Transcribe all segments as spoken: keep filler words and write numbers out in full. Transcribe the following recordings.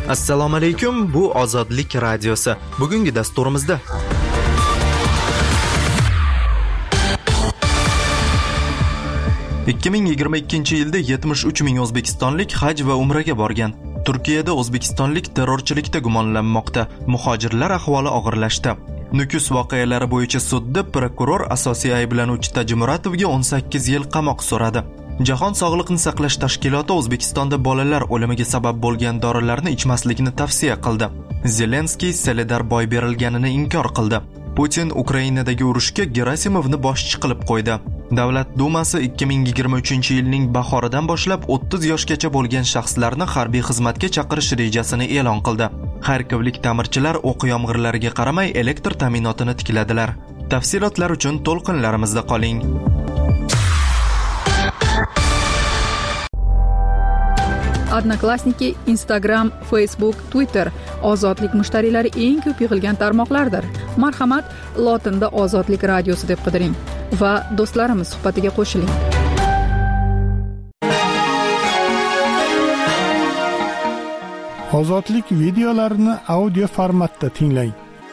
Assalomu alaykum, bu Ozodlik radiosi. Bugungi dasturimizda ikki ming yigirma ikkinchi yilda yetmish uch ming o'zbekistonlik haj va umraga borgan. Turkiyada o'zbekistonlik terrorchilikda gumonlanmoqda. Muhojirlar ahvoli og'irlashdi. Nukus voqealari bo'yicha sudda prokuror asosiy ayblanuvchi Tajimuratovga o'n sakkiz yil qamoq so'radi. Jahon Sog'liqni saqlash tashkiloti O'zbekistonda bolalar o'limiga sabab bo'lgan dorilarni ichmaslikni tavsiya qildi. Zelenskiy Seledar boy berilganini inkor qildi. Putin Ukrainadagi urushga Gerasimovni boshchi qilib qo'ydi. Davlat dumasi ikki ming yigirma uchinchi yilning bahoridan boshlab o'ttiz yoshgacha bo'lgan shaxslarni harbiy xizmatga chaqirish rejasini e'lon qildi. Xarkovlik ta'mirchilar o'q yomg'irlariga qaramay elektr ta'minotini tikladilar. Tafsilotlar uchun to'lqinlarimizda qoling. Odnoklassniki, Instagram, Facebook, Twitter ozodlik mushtariylari eng ko'p yig'ilgan tarmoqlardir. Marhamat, lotinda Ozodlik radiosi deb qidiring va do'stlarimiz suhbatiga qo'shiling. Ozodlik videolarini audio formatda tinglang.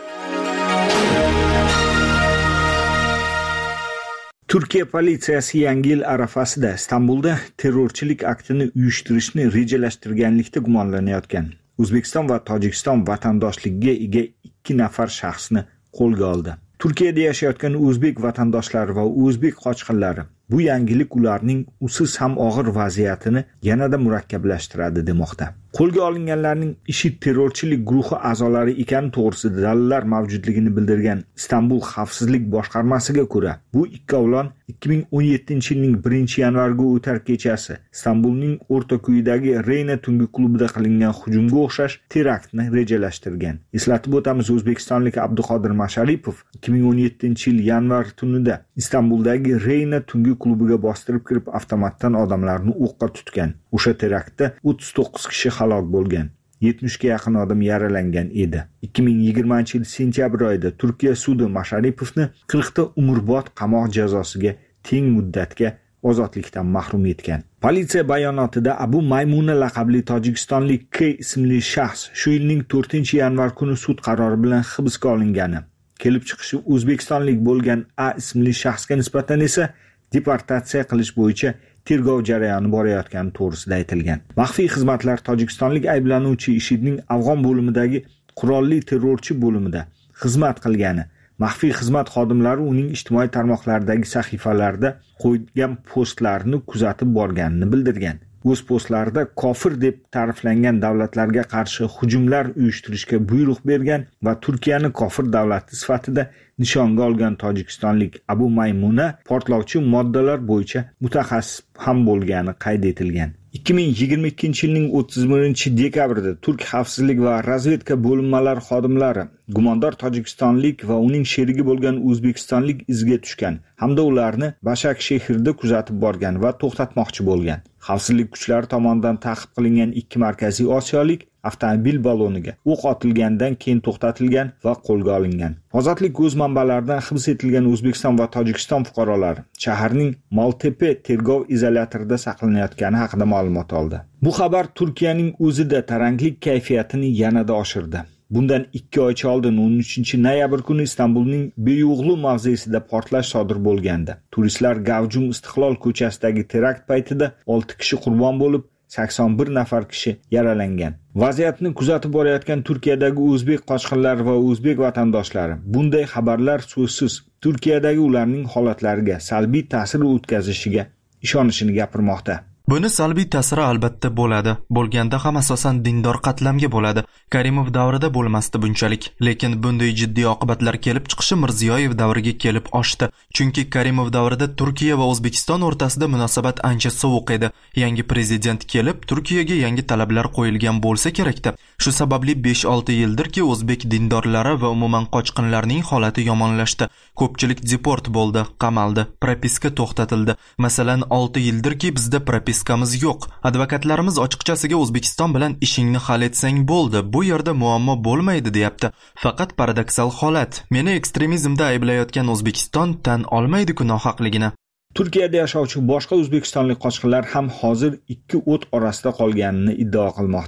Turkiya politsiyasi Yangi yil arafasida Istanbulda terrorchilik aktini uyushtirishni rejalashtirganlikda gumonlanayotgan O'zbekiston va Tojikiston vatandoshligiga ega ikki nafar shaxsni qo'lga oldi. Turkiyada yashayotgan o'zbek vatandoshlari va o'zbek qochqinlari bu yangilik ularning usiz ham og'ir vaziyatini yanada murakkablashtiradi demoqda. Qo'lga olinganlarning ishi terrorchilik guruhi a'zolari ekani to'g'risida dalillar mavjudligini bildirgan Istanbul xavfsizlik boshqarmasiga ko'ra, bu ikkovlon ikki ming o'n yettinchi yilning birinchi yanvarga o'tar kechasi Istanbulning O'rtako'ydagi Reyna tungi klubida qilingan hujumga o'xshash teraktni rejalashtirgan. Eslatib o'tamiz, o'zbekistonlik Abduqodir Masharipov ikki ming o'n yettinchi yil yanvar tunida Istanbuldagi Reyna tungi klubiga bostirib kirib avtomatdan odamlarni o'qqa tutgan. O'sha teraktda o'ttiz to'qqiz kishi halok bo'lgan. yetmish ga yaqin odam yaralangan edi. ikki ming yigirmanchi yil sentyabr oyida Turkiya sudi Masharipovni qirq ta umrbod qamoq jazosiga teng muddatga ozodlikdan mahrum etgan. Politsiya bayonotida Abu Maymuna laqabli tojikistonlik K ismli shaxs shu yilning to'rtinchi yanvar kuni sud qarori bilan hibsga olingani, kelib chiqishi o'zbekistonlik bo'lgan A ismli shaxsga nisbatan esa deportatsiya qilish bo'yicha tergov jarayoni borayotgani to'g'risida aytilgan. Maxfiy xizmatlar tojikistonlik ayblanuvchi IShIDning Afg'on bo'limidagi qurolli terrorchi bo'limida xizmat qilgani, maxfiy xizmat xodimlari uning ijtimoiy tarmoqlardagi sahifalarida qo'ygan postlarini kuzatib borganini bildirgan. O'z postlarida kofir deb ta'riflangan davlatlarga qarshi hujumlar uyushtirishga buyruq bergan va Turkiyani kofir davlati sifatida nishonga olgan tojikistonlik Abu Maymuna portlovchi moddalar bo'yicha mutaxassis ham bo'lgani qayd etilgan. ikki ming yigirma ikkinchi yilning o'ttiz birinchi dekabrida Turk xavfsizlik va razvedka bo'linmalari xodimlari gumondor tojikistonlik va uning sherigi bo'lgan o'zbekistonlik izga tushgan hamda ularni Bashak shahrida kuzatib borgan va to'xtatmoqchi bo'lgan. Xavfsizlik kuchlari tomonidan ta'qib qilingan ikki markaziy osiyolik avtomobil baloniga o'q otilgandan keyin to'xtatilgan va qo'lga olingan. Ozodlik o'z manbalaridan hibs etilgan O'zbekiston va Tojikiston fuqarolari shaharning Maltepe tergov izolyatorida saqlanayotgani haqida ma'lumot oldi. Bu xabar Turkiyaning o'zida taranglik kayfiyatini yanada oshirdi. Bundan ikki oycha oldin o'n uchinchi noyabr kuni Istanbulning Beyoğlu mavzesida portlash sodir bo'lgandi. Turistlar Gavjum Istiqlol ko'chasidagi terakt paytida olti kishi qurbon bo'lib, sakson bir nafar kishi yaralangan. Vaziyatni kuzatib borayotgan Turkiyadagi o'zbek qochqinlari va o'zbek vatandoshlari bunday xabarlar so'zsiz Turkiyadagi ularning holatlariga salbiy ta'sir o'tkazishiga ishonishini gapirmoqda. Buni salbiy ta'siri albatta bo'ladi. Bo'lganda ham asosan dindor qatlamga bo'ladi. Karimov davrida bo'lmasdi bunchalik, lekin bunday jiddiy oqibatlar kelib chiqishi Mirziyoyev davriga kelib oshdi. Chunki Karimov davrida Turkiya va O'zbekiston o'rtasida munosabat ancha sovuq edi. Yangi prezident kelib, Turkiyaga yangi talablar qo'yilgan bo'lsa kerakda. Shu sababli besh olti yildirki o'zbek dindorlari va umuman qochqinlarning holati yomonlashdi. Ko'pchilik deport bo'ldi, qamaldi, propiska to'xtatildi. Masalan, olti yildirki bizda propiskamiz yo'q. Advokatlarimiz ochiqchasiga O'zbekiston bilan ishingni hal etsang bo'ldi, bu yerda muammo bo'lmaydi deyapti. Faqat paradoksal holat. Meni ekstremizmda ayblayotgan O'zbekiston tan olmaydi-ku nohaqligini. Turkiyada yashovchi boshqa o'zbekistonlik qochqinlar ham hozir ikki o't orasida qolganini iddao qilmoqda.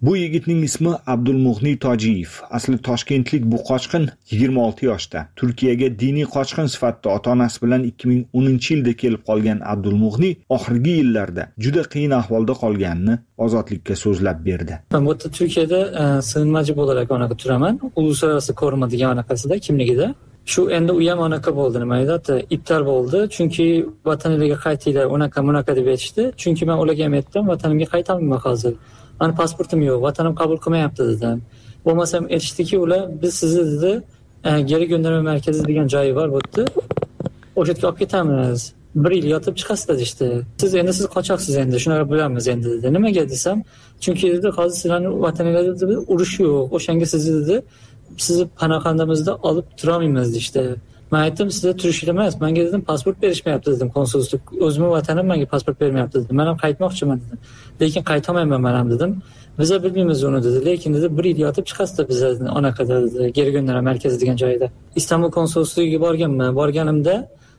Bu yigitning ismi Abdulmug'ni Tojiyev. Asli toshkentlik bu qochqin yigirma olti yoshda. Turkiyaga diniy qochqin sifatida ota-onasi bilan ikki ming o'ninchi yilda kelib qolgan Abdulmug'ni oxirgi yillarda juda qiyin ahvolda qolganini ozodlikka so'zlab berdi. Men bu Turkiyada sig'inmachi bo'larak onaqa turaman. Uluslararası koruma degan anaqasida kimligida. Shu endi u ham onaqa bo'ldi, nima edi, ibtal bo'ldi. Chunki vataningizga qaytinglar, unaqa bunaqa deb aytishdi. Chunki men ularga ham aytdim, vatanimga qaytaman hozir. Mani pasportim yo'q, vatanim qabul qilmayapti dedim. Bo'lmasam aytishdiki, ular biz sizni dedi, geri gönderme markazi degan joyi bor bu yerda. O'sha yerga olib ketamiz. Bir yil yotib chiqasiz dedi. Siz endi siz qochoqsiz endi, shunaqa bilamiz endi dedi. Nimaga desam, chunki dedi, hozir sizlarning vataningizda urush yo'q. O'shanga sizni dedi, sizni panoxonamizda olib turolmaymiz işte. Men aytdim, sizga turishlar emas, menga dedim pasport berishmayapti dedim, konsullik. O'zimning vatanim menga pasport bermayapti dedim. Men ham qaytmoqchiman dedim. Lekin qaytolmayman men ham dedim. Biz bilmaymiz uni dedi. Lekin dedi bir yil yotib chiqasiz bizlar onaqada dedi, geri gönderme markazi degan joyda. Istanbul konsulligiga borganman. Borganimda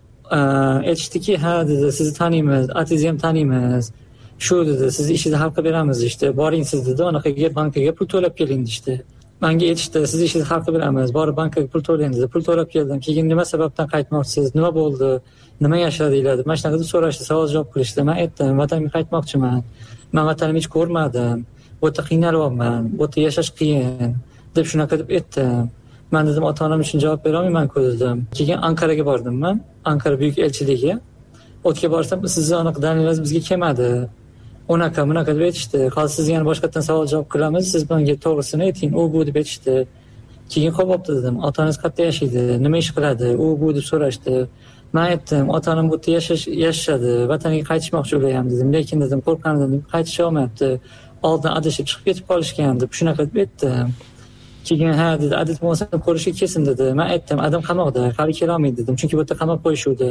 aytishdiki, ha dedi, sizni taniymiz, atingizni ham taniymiz. Shu dedi, sizni ishingizni hal qilib beramiz işte. Boring siz dedi, onaqaga bankaga pul to'lab keling işte. Menga aytishdi, siz ishingizni hal qilib beramiz, borib bankaga pul to'lang dedi. Pul to'lab keldim. Keyin nima sababdan qaytmoqchisiz? Nima bo'ldi? Nima yashadinglar deb mana shunaqa deb so'rashdi, savol javob qilishdi. Men aytdim, vatanimga qaytmoqchiman. Men vatanimni hech ko'rmadim. Bu yerda qiynalyapman. Bu yerda yashash qiyin deb shunaqa deb aytdim. Men dedim, ota-onam uchun javob bera olmayman-ku dedim. Keyin Anqaraga bordim men. Anqara buyuk elchiligiga. O'tga borsam, sizni aniq dalilingiz bizga kelmadi. Unaqa bunaqa deb aytishdi. Hozir sizga yana boshqatdan savol javob qilamiz, siz bunga to'g'risini ayting, u bu deb aytishdi. Keyin qo'yibdi dedim, otangiz qayerda yashaydi, nima ish qiladi, u bu deb so'rashdi. Men aytdim, ota-onam bu yerda yashash yashadi, vataniga qaytishmoqchi ular dedim, lekin dedim, qo'rqqandim, qaytisha olmayapti. Oldin adashib chiqib ketib qolishgan deb shunaqa deb aytdim. Keyin ha dedi, adit bo'lsa ko'rishga kelsin dedi. Men aytdim, adam qamoqda, hali kela olmaydi dedim, chunki bu yerda qamab qo'yishuvdi.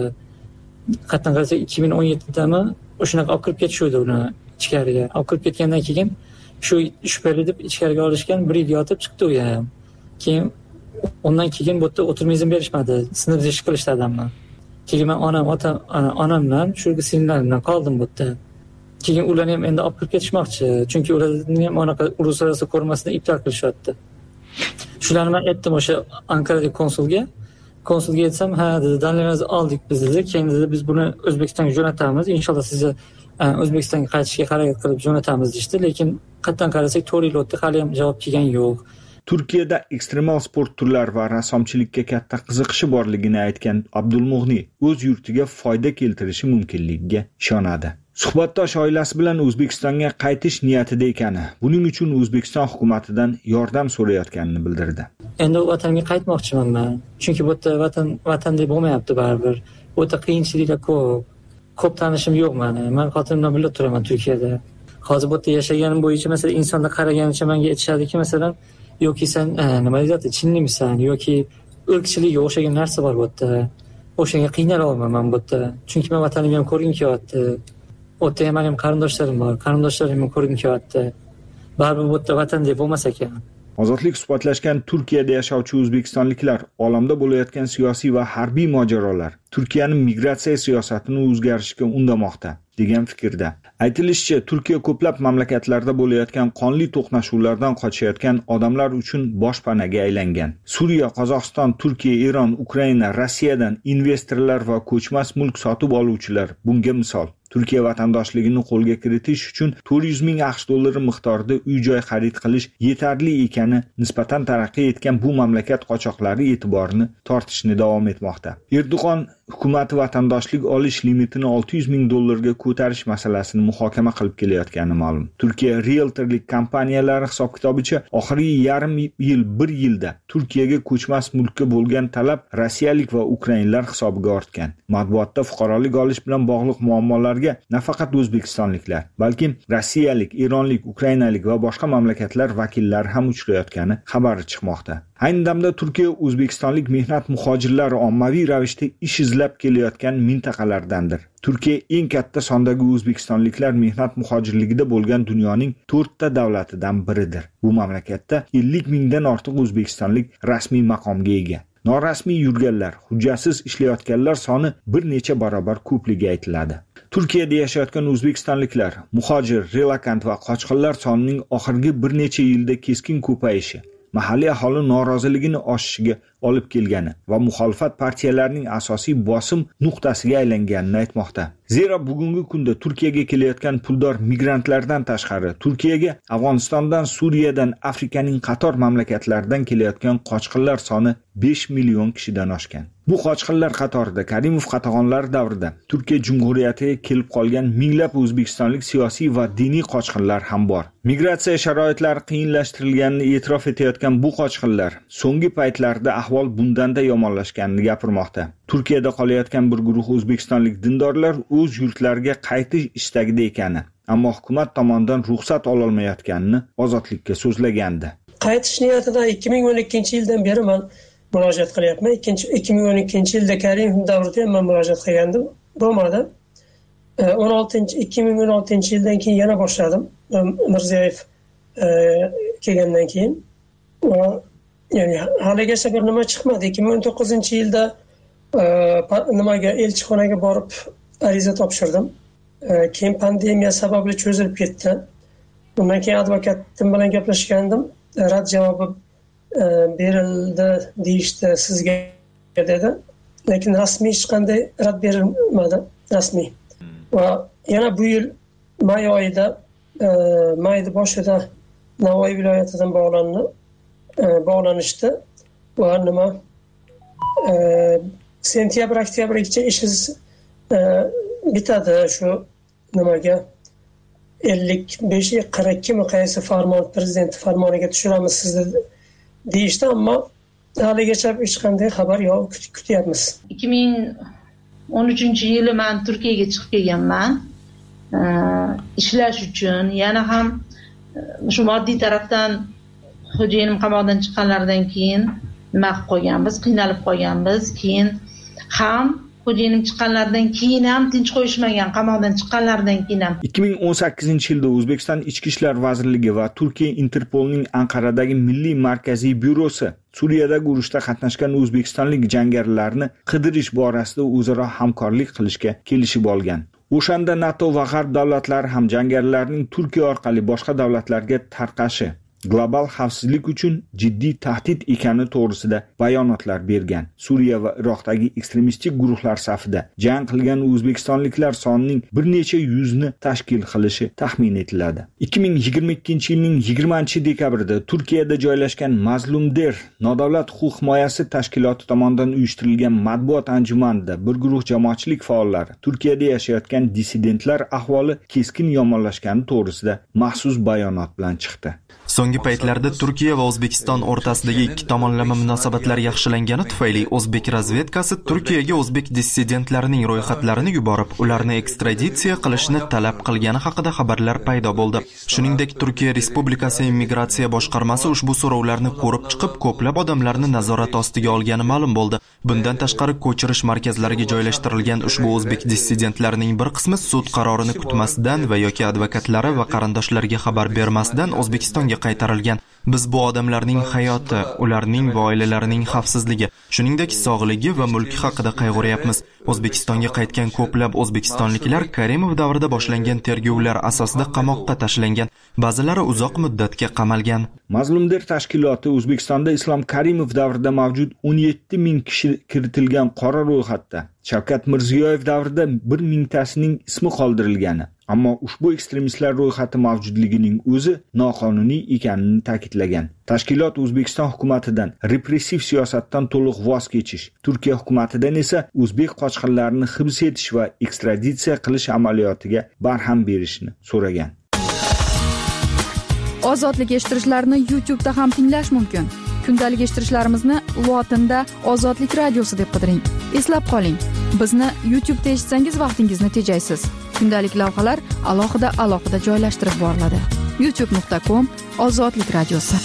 Qatdan qarasa ikki ming o'n yettidami o'shanaqa olib kirib ketishuvdi uni ichkariga. Olib kirib ketgandan keyin shu shubhali deb ichkariga olishgan, bir yil yotib chiqdi u ham. Keyin undan keyin bu yerda o'tirma izn berishmadi, sinf ish qilishdi adamni. Keyin men onam, ota, onam bilan, shu singllarim bilan qoldim bu yerda. Keyin ularni ham endi olib kirib ketishmoqchi, chunki ularni ham anaqa uluslararası korumasini ibtal qilishyapti. Shularni men aytdim o'sha Anqaradagi konsulga. Konsulga aytsam, ha dedi, dalillarimizni oldik biz dedi. Keyin dedi, biz buni O'zbekistonga jo'natamiz. Inshaalloh sizni O'zbekistonga qaytishga harakat qilib jo'natamiz deydi. Lekin qatdan qarasak to'rt yil o'tdi, hali ham javob kelgan yo'q. Turkiyada ekstremal sport turlari va rassomchilikka katta qiziqishi borligini aytgan Abdulmug'ni o'z yurtiga foyda keltirishi mumkinligiga ishonadi. Suhbatdosh oilasi bilan O'zbekistonga qaytish niyatida ekani, buning uchun O'zbekiston hukumatidan yordam so'rayotganini bildirdi. Endi vatanga qaytmoqchiman men. Chunki bu yerda vatan vatan deb bo'lmayapti baribir. Bu yerda qiyinchiliklar ko'p. Ko'p tanishim yo'q meni. Men xotinim bilan birga turaman Turkiyada. Hozir bu yerda yashaganim bo'yicha masalan insonlar qaraganicha menga aytishadiki, masalan, yoki sen nima deyapti, chinlimisan yoki irqchilikka o'xshagan narsa bor bu yerda. O'shanga qiynalaman men bu yerda. Chunki men vatanimni ham ko'rgim kelyapti. O'tda ham mening qarindoshlarim bor, qarindoshlarimni ko'rgim kelyapti. Baribir bu yerda vatan deb bo'lmas ekan. Ozodlik suhbatlashgan Turkiyada yashovchi o'zbekistonliklar olamda bo'layotgan siyosiy va harbiy mojarolar Turkiyaning migratsiya siyosatini o'zgarishga undamoqda degan fikrda. Aytilishicha, Turkiya ko'plab mamlakatlarda bo'layotgan qonli to'qnashuvlardan qochayotgan odamlar uchun boshpanaga aylangan. Suriya, Qozog'iston, Turkiya, Eron, Ukraina, Rossiyadan investorlar va ko'chmas mulk sotib oluvchilar bunga misol. Turkiya vatandoshligini qo'lga kiritish uchun to'rt yuz ming aqsh dollari miqdorida uy-joy xarid qilish yetarli ekani nisbatan taraqqiy etgan bu mamlakat qochoqlari e'tiborini tortishni davom etmoqda. Erdo'g'on hukumati vatandoshlik olish limitini olti yuz ming dollarga ko'tarish masalasini muhokama qilib kelayotgani ma'lum. Turkiya realtorlik kompaniyalari hisob-kitobicha oxirgi yarim yil bir yilda Turkiyaga ko'chmas mulkka bo'lgan talab rossiyalik va ukrainlar hisobiga ortgan. Matbuotda fuqarolik olish bilan bog'liq muammolarga nafaqat o'zbekistonliklar, balki rossiyalik, eronlik, ukrainalik va boshqa mamlakatlar vakillari ham uchrayotgani xabari chiqmoqda. Ayni damda Turkiya o'zbekistonlik mehnat muhojirlari ommaviy ravishda ish izlab kelayotgan mintaqalardandir. Turkiya eng katta sondagi o'zbekistonliklar mehnat muhojirligida bo'lgan dunyoning to'rtta davlatidan biridir. Bu mamlakatda ellik mingdan ortiq o'zbekistonlik rasmiy maqomga ega. Norasmiy yurganlar, hujjatsiz ishlayotganlar soni bir necha barobar ko'pligi aytiladi. Turkiyada yashayotgan o'zbekistonliklar, muhojir, relokant va qochqinlar sonining oxirgi bir necha yilda keskin ko'payishi mahalliy aholi noroziligini oshishiga olib kelgani va muxolifat partiyalarining asosiy bosim nuqtasiga aylanganini aytmoqda. Zero bugungi kunda Turkiyaga kelayotgan puldor migrantlardan tashqari, Turkiyaga Afg'onistondan, Suriyadan, Afrikaning qator mamlakatlaridan kelayotgan qochqinlar soni besh million kishidan oshgan. Bu qochqinlar qatorida Karimov qatag'onlari davrida Turkiya Jumhuriyatiga kelib qolgan minglab o'zbekistonlik siyosiy va diniy qochqinlar ham bor. Migratsiya sharoitlari qiyinlashtirilganini e'tirof etayotgan bu qochqinlar so'nggi paytlarda ahvol bundanda yomonlashganini gapirmoqda. Turkiyada qolayotgan bir guruh o'zbekistonlik dindorlar o'z yurtlariga qaytish istagida ekani, ammo hukumat tomonidan ruxsat ololmayotganini Ozodlikka so'zlagandi. Qaytish niyatida ikki ming o'n ikkinchi yildan beri men murojaat qilyapman. ikki ming o'n ikkinchi yilda Karimov davrida ham men murojaat qilgandim, bo'lmadi. o'n oltinchi ikki ming o'n oltinchi yildan keyin yana boshladim. Mirziyoyev kelgandan keyin va ya'ni haligacha bir nima chiqmadi. ikki ming o'n to'qqizinchi yilda nimaga elchixonaga borib ariza topshirdim. Keyin pandemiya sababli cho'zilib ketdi. Undan keyin advokatim bilan gaplashgandim. Rad javobi berildi deyishdi sizga dedi. Lekin rasmiy hech qanday rad berilmadi, rasmiy. Va yana bu yil may oyida, mayning boshida Navoiy viloyatidan bog'landi, bog'lanishdi va nima sentyabr oktyabrgacha ishingiz bitadi shu nimaga ellik besh qirq ikki mi qaysi farmon prezident farmoniga tushiramiz sizni deyishdi, ammo haligacha hech qanday xabar yo'q, kutyapmiz. ikki ming o'n uchinchi yili men Turkiyaga chiqib kelganman ishlash uchun. Yana ham shu moddiy tarafdan xo'jayinim qamoqdan chiqqanlaridan keyin nima qilib qolganmiz, qiynalib qolganmiz. Keyin ham xo'jayinim chiqqanlaridan keyin ham tinch qo'yishmagan, qamoqdan chiqqanlaridan keyin ham. ikki ming o'n sakkizinchi yilda O'zbekiston Ichki ishlar vazirligi va Turkiya Interpolning Anqaradagi milliy markaziy byurosi Suriyadagi urushda qatnashgan o'zbekistonlik jangarilarni qidirish borasida o'zaro hamkorlik qilishga kelishib olgan. O'shanda NATO va G'arb davlatlari ham jangarilarning Turkiya orqali boshqa davlatlarga tarqashi global xavfsizlik uchun jiddiy tahdid ekani to'g'risida bayonotlar bergan. Suriya va Iroqdagi ekstremistik guruhlar safida jang qilgan o'zbekistonliklar sonining bir necha yuzni tashkil qilishi taxmin etiladi. ikki ming yigirma ikkinchi yilning yigirmanchi dekabrida Turkiyada joylashgan Mazlumder nodavlat huquq himoyasi tashkiloti tomonidan uyushtirilgan matbuot anjumanida bir guruh jamoatchilik faollari Turkiyada yashayotgan dissidentlar ahvoli keskin yomonlashgani to'g'risida maxsus bayonot bilan chiqdi. So'nggi paytlarda Turkiya va O'zbekiston o'rtasidagi ikki tomonlama munosabatlar yaxshilangani tufayli O'zbek razvedkasi Turkiyaga o'zbek dissidentlarining ro'yxatlarini yuborib, ularni ekstraditsiya qilishni talab qilgani haqida xabarlar paydo bo'ldi. Shuningdek, Turkiya Respublikasi immigratsiya boshqarmasi ushbu so'rovlarni ko'rib chiqib, ko'plab odamlarni nazorat ostiga olgani ma'lum bo'ldi. Bundan tashqari, ko'chirish markazlariga joylashtirilgan ushbu o'zbek dissidentlarining bir qismi sud qarorini kutmasdan va yoki advokatlari va qarindoshlariga xabar bermasdan O'zbekistonga qaytarilgan. Biz bu odamlarning hayoti, ularning va oilalarining xavfsizligi, shuningdek sog'ligi va mulki haqida qayg'uryapmiz. O'zbekistonga qaytgan ko'plab o'zbekistonliklar Karimov davrida boshlangan tergovlar asosida qamoqqa tashlangan, ba'zilari uzoq muddatga qamalgan. Mazlumder tashkiloti O'zbekistonda Islom Karimov davrida mavjud o'n yetti ming kishi kiritilgan qora ro'yxatda Shavkat Mirziyoyev davrida bir mingtasining ismi qoldirilgani, ammo ushbu ekstremistlar ro'yxati mavjudligining o'zi noqonuniy ekanini ta'kidlagan. Tashkilot O'zbekiston hukumatidan repressiv siyosatdan to'liq voz kechish, Turkiya hukumatidan esa o'zbek qochqinlarini hibs etish va ekstraditsiya qilish amaliyotiga barham berishni so'ragan. Ozodlik eshittirishlarni YouTube'da ham tinglash mumkin. Kundalik eshittirishlarimizni lotinda Ozodlik radiosi deb qidiring. Eslab qoling, bizni YouTube'da eshitsangiz vaqtingizni tejaysiz. Kundalik lavhalar alohida alohida joylashtirib boriladi. youtube nuqta com Ozodlik radiosi.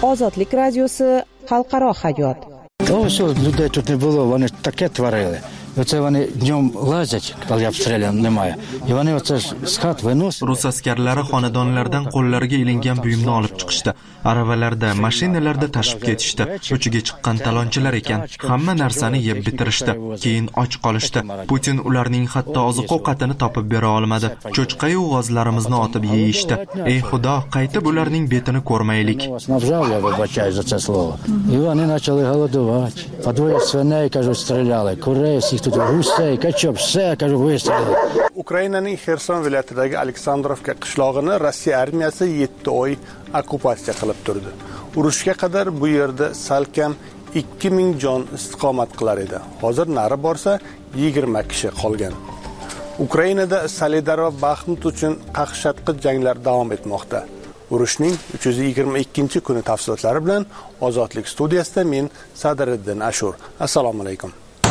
Озодлік радіоси Халқаро Хайот. Ось людей тут не було, вони таке творили. Оце вони днем лазять, коли обстрілян немає. І вони оце ж з хат виносять. Rus askarlari xonadonlardan qo'llariga ilingan buyumni olib chiqishdi. Aravalarda, mashinalarda tashib ketishdi. Uchiga chiqqan talonchilar ekan. Hamma narsani yeb bitirishdi. Keyin och qolishdi. Putin ularning hatto oziq-ovqatini topib bera olmadi. Cho'chqa-yu g'ozlarimizni otib yeyishdi. Ey Xudo, qaytib ularning betini ko'rmaylik. Nabjав, я вибачаю за це слово. І вони почали голодувати. По двоє свиней, кажуть, стріляли. Курей, всіх тут гусей, качок, все, кажу, вистрілили. Ukrainaning Xerson viloyatidagi Aleksandrovka qishlog'ini Rossiya armiyasi yetti oy okkupatsiya qilib turdi. Urushga qadar bu yerda salkam ikki ming jon istiqomat qilar edi. Hozir nari borsa yigirma kishi qolgan. Ukrainada Soledar va Baxmut uchun qaqshatqich janglar davom etmoqda. Urushning uch yuz yigirma ikkinchi kuni tafsilotlari bilan Ozodlik studiyasida men Sadriddin Ashur. Assalomu alaykum.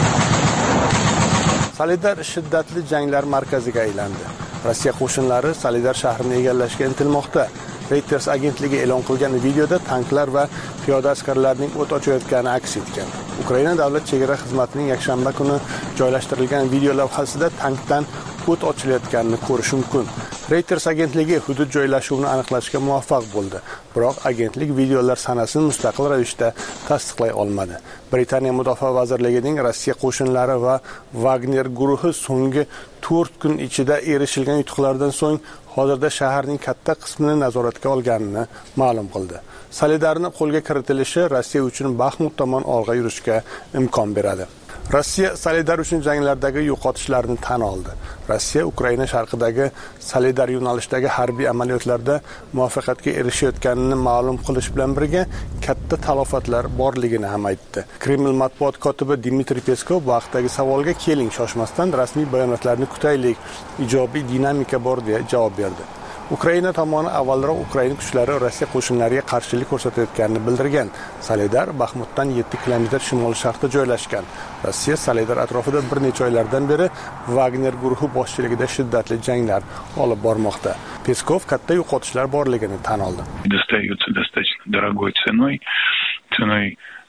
Soledar shiddatli janglar markaziga aylandi. Rossiya qo'shinlari Soledar shahrini egallashga intilmoqda. Reuters agentligi e'lon qilgan videoda tanklar va piyoda askarlarning o't ochayotgani aks etgan. Ukraina davlat chegara xizmatining yakshanba kuni joylashtirilgan video lavhasida tankdan o't ochilayotganini ko'rish mumkin. Reuters agentligi hudud joylashuvini aniqlashga muvaffaq bo'ldi, biroq agentlik videolar sanasini mustaqil ravishda tasdiqlay olmadi. Britaniya Mudofaa vazirligining Rossiya qo'shinlari va Wagner guruhi so'nggi to'rt kun ichida erishilgan yutuqlardan so'ng hozirda shaharning katta qismini nazoratga olganini ma'lum qildi. Soledarni qo'lga kiritilishi Rossiya uchun Baxmut tomon olg'a yurishga imkon beradi. Rossiya Soledar uchun janglardagi yo'qotishlarni tan oldi. Rossiya Ukraina sharqidagi Soledar yo'nalishidagi harbiy amaliyotlarda muvaffaqiyatga erishayotganini ma'lum qilish bilan birga katta talofatlar borligini ham aytdi. Kreml matbuot kotibi Dmitriy Peskov bu haqdagi savolga keling shoshmasdan rasmiy bayonotlarni kutaylik, ijobiy dinamika bor deya javob berdi. Ukraina tomoni avvalroq Ukraina kuchlari Rossiya qo'shinlariga qarshilik ko'rsatayotganini bildirgan. Soledar Baxmutdan yetti kilometr shimol-sharqda joylashgan. Rossiya Soledar atrofida bir necha oylardan beri Wagner guruhi boshchiligida shiddatli janglar olib bormoqda. Peskov katta yo'qotishlar borligini tan oldi. Достается достаточно дорогой ценой, ценой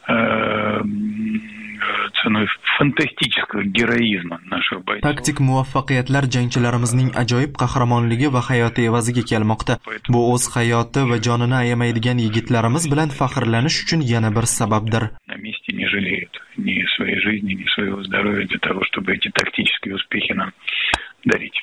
ценой фантастического героизма наших бойцов. Taktik muvaffaqiyatlar jangchilarimizning ajoyib qahramonligi va hayoti evaziga kelmoqda. Bu o'z hayoti va jonini ayamaydigan yigitlarimiz bilan faxrlanish uchun yana bir sababdir. На месте не жалеют ни своей жизни, ни своего здоровья для того, чтобы эти тактические успехи нам дарить.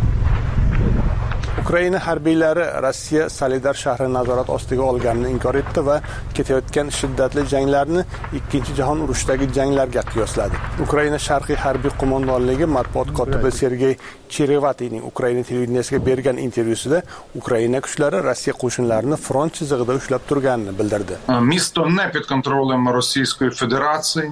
Ukraina harbiylari Rossiya Soledar shahrini nazorat ostiga olganini inkor etdi va ketayotgan shiddatli janglarni ikkinchi jahon urushidagi janglarga qiyosladi. Ukraina sharqiy harbiy qo'mondonligi matbuot kotibi Sergey Cherevatining Ukraina televideniyasiga bergan intervyusida Ukraina kuchlari Rossiya qo'shinlarini front chizig'ida ushlab turganini bildirdi. Місто не під контролем Російської Федерації.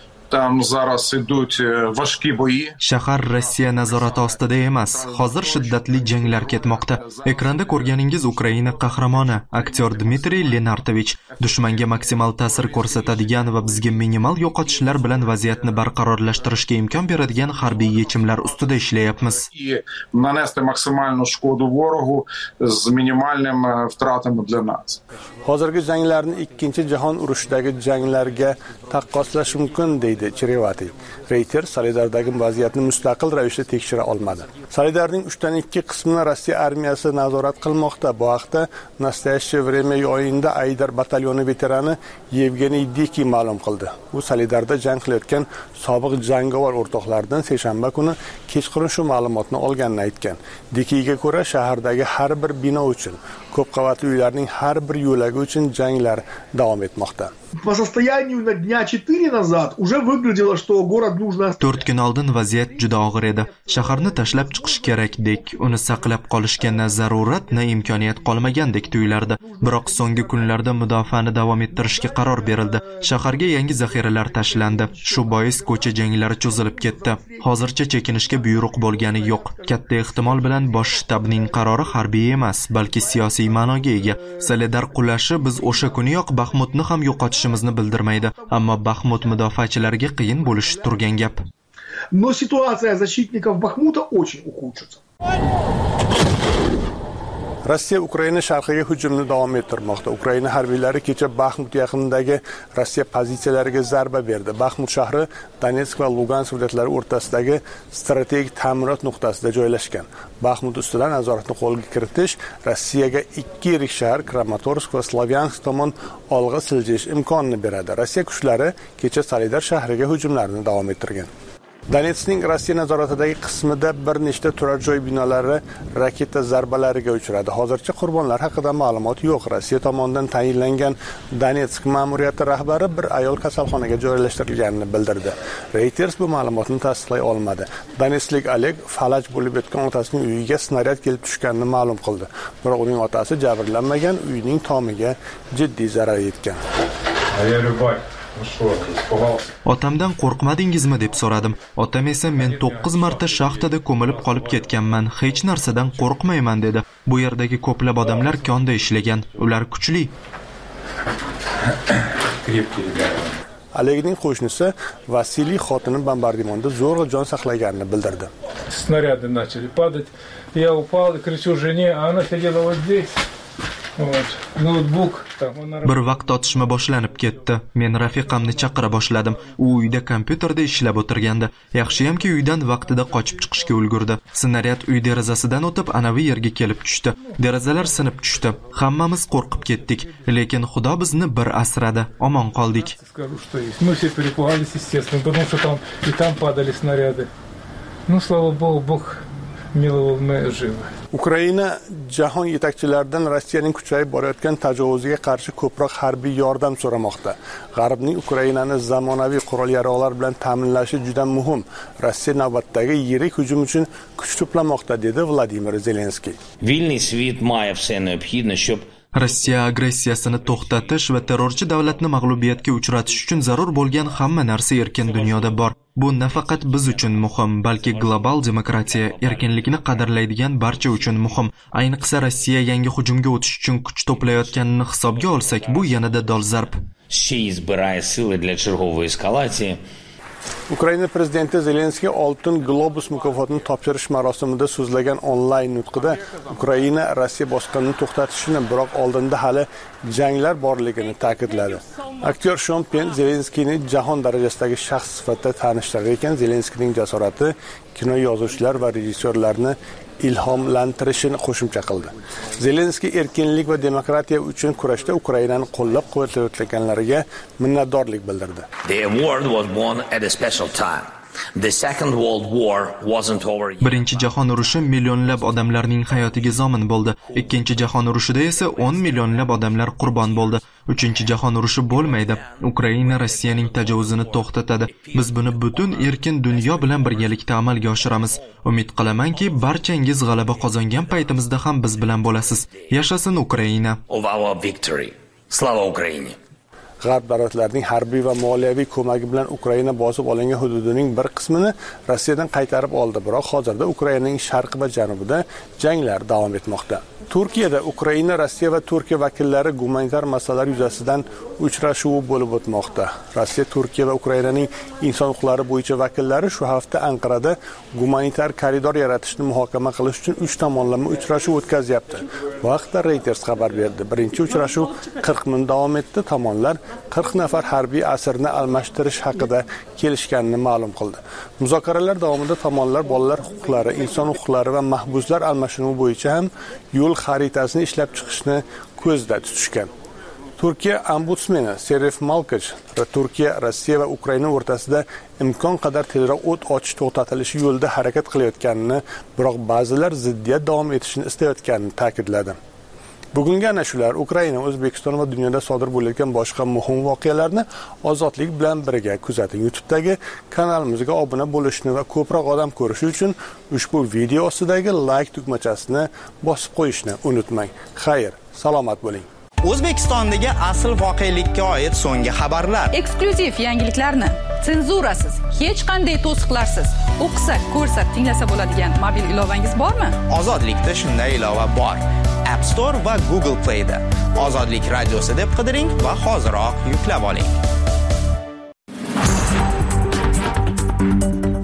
Там зараз ідуть важкі бої. Shahar Rossiya nazorati ostida emas. Hozir shiddatli janglar ketmoqda. Ekranda ko'rganingiz Ukraina qahramoni aktyor Dmitriy Lenartovich dushmanga maksimal ta'sir ko'rsatadigan va bizga minimal yo'qotishlar bilan vaziyatni barqarorlashtirishga imkon beradigan harbiy yechimlar ustida ishlayapmiz. І нанести максимальну шкоду ворогу з мінімальними втратами для нас. Hozirgi janglarni ikkinchi jahon urushidagi janglarga taqqoslash mumkin deydi Cherevati. Reuters Soledardagi vaziyatni mustaqil ravishda tekshira olmadi. Soledarning uchdan ikki qismini Rossiya armiyasi nazorat qilmoqda. Bu haqda Nastoящее время oyinda Aydar batalyoni veterani Yevgeniy Diki ma'lum qildi. U Soledarda jang qilayotgan sobiq jangovar o'rtoqlaridan seshanba kuni kechqurun shu ma'lumotni olganini aytgan. Dikiga ko'ra, shahardagi har bir bino uchun, ko'p qavatli uylarning har bir yo'lagi uchun janglar davom etmoqda. По состоянию на дня четыре назад уже выглядело, что город нужно... to'rt kun oldin vaziyat juda og'ir edi. Shaharni tashlab chiqish kerakdek, uni saqlab qolishga na zarurat, na imkoniyat qolmagandek tuyulardi. Biroq so'nggi kunlarda mudofaani davom ettirishga qaror berildi. Shaharga yangi zaxiralar tashlandi. Shu bois ko'cha janglari cho'zilib ketdi. Hozircha chekinishga buyruq bo'lgani yo'q. Katta ehtimol bilan bosh shtabning qarori harbiy emas, balki siyosiy ma'noga ega. Soledar qulashi biz o'sha kuniyoq Baxmutni ham yo'qotishimizni bildirmaydi, ammo Baxmut mudofaachilariga qiyin bo'lishi turgan gap. Но ситуация защитников Бахмута очень ухудшится. Rossiya Ukraina sharqiga hujumni davom ettirmoqda. Ukraina harbiylari kecha Baxmut yaqinidagi Rossiya pozitsiyalariga zarba berdi. Baxmut shahri Donetsk va Lugansk viloyatlari o'rtasidagi strategik ta'minot nuqtasida joylashgan. Baxmut ustidan nazoratni qo'lga kiritish Rossiyaga ikki yirik shahar Kramatorsk va Slavyansk tomon olg'a siljish imkonini beradi. Rossiya kuchlari kecha Solidar shahriga hujumlarini davom ettirgan. Donetskning Rossiya nazoratidagi qismida bir nechta turar joy binolari raketa zarbalariga uchradi. Hozircha qurbonlar haqida ma'lumot yo'q. Rossiya tomonidan tayinlangan Donetsk ma'muriyati rahbari bir ayol kasalxonaga joylashtirilganini bildirdi. Reuters bu ma'lumotni tasdiqlay olmadi. Donetsklik Oleg falaj bo'lib o'tgan otasining uyiga snaryad kelib tushganini ma'lum qildi. Biroq uning otasi jabrlanmagan, uyining tomiga jiddiy zarar yetgan. Otamdan qo'rqmadingizmi deb so'radim. Otam esa men to'qqiz marta shaxtada ko'milib qolib ketganman, hech narsadan qo'rqmayman dedi. Bu yerdagi ko'plab odamlar konda ishlagan, ular kuchli. Olegning qo'shnisi Vasiliy xotini bombardimonda zo'rg'a jon saqlaganini bildirdi. Снаряды начали падать. Я упал и кричу жене, а она сидела вот здесь. Bir vaqt otishma boshlanib ketdi. Men rafiqamni chaqira boshladim. U uyda kompyuterda ishlab o'tirgandi. Yaxshiyamki uydan vaqtida qochib chiqishga ulgurdi. Snaryad uy derazasidan o'tib anavi yerga kelib tushdi. Derazalar sinib tushdi. Hammamiz qo'rqib ketdik, lekin Xudo bizni bir asradi. Omon qoldik. Мы все перепугались, естественно, потому что там и там падали снаряды. Ну, слава Богу, Бог миловал, мы живы. Ukraina jahon yetakchilaridan Rossiyaning kuchayib borayotgan tajovuziga qarshi ko'proq harbiy yordam so'ramoqda. G'arbning Ukrainani zamonaviy qurol-yarog'lar bilan ta'minlashi juda muhim. Rossiya navbatdagi yirik hujum uchun kuch to'plamoqda, dedi Vladimir Zelenskiy. Вільний світ має все необхідне, щоб Rossiya agressiyasini to'xtatish va terrorchi davlatni mag'lubiyatga uchratish uchun zarur bo'lgan hamma narsa erkin dunyoda bor. Bu nafaqat biz uchun muhim, balki global demokratiya, erkinlikni qadrlaydigan barcha uchun muhim. Ayniqsa Rossiya yangi hujumga o'tish uchun kuch to'playotganini hisobga olsak, bu yanada dolzarb. ще й збирає сили для чергової eskalatsiya. Ukraina prezidenti Zelenskiy Oltin Globus mukofotini topshirish marosimida so'zlagan onlayn nutqida Ukraina Rossiya bosqinini to'xtatishini, biroq oldinda hali janglar borligini ta'kidladi. Aktyor Shon Penn Zelenskiyni jahon darajasidagi shaxs sifatida tanishtirdi ekan, Zelenskiyning jasorati kino yozuvchilar va rejissyorlarni ilhomlantirishini qo'shimcha qildi. Zelenskiy erkinlik va demokratiya uchun kurashda Ukrainani qo'llab-quvvatlayotganlariga minnatdorlik bildirdi. The award was won at a special time. The Second World War wasn't over yet. Birinchi jahon urushi millionlab odamlarning hayotiga zomin bo'ldi. Ikkinchi jahon urushida esa o'n millionlab odamlar qurbon bo'ldi. Uchinchi jahon urushi bo'lmaydi. Ukraina Rossiyaning tajovuzini to'xtatadi. Biz buni butun erkin dunyo bilan birgalikda amalga oshiramiz. Umid qilamanki, barchangiz g'alaba qozongan paytimizda ham biz bilan bo'lasiz. Yashasin Ukraina. Of our victory. Slava Ukraini. G'arb davlatlarining harbiy va moliyaviy ko'magi bilan Ukraina bosib olingan hududining bir qismini Rossiyadan qaytarib oldi, biroq hozirda Ukrainaning sharqi va janubida janglar davom etmoqda. Turkiyada Ukraina, Rossiya va Turkiya vakillari gumanitar masalalar yuzasidan uchrashuvi bo'lib o'tmoqda. Rossiya, Turkiya va Ukrainaning inson huquqlari bo'yicha vakillari shu hafta Anqarada gumanitar koridor yaratishni muhokama qilish uchun uch tomonlama uchrashuv o'tkazyapti. Bu haqda Reuters xabar berdi. Birinchi uchrashuv qirq minut davom etdi. Tomonlar qirq nafar harbiy asirni almashtirish haqida kelishganini ma'lum qildi. Muzokaralar davomida tomonlar bolalar huquqlari, inson huquqlari va mahbuslar almashinuvi bo'yicha ham yo'l xaritasini ishlab chiqishni ko'zda tutishgan. Turkiya ombudsmeni Serif Malkich Turkiya, Rossiya va Ukraina o'rtasida imkon qadar tezroq o't ochish to'xtatilishi yo'lida harakat qilayotganini, biroq ba'zilar ziddiyat davom etishini istayotganini ta'kidladi. Bugungi ana shular Ukraina, O'zbekiston va dunyoda sodir bo'layotgan boshqa muhim voqealarni ozodlik bilan birga kuzating. YouTube'dagi kanalimizga obuna bo'lishni va ko'proq odam ko'rishi uchun ushbu video ostidagi like tugmachasini bosib qo'yishni unutmang. Xayr, salomat bo'ling. O'zbekistondagi asl voqelikka oid so'nggi xabarlar, eksklyuziv yangiliklarni senzurasiz, hech qanday to'siqlarsiz o'qisa, ko'rsa, tinglasa bo'ladigan mobil ilovangiz bormi? Ozodlikda shunday ilova bor. App Store va Google Play da Ozodlik radiosi deb qidiring va hoziroq yuklab oling.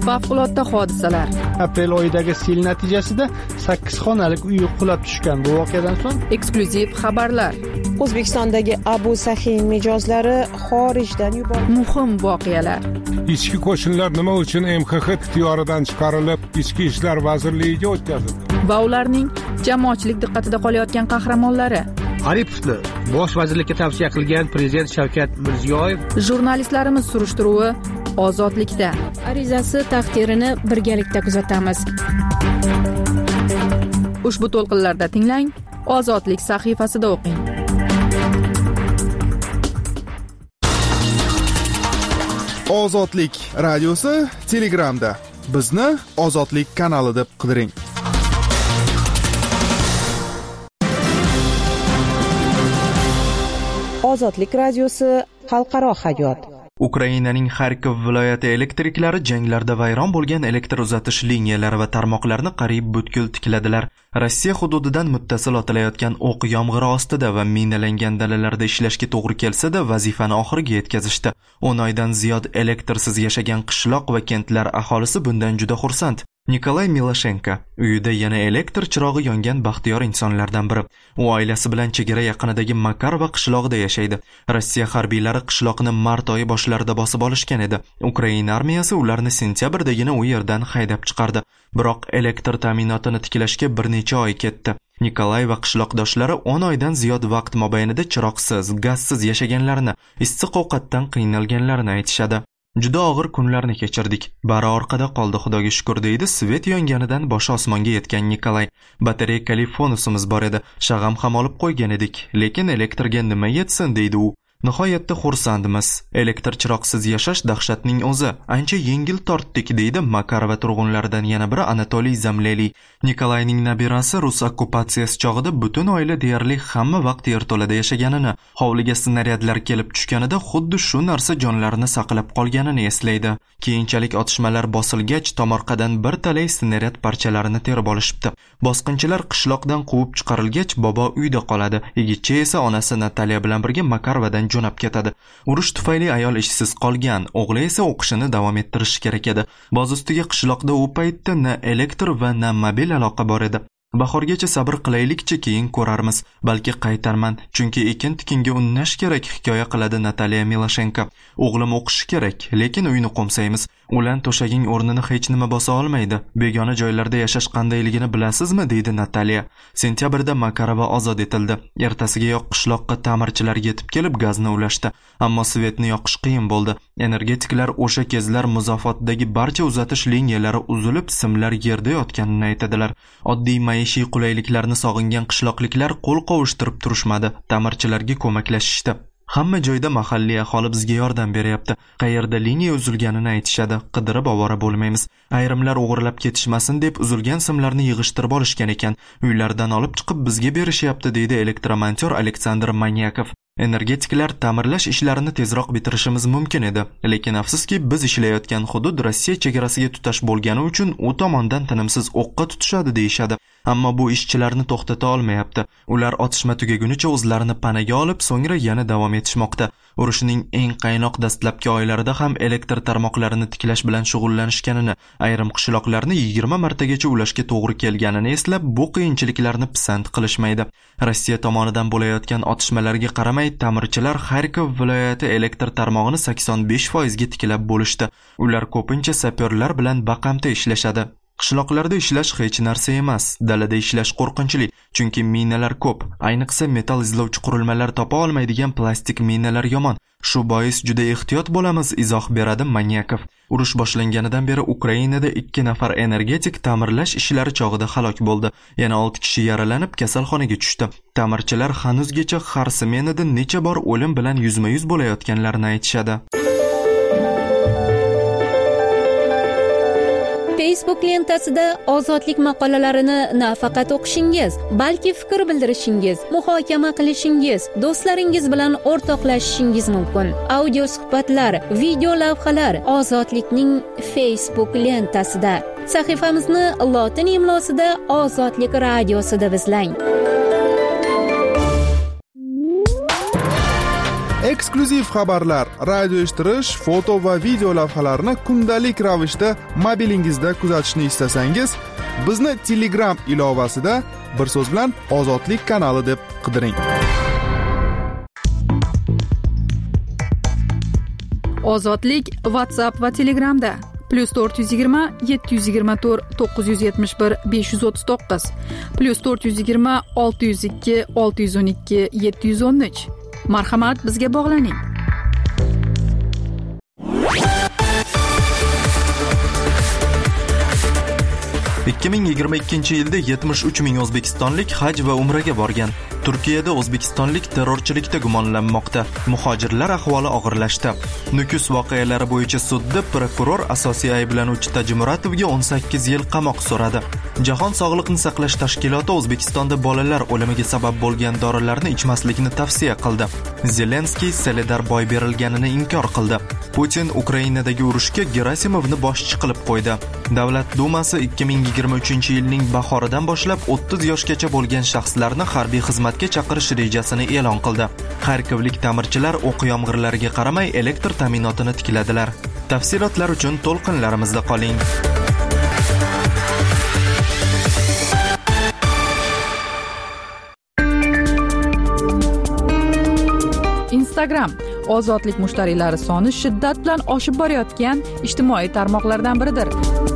Favqulodda hodisalar. Aprel oyidagi sel natijasida sakkiz xonalik uy qulab tushgan. Bu voqeadan so'ng eksklyuziv xabarlar. O'zbekistondagi Abu Sahiy mijozlari xorijdan yuborildi. Muhim voqealar. Ichki qo'shinlar nima uchun M X X ixtiyoridan chiqarilib, Ichki ishlar vazirligiga o'tkazildi? Va ularning jamoatchilik diqqatida qolayotgan qahramonlari. Aripovni bosh vazirlikka tavsiya qilgan prezident Shavkat Mirziyoyev. Jurnalistlarimiz surishtiruvi ozodlikda. Arizasi taqdirini birgalikda kuzatamiz. Ushbu to'lqinlarda tinglang, Ozodlik sahifasida o'qing. Ozodlik radiosi Telegramda. Bizni Ozodlik kanali deb qidiring. Ozodlik radiosi xalqaro hayot. Ukrainaning Xarkov viloyati elektriklari janglarda vayron bo'lgan elektr uzatish liniyalari va tarmoqlarni qariyb butkul tikladilar. Rossiya hududidan muttasil otilayotgan o'q yomg'iri ostida va minalangan dalalarda ishlashga to'g'ri kelsa-da, vazifani oxiriga yetkazishdi. o'n oydan ziyod elektrsiz yashagan qishloq va kentlar aholisi bundan juda xursand. Nikolay Miloshenko uyida yana elektr chirog'i yongan baxtiyor insonlardan biri. U oilasi bilan chegara yaqinidagi Makar va qishlog'ida yashaydi. Rossiya harbiylari qishloqni mart oyi boshlarida bosib olishgan edi. Ukraina armiyasi ularni sentябrdagina u yerdan haydab chiqardi. Biroq elektr ta'minotini tiklashga bir necha oy ketdi. Nikolay va qishloqdoshlari o'n oydan ziyod vaqt mobaynida chiroqsiz, gazsiz yashaganlarini, issiq ovqatdan qiynalganlarini aytishadi. Juda og'ir kunlarni kechirdik. Bari orqada qoldi, Xudoga shukr, deydi svet yonganidan boshi osmonga yetgan Nikolay. Batareyali fonusimiz bor edi. Shag'am ham olib qo'ygan edik, lekin elektrga nima yetsin, deydi u. Nihoyatda xursandmiz. Elektr chiroqsiz yashash dahshatning o'zi. Ancha yengil tortdik, deydi Makar va turg'unlardan yana biri Anatoliy Zamleli. Nikolayning nabirasi rus okkupatsiyasi chog'ida butun oila deyarli hamma vaqt yerto'lada yashaganini, hovliga snaryadlar kelib tushganida xuddi shu narsa jonlarini saqlab qolganini eslaydi. Keyinchalik otishmalar bosilgach, tomorqadan bir talay snaryad parchalarini terib olishibdi. Bosqinchilar qishloqdan quvib chiqarilgach, bobo uyda qoladi. Yigitcha esa onasi Nataliya bilan birga Makarvadan jo'nab ketadi. Urush tufayli ayol ishsiz qolgan, o'g'li esa o'qishini davom ettirishi kerak edi. Boz ustiga qishloqda u paytda na elektr va na mobil aloqa bor edi. Bahorgacha sabr qilaylikchi, keyin ko'rarmiz. Balki qaytarman, chunki ekin-tikinga unnash kerak, hikoya qiladi Nataliya Miloshenko. O'g'lim o'qishi kerak, lekin uyni qo'msaymiz. Ulan to'shaging o'rnini hech nima bosa olmaydi. Begona joylarda yashash qandayligini bilasizmi, deydi Nataliya. Sentyabrda Makarova ozod etildi. Ertasiga yoq qishloqqa ta'mirchilar yetib kelib gazni ulashdi. Ammo svetni yoqish qiyin bo'ldi. Energetiklar o'sha kezlar muzofotdagi barcha uzatish liniyalari uzilib, simlar yerda yotganini aytadilar. Oddiy maishiy qulayliklarni sog'ingan qishloqliklar qo'l qovushtirib turishmadi. Ta'mirchilarga ko'maklashishdi. Hamma joyda mahalliy aholi bizga yordam beryapti. Qayerda liniya uzilganini aytishadi. Qidirib ovora bo'lmaymiz. Ayrimlar o'g'irlab ketishmasin deb uzilgan simlarni yig'ishtirib olishgan ekan. Uylardan olib chiqib bizga berishyapti, deydi elektromontor Aleksandr Manyakov. Energetiklar ta'mirlash ishlarini tezroq bitirishimiz mumkin edi, lekin afsuski biz ishlayotgan hudud Rossiya chegarasiga tutash bo'lgani uchun u tomondan tinimsiz o'qqa tutishadi, deyishadi. Ammo bu ishchilarni to'xtata olmayapti. Ular otishma tugagunicha o'zlarini panaga olib, so'ngra yana davom etishmoqda. Urushning eng qaynoq dastlabki oylarida ham elektr tarmoqlarini tiklash bilan shug'ullanishganini, ayrim qishloqlarni yigirma martagacha ulashga to'g'ri kelganini eslab, bu qiyinchiliklarni pisand qilishmaydi. Rossiya tomonidan bo'layotgan otishmalarga qaramay, ta'mirchilar Xarkov viloyati elektr tarmog'ini sakson besh foiz ga tiklab bo'lishdi. Ular ko'pincha sapyorlar bilan baqamta ishlashadi. Qishloqlarda ishlash hech narsa emas, dalada ishlash qo'rqinchli, chunki minalar ko'p. Ayniqsa metal izlovchi qurilmalar topa olmaydigan plastik minalar yomon. Shu bois juda ehtiyot bo'lamiz, izoh beradi Manyakov. Urush boshlanganidan beri Ukrainada ikki nafar energetik ta'mirlash ishlari chog'ida halok bo'ldi. Yana olti kishi yaralanib kasalxonaga tushdi. Ta'mirchilar hanuzgacha har smenada necha bor o'lim bilan yuzma-yuz bo'layotganlarini aytishadi. Facebook lentasida ozodlik maqolalarini nafaqat o'qishingiz, balki fikr bildirishingiz, muhokama qilishingiz, do'stlaringiz bilan o'rtoqlashishingiz mumkin. Audio suhbatlar, video lavhalar Ozodlikning Facebook lentasida. Sahifamizni lotin imlosida Ozodlik radiosi deb izlang. eksklyuziv xabarlar, radio eshittirish, foto va video lavhalarni kundalik ravishda mobilingizda kuzatishni istasangiz, bizni Telegram ilovasida bir so'z bilan Ozodlik kanali deb qidiring. Ozodlik WhatsApp va Telegramda plus to'rt yuz yigirma yetti yuz yigirma to'rt to'qqiz yuz yetmish bir besh yuz o'ttiz to'qqiz plus to'rt yuz yigirma olti yuz ikki olti yuz o'n ikki yetti yuz o'n uch. Marhamat, bizga bog'laning. ikki ming yigirma ikkinchi yilda yetmish uch ming o'zbekistonlik haj va umraga borgan. Turkiyada o'zbekistonlik terrorchilikda gumonlanmoqda. Muhojirlar ahvoli og'irlashdi. Nukus voqealari bo'yicha sudda prokuror asosiy ayblanuvchi Tajimuratovga o'n sakkiz yil qamoq so'radi. Jahon sog'liqni saqlash tashkiloti O'zbekistonda bolalar o'limiga sabab bo'lgan dorilarni ichmaslikni tavsiya qildi. Zelenskiy Soledar boy berilganini inkor qildi. Putin Ukrainadagi urushga Gerasimovni boshchi qilib qo'ydi. Davlat dumasi ikki ming yigirma uchinchi yilning bahoridan boshlab o'ttiz yoshgacha bo'lgan shaxslarni harbiy xizmatga chaqirish rejasini e'lon qildi. Xarkovlik ta'mirchilar o'q yomg'irlariga qaramay elektr ta'minotini tikladilar. Tafsilotlar uchun to'lqinlarimizda qoling. Instagram ozodlik mushtariylari soni shiddat bilan oshib borayotgan ijtimoiy tarmoqlardan biridir.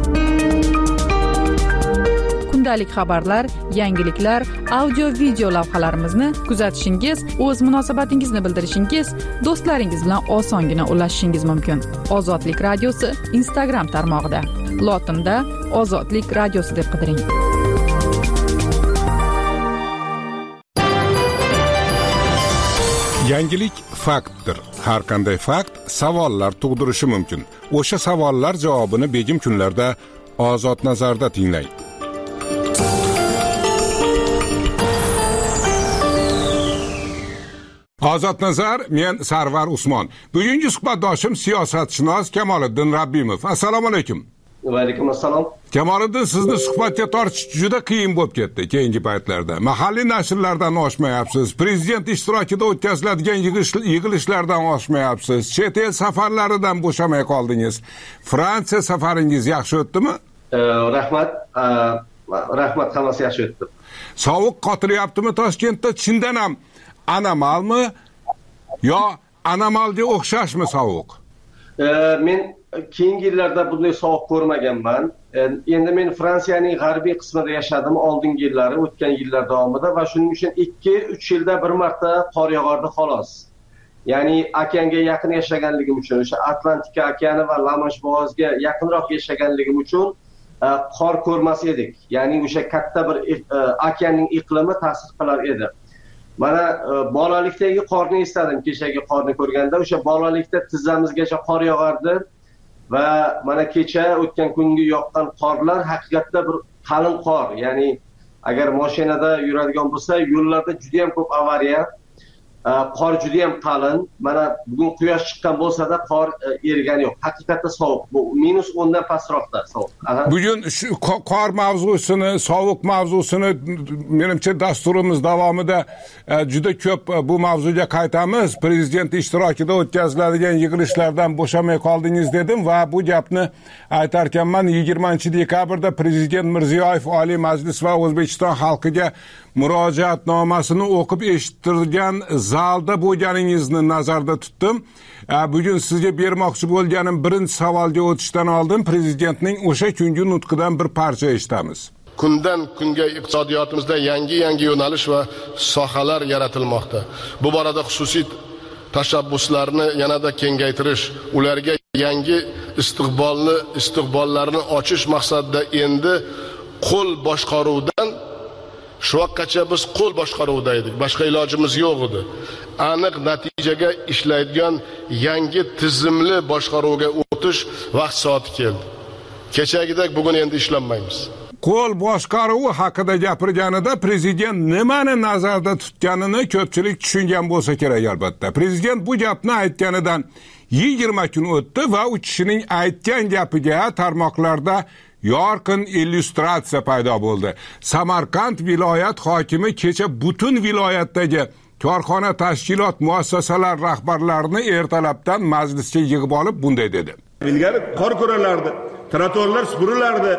Kundalik xabarlar, yangiliklar, audio-video lavhalarimizni kuzatishingiz, o'z munosabatingizni bildirishingiz, do'stlaringiz bilan osongina ulashishingiz mumkin. Ozodlik radiosi Instagram tarmog'ida. Lotinda Ozodlik radiosi deb qidiring. Yangilik faktdir. Har qanday fakt savollar tug'dirishi mumkin. O'sha savollar javobini begim kunlarda Ozod nazarda tinglang. Ozod nazar, men Sarvar Usmon. Bugungi suhbatdoshim siyosatshunos Kamoliddin Rabbimov. Assalomu alaykum. Va alaykum assalom. Kamoliddin, sizni suhbatga tortish juda qiyin bo'lib ketdi keyingi paytlarda. Mahalliy nashrlardan oshmayapsiz, prezident ishtirokida o'tkaziladigan yig'ilishlardan oshmayapsiz, chet el safarlaridan bo'shamay qoldingiz. Fransiya safaringiz yaxshi o'tdimi? Rahmat, rahmat, hammasi yaxshi o'tdi. Sovuq qotiryaptimi Toshkentda? Chindan ham anomalmi yo anomalga o'xshashmi sovuq? Men keyingi yillarda bunday sovuq ko'rmaganman. Endi men Fransiyaning g'arbiy qismida yashadim oldingi yillari, o'tgan yillar davomida va shuning uchun ikki uch yilda bir marta qor yog'ardi xolos. Ya'ni okeanga yaqin yashaganligim uchun, o'sha Atlantika okeani va La-Mansh bo'g'oziga yaqinroq yashaganligim uchun qor ko'rmas edik. Ya'ni o'sha katta bir okeanning iqlimi ta'sir qilar edi. Mana bolalikdagi qorni esladim, kechagi qorni ko'rganda, o'sha bolalikda tizzamizgacha qor yog'ardi va mana kecha o'tgan kungi yoqqan qorlar haqiqatda bir qalin qor. Ya'ni agar mashinada yuradigan bo'lsa, yo'llarda juda ham ko'p avariya, qor juda ham qalin. Mana bugun quyosh chiqqan bo'lsa-da qor erigani yo'q. Haqiqatda sovuq. Bu minus o'ndan pastroqda sovuq. Bugun shu qor mavzusini, sovuq mavzusini menimcha dasturimiz davomida juda ko'p bu mavzuga qaytamiz. Prezident ishtirokida o'tkaziladigan yig'ilishlardan bo'shamay qoldingiz dedim va bu gapni aytarkanman yigirmanchi dekabrda Prezident Mirziyoyev Oliy Majlis va O'zbekiston xalqiga murojaatnomasini o'qib eshittirgan zalda bo'lganingizni nazarda tutdim. Bugun sizga bermoqchi bo'lganim birinchi savolga o'tishdan oldin prezidentning o'sha kungi nutqidan bir parcha eshitamiz. Kundan kunga iqtisodiyotimizda yangi-yangi yo'nalish va sohalar yaratilmoqda. Bu borada xususiy tashabbuslarni yanada kengaytirish, ularga yangi istiqbolni, istiqbollarni ochish maqsadida endi qo'l boshqaruvdan shu vaqtgacha biz qo'l boshqaruvida edik. Boshqa ilojimiz yo'q edi. Aniq natijaga ishlaydigan yangi tizimli boshqaruvga o'tish vaqt soati keldi. Kechagidek bugun endi ishlanmaymiz. Qo'l boshqaruvi haqida gapirganida prezident nimani nazarda tutganini ko'pchilik tushungan bo'lsa kerak albatta. Prezident bu gapni aytganidan yigirma kun o'tdi va u kishining aytgan gapiga tarmoqlarda yorqin illyustratsiya paydo bo'ldi. Samarqand viloyat hokimi kecha butun viloyatdagi korxona tashkilot muassasalar rahbarlarini ertalabdan majlisga yig'ib olib bunday dedi. Ilgari qor ko'ralardi, trotuarlar supurilardi.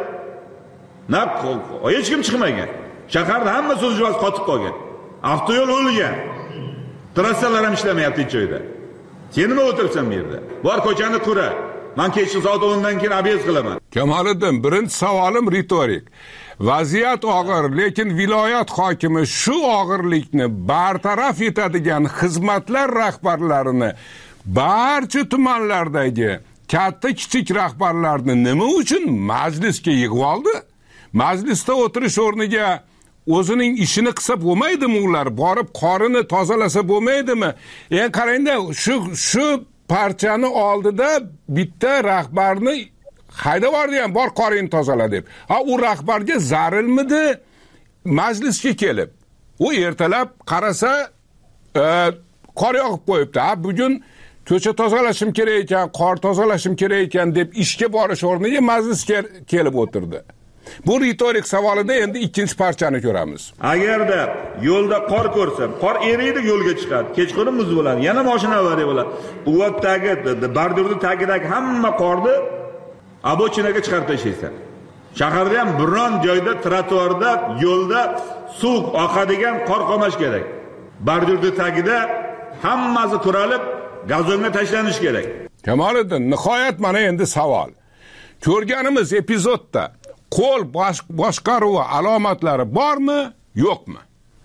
Na hech kim chiqmagan. Shaharda hamma so'zjuvaz qotib qolgan. Avtoyo'l o'lgan. Trassalar ham ishlamayapti hech joyda. Sen nima o'tiribsan bu yerda? Bor ko'chani qura. Men kechki soat o'ndan keyin abyez qilaman. Kamoliddin, birinchi savolim ritorik. Vaziyat og'ir, lekin viloyat hokimi shu og'irlikni bartaraf etadigan xizmatlar rahbarlarini barcha tumanlardagi katta kichik rahbarlarni nima uchun majlisga yig'ib oldi? Majlisda o'tirish o'rniga o'zining ishini qilsa bo'lmaydimi ular? Borib qorini tozalasa bo'lmaydimi? Endi qarangda, shu shu parchani oldida bitta rahbarni haydab yubordi ham, bor qorini tozala deb. Ha, u rahbarga zarilmidi majlisga kelib? U ertalab qarasa, e, qor yog'ib qo'yibdi. Ha, bugun ko'cha tozalashim kerak ekan, qor tozalashim kerak ekan deb ishga borish o'rniga majlisga kelib o'tirdi. Bu ritorik savolida endi ikkinchi parchani ko'ramiz. Agarda yo'lda qor ko'rsam, qor eriydi, yo'lga chiqadi. Kechqurun muz bo'ladi, yana mashina avariya bo'ladi. Quvvatdagi, bordurning tagidagi hamma qorni abochinaga chiqarib tashlaysan. Shaharda ham biron joyda trotuarda, yo'lda suv oqadigan qor qolmash kerak. Bordurning tagida hammasi turalib, gazonga tashlanish kerak. Kamoliddin, nihoyat mana endi savol. Ko'rganimiz epizodda qo'l boshqaruvi alomatlari bormi, yo'qmi?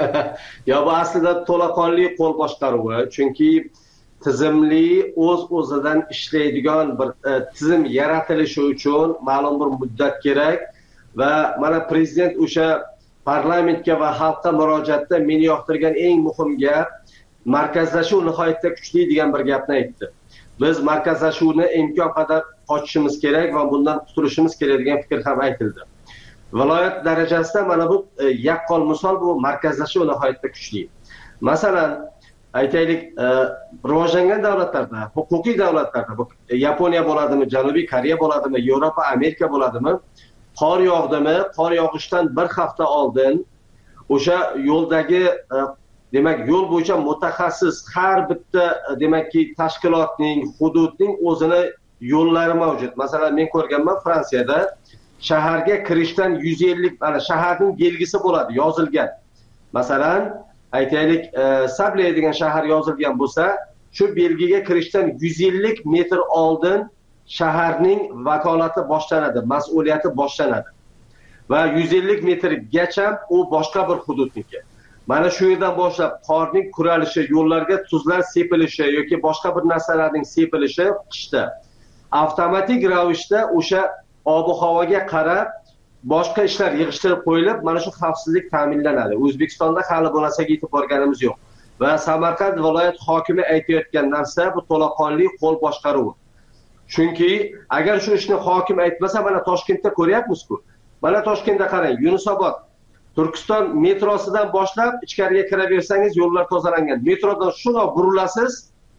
Ya bu aslida to'laqonli qo'l boshqaruvi, chunki tizimli o'z-o'zidan ishlaydigan bir e, tizim yaratilishi uchun ma'lum bir muddat kerak va mana prezident o'sha parlamentga va xalqqa murojaatda meni yoqtirgan eng muhim gap markazlashuv nihoyatda kuchli degan bir gapni aytdi. Biz markazlashuvni imkon qadar qochishimiz kerak va bundan qutulishimiz kerak degan fikr ham aytildi. Viloyat darajasida mana bu e, yaqqol misol bu markazlashuv nihoyatda kuchli. Masalan, aytaylik, e, rivojlangan davlatlarda, huquqiy davlatlarda, bu Yaponiya bo'ladimi, Janubiy Koreya bo'ladimi, Yevropa, Amerika bo'ladimi, qor yog'dimi, qor yog'ishdan bir hafta oldin o'sha yo'ldagi e, demak, yo'l bo'yicha mutaxassis har bitta demakki tashkilotning, hududning o'zini yo'llari mavjud. Masalan, men ko'rganman Fransiyada shaharga kirishdan yuz ellik mana shaharning belgisi bo'ladi, yozilgan. Masalan, aytaylik, e, Sabley degan shahar yozilgan bo'lsa, shu belgiga kirishdan yuz ellik metr oldin shaharning vakolati boshlanadi, mas'uliyati boshlanadi. Va yuz ellik metrgacha u boshqa bir hududniki. Mana shu yerdan boshlab qorning kuralishi, yo'llarga tuzlar sepilishi yoki boshqa bir narsalarning sepilishi qishda avtomatik ravishda o'sha ob-havoga qarab boshqa ishlar yig'ishtirib qo'yilib, mana shu xavfsizlik ta'minlanadi. O'zbekistonda hali bu narsaga yetib borganimiz yo'q. Va Samarqand viloyat hokimi aytayotgan narsa bu to'laqonli qo'l boshqaruvi. Chunki agar shu ishni hokim aytmasa, mana Toshkentda ko'ryapmiz-ku. Mana Toshkentda qarang, Yunusobod Turkiston metrosidan boshlab ichkariga kiraversangiz yo'llar tozalangan. Metrodan shundoq burilasiz,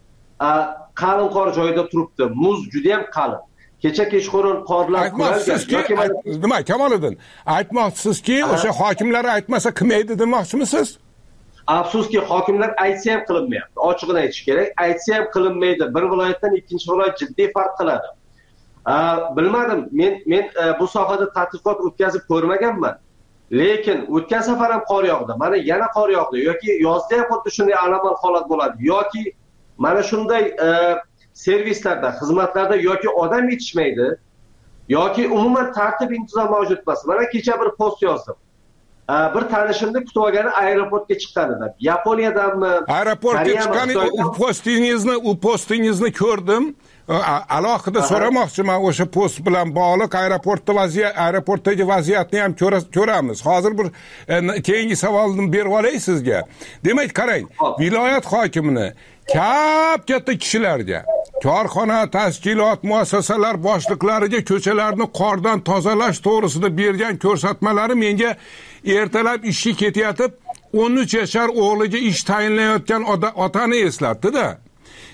qalin qor joyida turibdi. Muz juda ham qalin. Kecha kechqurun qorlar ko'ralgan. Nima, Kamoliddin? Aytmoqchisizki, o'sha hokimlar aytmasa kim aytdi demoqchimisiz? Afsuski, hokimlar aytsa ham qilinmayapti. Ochiqini aytish kerak. Aytsa ham qilinmaydi. Bir viloyatdan ikkinchi viloyat jiddiy farq qiladi. Bilmadim, men men bu sohada tadqiqot o'tkazib ko'rmaganman. Lekin o'tgan safar ham qor yog'di. Mana yana qor yog'di yoki yozda ham xuddi shunday anomal holat bo'ladi yoki mana shunday e, servislarda, xizmatlarda yoki odam yetishmaydi yoki umuman tartib intizom mavjud emas. Mana kecha bir post yozdim. E, bir tanishimni kutib olgani aeroportga chiqqanidan. Yaponiyadanmi? Aeroportga chiqqani u postingizni, u postingizni ko'rdim. Alohida so'ramoqchiman, o'sha post bilan bog'liq aeroportda vaziyat, aeroportdagi vaziyatni ham ko'ramiz. Hozir bir e, keyingi savolni berib olay sizga. Demak, qarang, viloyat hokimini kap katta kishilarga, korxona, tashkilot, muassasalar boshliqlariga ko'chalarni qordan tozalash to'g'risida bergan ko'rsatmalari menga ertalab ishga ketayotib o'n uch yashar o'g'liga ish tayinlayotgan otani eslatdi-da.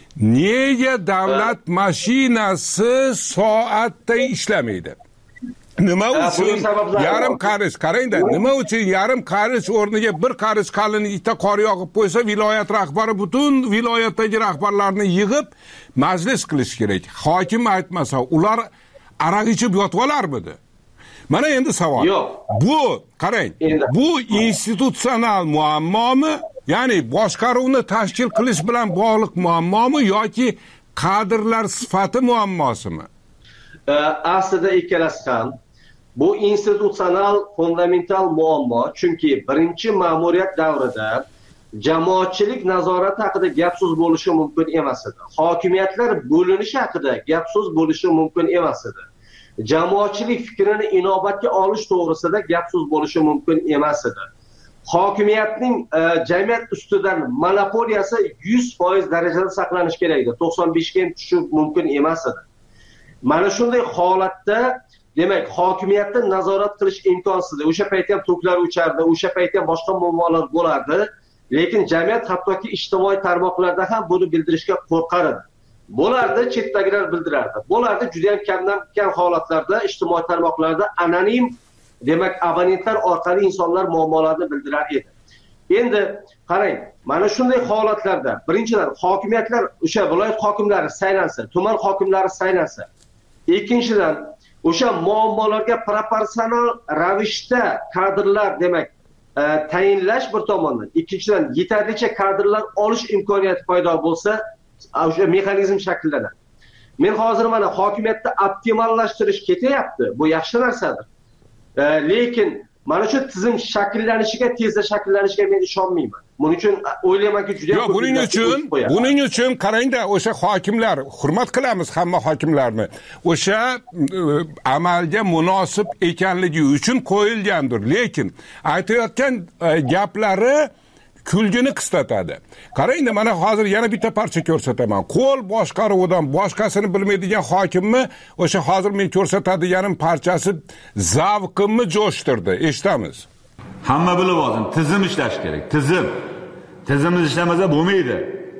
Nega davlat mashinasi soatda ishlamaydi? nima uchun yarim qarich qarangda, nima uchun yarim qarich o'rniga bir qarich qalinlikda qor yog'ib qo'ysa, viloyat rahbari butun viloyatdagi rahbarlarni yig'ib majlis qilish kerak. Hokim aytmasa, ular aroq ichib yotib olarmidi? Mana endi savol. Yo'q. Bu, qarang, bu institutsional muammomi, ya'ni boshqaruvni tashkil qilish bilan bog'liq muammomi yoki kadrlar sifati muammosimi? Aslida ikkalasi ham. Bu institutsional fundamental muammo, chunki birinchi ma'muriyat davrida jamoatchilik nazorati haqida gap so'z bo'lishi mumkin emas edi. Hokimiyatlar bo'linishi haqida gap so'z bo'lishi mumkin emas edi. Jamoatchilik fikrini inobatga olish to'g'risida gap so'z bo'lishi mumkin emas edi. Hokimiyatning e, jamiyat ustidan monopoliyasi yuz foiz darajada saqlanish kerak edi. to'qson besh ga ham tushish mumkin emas edi. Mana shunday holatda, demak, hokimiyatni nazorat qilish imkonsiz. O'sha paytda ham to'klar o'chardi, o'sha paytda ham boshqa muammolar bo'lardi, lekin jamiyat hattoki ijtimoiy tarmoqlarda ham buni bildirishga qo'rqar edi. Bo'lardi, chetdagilar bildirardi. Bo'lardi, juda ham kamdan kam holatlarda ijtimoiy tarmoqlarda anonim, demak, abonentlar orqali insonlar muammolarini bildirar edi. Endi qarang, mana shunday holatlarda birinchidan hokimiyatlar, o'sha viloyat hokimlari saylansa, tuman hokimlari saylansa, ikkinchidan o'sha muammolarga proporsional ravishda kadrlar, demak, e, tayinlash bir tomondan, ikkinchidan yetarlicha kadrlar olish imkoniyati paydo bo'lsa, o'sha mexanizm shakllanadi. Men hozir mana hokimiyatni optimallashtirish ketyapti. Bu yaxshi narsadir. E, lekin mana shu tizim shakllanishiga, tezda shakllanishiga men ishonmayman. Buning uchun o'ylaymanki, juda ham Yo'q, buning uchun, buning uchun qarangda, o'sha hokimlar, hurmat qilamiz hamma hokimlarni. O'sha amalga munosib ekanligi uchun qo'yilgandir. Lekin aytayotgan gaplari kulgini qisqatadi. Qarangda, mana hozir yana bitta parcha ko'rsataman. Qo'l boshqaruvidan boshqasini bilmaydigan hokimni o'sha hozir men ko'rsatadiganim parchasi zavqimni jo'shtirdi. Eshitamiz. Hamma bilib olsin, tizim ishlash kerak. Tizim. Tizimimiz ishlamasa bo'lmaydi.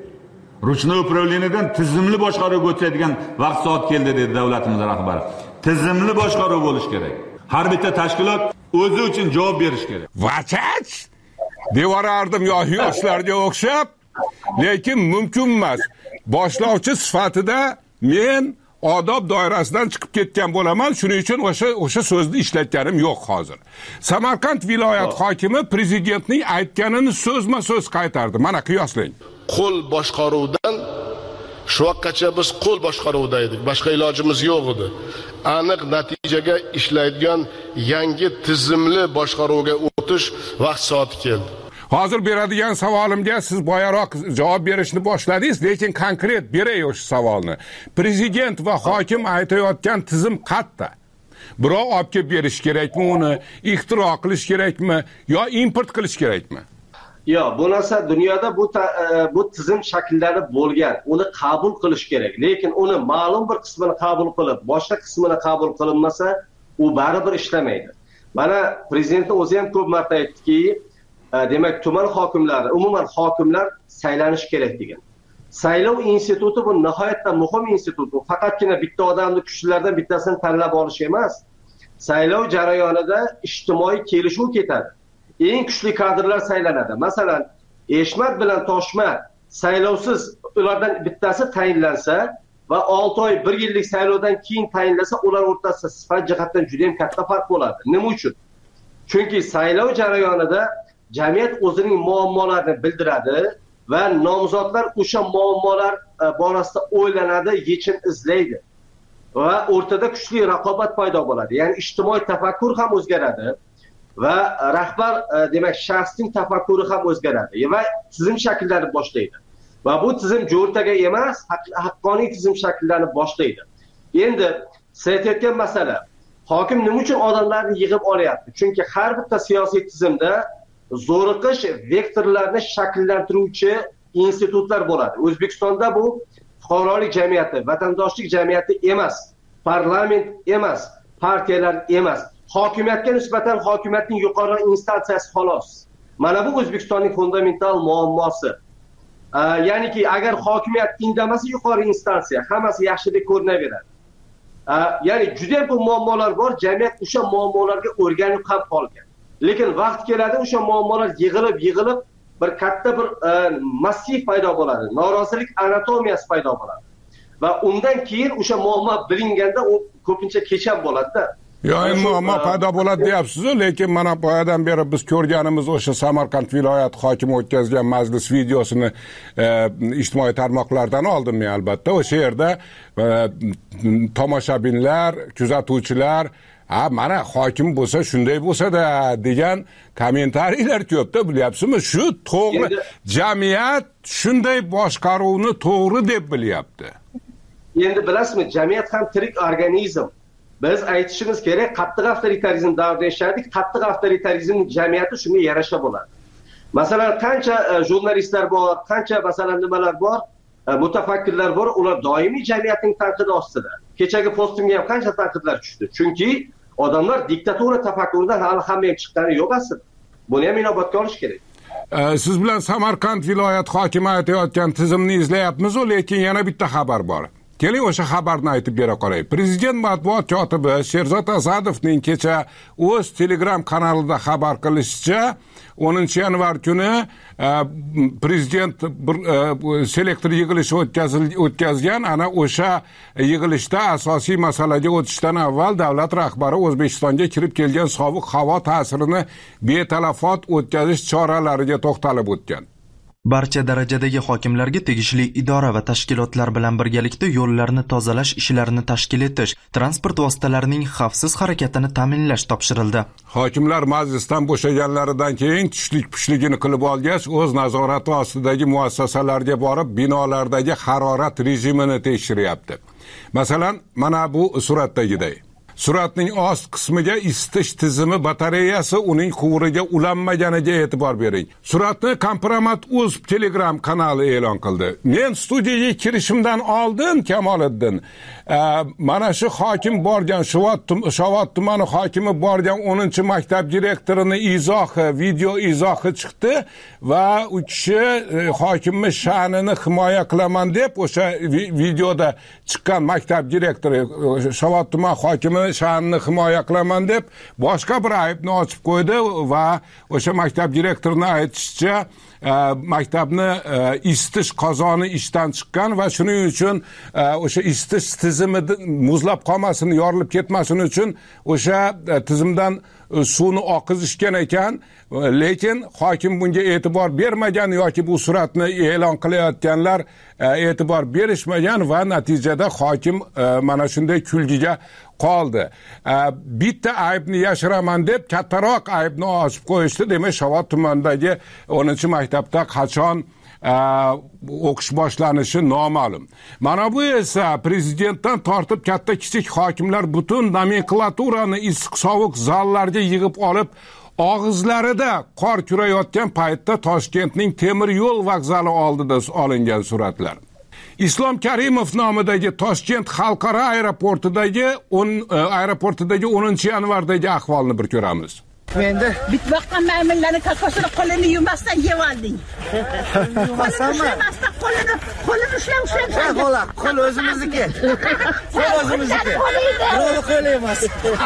Ruchnoy upravleniyadan tizimli boshqaruvga o'tadigan vaqt soat keldi dedi davlatimiz rahbari. Tizimli boshqaruv bo'lish kerak. Har bitta tashkilot o'zi uchun javob berish kerak. Vachach devorardim yoshlarga o'xshab, lekin mumkin emas. Boshlovchi sifatida men odob doirasidan chiqib ketgan bo'laman, shuning uchun o'sha o'sha so'zni ishlatganim yo'q hozir. Samarqand viloyat hokimi prezidentning aytganini so'zma-so'z qaytardi. Mana qiyoslang. Qo'l boshqaruvdan shu vaqtgacha biz qo'l boshqaruvida edik. Boshqa ilojimiz yo'q edi. Aniq natijaga ishlaydigan yangi tizimli boshqaruvga o'tish vaqt soati keldi. Hozir beradigan savolimga siz boyaroq javob berishni boshladingiz, lekin konkret beray o'sha savolni. Prezident va hokim aytayotgan tizim qayerda? Birov olib kelib berish kerakmi uni, ixtiro qilish kerakmi yo import qilish kerakmi? Yo'q, bu narsa dunyoda bu ta, bu tizim shakllanib bo'lgan. Uni qabul qilish kerak. Lekin uni ma'lum bir qismini qabul qilib, boshqa qismini qabul qilinmasa, u baribir ishlamaydi. Mana prezident o'zi ham ko'p marta aytdiki, demak, tuman hokimlari, umuman hokimlar saylanish kerak degan. Saylov instituti bu nihoyatda muhim institut. Bu faqatgina bitta odamni kuchlilardan bittasini tanlab olish emas. Saylov jarayonida ijtimoiy kelishuv ketadi. Eng kuchli kadrlar saylanadi. Masalan, Eshmat bilan Toshmat saylovsiz ulardan bittasi tayinlansa va olti oy, bir yillik saylovdan keyin tayinlasa, ular o'rtasida sifat jihatdan juda ham katta farq bo'ladi. Nima uchun? Chunki saylov jarayonida jamiyat o'zining muammolarini bildiradi va nomzodlar o'sha muammolar borasida o'ylanadi, yechim izlaydi. Va o'rtada kuchli raqobat paydo bo'ladi. Ya'ni ijtimoiy tafakkur ham o'zgaradi va rahbar, demak, shaxsning tafakkuri ham o'zgaradi va tizim shakllanib boshlaydi. Va bu tizim jo'rtaga emas, haqqoniy tizim shakllanib boshlaydi. Endi siz aytayotgan masala, hokim nima uchun odamlarni yig'ib olyapti? Chunki har bitta siyosiy tizimda zo'riqish vektorlarini shakllantiruvchi institutlar bo'ladi. O'zbekistonda bu fuqarolik jamiyati, vatandoshlik jamiyati emas, parlament emas, partiyalar emas. Hokimiyatga nisbatan hokimiyatning yuqori instansiyasi xolos. Mana bu O'zbekistonning fundamental muammosi. Ya'niki agar hokimiyat indamasa yuqori instansiya, hammasi yaxshi deb ko'rinaveradi. ya'ni juda ham ko'p muammolar bor, jamiyat o'sha muammolarga o'rganib ham qolgan. Lekin vaqt keladi, o'sha muammolar yig'ilib yig'ilib bir katta bir massiv paydo bo'ladi, norozilik anatomiyasi paydo bo'ladi va undan keyin o'sha muammo bilinganda u ko'pincha kecham bo'ladi-da. Yo'q, muammo paydo bo'ladi deyapsiz-ku, lekin mana boyadan beri biz ko'rganimiz o'sha Samarqand viloyati hokimi o'tkazgan majlis videosini ijtimoiy tarmoqlardan oldim men albatta. O'sha yerda tomoshabinlar, kuzatuvchilar ha mana hokim bo'lsa shunday bo'lsa-da degan kommentariylar ko'pda, bilyapsizmi? Shu to'g'ri, jamiyat shunday boshqaruvni to'g'ri deb bilyapti. Endi bilasizmi, jamiyat ham tirik organizm. Biz aytishimiz kerak, qattiq avtoritarizm davrida yashadik, qattiq avtoritarizm jamiyati shunga yarasha bo'ladi. Masalan, qancha jurnalistlar bor, qancha masalan nimalar bor, mutafakkirlar bor, ular doimiy jamiyatning tanqidi ostida. Kechagi postimga ham qancha tanqidlar tushdi. Chunki odamlar diktatura tafakkuridan hali hamma ham chiqqani yo'q aslida. Buni ham inobatga olish kerak. Siz bilan Samarqand viloyat hokimi aytayotgan tizimni izlayapmiz, lekin yana bitta xabar bor. Keling o'sha xabarni aytib bera qolay. Prezident matbuot kotibi Sherzod Asadovning kecha o'z Telegram kanalida xabar qilishicha, o'ninchi yanvar kuni prezident bir selektor yig'ilishi o'tkazgan, ana o'sha yig'ilishda asosiy masalaga o'tishdan avval davlat rahbari O'zbekistonga kirib kelgan sovuq havo ta'sirini betalafot o'tkazish choralariga to'xtalib o'tgan. Barcha darajadagi hokimlarga tegishli idora va tashkilotlar bilan birgalikda yo'llarni tozalash ishlarini tashkil etish, transport vositalarining xavfsiz harakatini ta'minlash topshirildi. Hokimlar majlisdan bo'shaganlaridan keyin tushlik-pushligini qilib olgach, o'z nazorati ostidagi muassasalarga borib, binolardagi harorat rejimini tekshiryapti. Masalan, mana bu suratdagiday. Suratning ost qismiga isitish tizimi batareyasi uning quvuriga ulanmaganiga e'tibor bering. Suratni Kompromat.uz Telegram kanali e'lon qildi. Men studiyaga kirishimdan oldin Kamoliddin, mana shu hokim borgan, Shovot tumani hokimi borgan o'ninchi maktab direktorini izohi, video izohi chiqdi va u kishi hokimning sha'nini himoya qilaman deb o'sha videoda chiqqan maktab direktori Shovot tumani hokimi sha'nini himoya qilaman deb boshqa bir aybni ochib qo'ydi va o'sha maktab direktorining aytishicha maktabni isitish qozoni ishdan chiqqan va shuning uchun o'sha isitish tizimi muzlab qolmasin, yorilib ketmasin uchun o'sha tizimdan suvni oqizishgan ekan, lekin hokim bunga e'tibor bermagan yoki bu suratni e'lon qilayotganlar e'tibor berishmagan va natijada hokim mana shunday kulgiga qoldi. Bitta aybni yashiraman deb kattaroq aybni ochib qo'yishdi. Demak, Shovot tumanidagi o'ninchi maktabda qachon o'qish boshlanishi noma'lum. Mana bu esa prezidentdan tortib katta kichik hokimlar butun nomenklaturani issiq sovuq zallarga yig'ib olib, og'izlarida qor kurayotgan paytda Toshkentning temir yo'l vokzali oldida olingan suratlar. Islom Karimov nomidagi Toshkent xalqaro aeroportidagi aeroportidagi o'ninchi yanvardagi ahvolni bir ko'ramiz. Endi bitmoqdan maymunlarning kakosini qo'lini yumasdan yeb olding. Yumasanmi? Qo'lini qo'lini ushlab ushlab. Qo'l, qo'l o'zimizniki. Qo'l o'zimizniki. Birovni qo'li emas.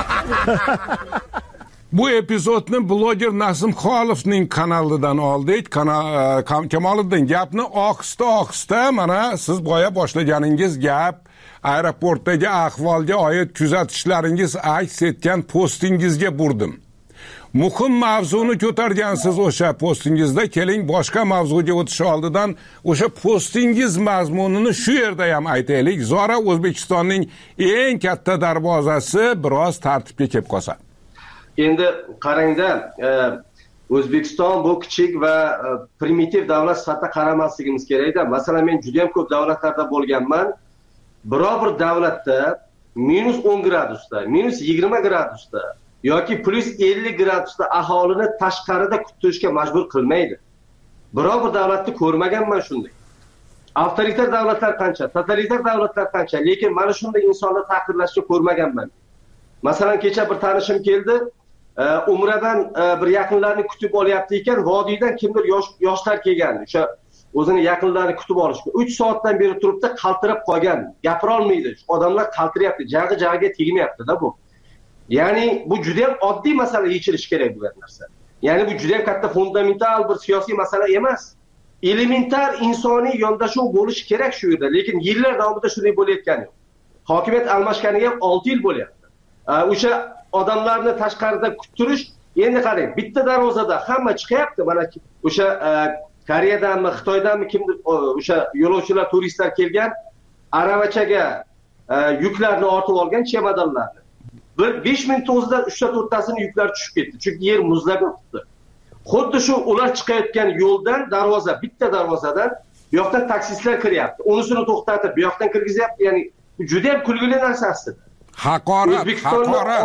Bu epizodni bloger Nasim Xolovning kanalidan oldik. Kamoliddin, gapni ohista-ohista, mana siz boya boshlaganingiz gap aeroportdagi ahvolga oid kuzatishlaringiz aks etgan postingizga burdim. Muhim mavzuni ko'targansiz o'sha postingizda. Keling boshqa mavzuga o'tish oldidan o'sha postingiz mazmunini shu yerda ham aytaylik. Zora O'zbekistonning eng katta darvozasi biroz tartibga kelib qolsa. Endi qarangda, O'zbekiston bu kichik va primitiv davlat sifatida qaramasligimiz kerak-da. Masalan, men juda ham ko'p davlatlarda bo'lganman. Biror bir davlatda minus o'n gradusda, minus yigirma gradusda yoki plus ellik gradusda aholini tashqarida kuttirishga majbur qilmaydi. Biror bir davlatni ko'rmaganman shunday. Avtoritar davlatlar qancha, totalitar davlatlar qancha, lekin mana shunday insonni taqdirlashga ko'rmaganman. Masalan, kecha bir tanishim keldi, umradan bir yaqinlarni kutib olyapti ekan, vodiydan kimdir yosh yoshlar kelgan. O'sha o'zini yaqinlarini kutib olishga uch soatdan beri turibdi, qaltirab qolgan, gapira olmaydi. Odamlar qaltiryapti, jag'i jag'iga tegmayapti-da bu. Ya'ni bu juda ham oddiy masala, yechilishi kerak bo'lgan narsa. Ya'ni bu juda ham katta fundamental bir siyosiy masala emas. Elementar insoniy yondashuv bo'lishi kerak shu yerda, lekin yillar davomida shunday bo'layotgani yo'q. Hokimiyat almashganiga ham olti yil bo'lyapti. O'sha odamlarni tashqarida kuttirish, endi qarang, bitta darvozada hamma chiqyapti, mana o'sha Koreyadanmi, Xitoydanmi kimdir o'sha yo'lovchilar, turistlar kelgan aravachaga yuklarni ortib olgan chemadonlarni. Bir besh minut o'zida uch ta to'rt tasini yuklar tushib ketdi, chunki yer muzlab yotibdi. Xuddi shu ular chiqayotgan yo'ldan darvoza, bitta darvozadan bu yoqdan taksistlar kiryapti. Unisini to'xtatib, bu yoqdan kirgizyapti. Ya'ni juda ham kulgili narsa aslida. Haqorat, haqorat.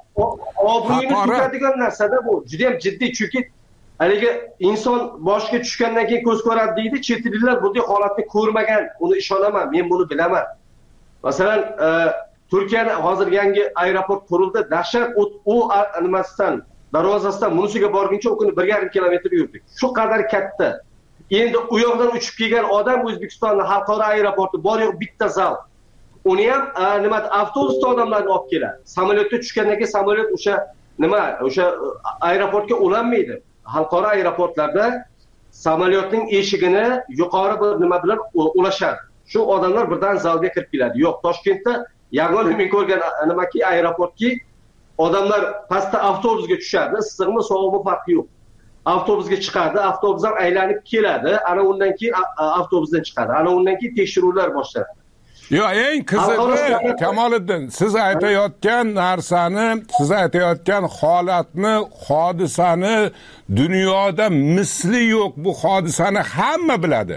Obro'yini tutadigan narsa-da bu. Juda ham jiddiy, chunki haligi inson boshiga tushgandan keyin ko'z ko'radi deydi. Chet elliklar bunday holatni ko'rmagan. Uni ishonaman, men buni bilaman. Masalan, Turkiyaning hozir yangi aeroport qurildi. Dahshat u nimasidan darvozasidan bunisiga borguncha o'kini bir yarim kilometr yurdik. Shu qadar katta. Endi u yoqdan uchib kelgan odam O'zbekistonning xalqaro aeroporti bor yo'q bitta zal. Uni ham nima avtobusda odamlarni olib keladi. Samolyotga tushgandan keyin samolyot o'sha nima o'sha aeroportga ulanmaydi. Xalqaro aeroportlarda samolyotning eshigini yuqori bir nima bilan ulashadi. Shu odamlar birdan zalga kirib keladi. Yo'q, Toshkentda yagona men ko'rgan nimaki aeroportki odamlar pastda avtobusga tushadi, issiqmi, sovuqmi farqi yo'q. Avtobusga chiqadi, avtobus ham aylanib keladi, ana undan keyin avtobusdan chiqadi. Ana undan keyin tekshiruvlar boshlanadi. Yo, eng qizig'i Kamoliddin, siz aytayotgan narsani, siz aytayotgan holatni, hodisani dunyoda misli yo'q. Bu hodisani hamma biladi.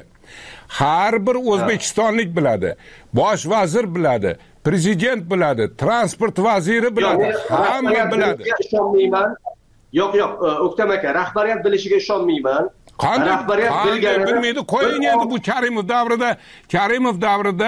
Har bir o'zbekistonlik biladi. Bosh vazir biladi. Prezident biladi, transport vaziri biladi, hamma biladi. Ishonmayman. Yo'q, yo'q, O'ktam aka, rahbariyat bilishiga ishonmayman. Qanday rahbariyat bilganini bilmaydi. Qo'ying endi bu Karimov davrida, Karimov davrida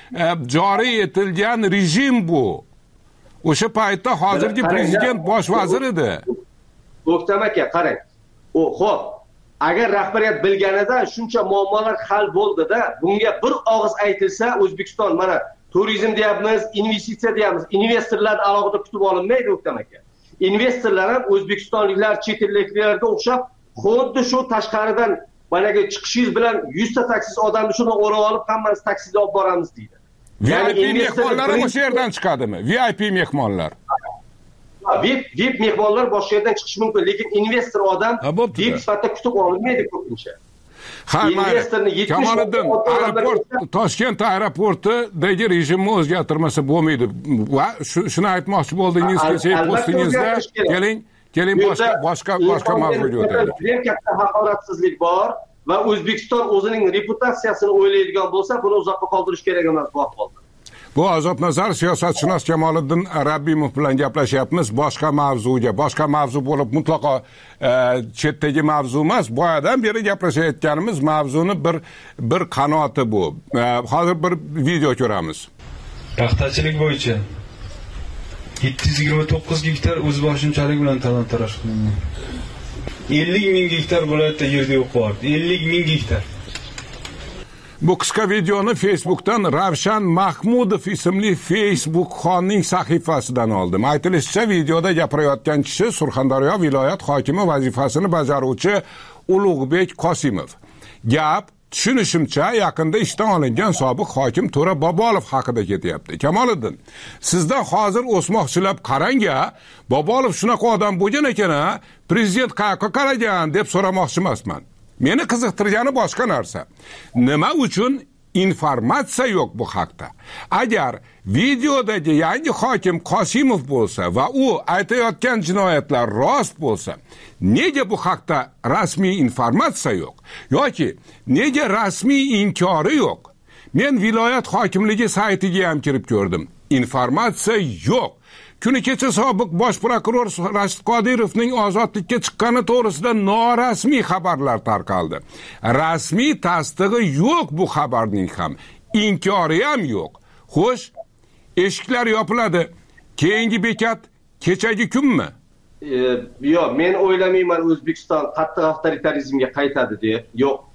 joriy etilgan rejim bu. O'sha paytda hozirgi prezident bosh vazir edi. O'ktam aka, qarang. O, xo'p, agar rahbariyat bilganida shuncha muammolar hal bo'ldi-da, bunga bir og'iz aytilsa, O'zbekiston mana turizm deyapmiz, investitsiya deyapmiz. Investorlarni alohida kutib olinmaydi, O'ktam aka. Investorlar ham o'zbekistonliklar, chet elliklarga o'xshab, xuddi shu tashqaridan managa chiqishingiz bilan yuz ta taksiz odamni shuni o'rab olib, hammamiz taksida olib boramiz deydi. V I P mehmonlar ham o'sha yerdan chiqadimi? V I P mehmonlar. V I P V I P mehmonlar boshqa yerdan chiqishi mumkin, lekin investor odam V I P sifatida kutib olinmaydi ko'pincha. Ha, Kamoliddin, aeroport, Toshkent aeroportidagi rejimni o'zgartirmasa bo'lmaydi. Va shuni aytmoqchi bo'ldingiz kecha postingizda. Keling, keling boshqa boshqa boshqa mavzuga o'taylik. Juda katta haqoratsizlik bor va O'zbekiston o'zining reputatsiyasini o'ylaydigan bo'lsa, buni uzoqqa qoldirish kerak emas bu ahvolda. Bu Ozodnazar siyosatshunos Kamoliddin Rabbimov bilan gaplashyapmiz. Boshqa mavzuga, boshqa mavzu bo'lib mutlaqo chetdagi mavzu emas. Boyadan beri gaplashayotganimiz mavzuni bir bir qanoti bu. Hozir bir video ko'ramiz. Paxtachilik bo'yicha yetti yuz yigirma to'qqiz gektar o'zboshimchalik bilan talon-taroj qilingan. ellik ming gektar viloyatda yerda yo'q bo'ldi. ellik ming gektar. Bu qisqa videoni Facebookdan Ravshan Mahmudov ismli Facebook xonning sahifasidan oldim. Aytilishicha, videoda gapirayotgan kishi Surxondaryo viloyat hokimi vazifasini bajaruvchi Ulug'bek Qosimov. Gap tushunishimcha yaqinda ishdan olingan sobiq hokim To'ra Bobolov haqida ketyapti. Kamoliddin, sizdan hozir o'smoqchilab qarang-a, Bobolov shunaqa odam bo'lgan ekan-a, prezident qayoqqa qaragan deb so'ramoqchi emasman. Meni qiziqtirgani boshqa narsa. Nima uchun informatsiya yo'q bu haqda? Agar videodagi yangi hokim Qosimov bo'lsa va u aytayotgan jinoyatlar rost bo'lsa, nega bu haqda rasmiy informatsiya yo'q? Yoki nega rasmiy inkori yo'q? Men viloyat hokimligi saytiga ham kirib ko'rdim. Informatsiya yo'q. Kuni kecha sobiq bosh prokuror Rashid Qodirovning ozodlikka chiqqani to'g'risida norasmiy xabarlar tarqaldi. Rasmiy tasdig'i yo'q bu xabarning ham, inkori ham yo'q. Xo'sh, eshiklar yopiladi. Keyingi bekat kechagi kunmi? Yo'q, men o'ylamayman O'zbekiston qattiq avtoritarizmga qaytadi deb. Yo'q.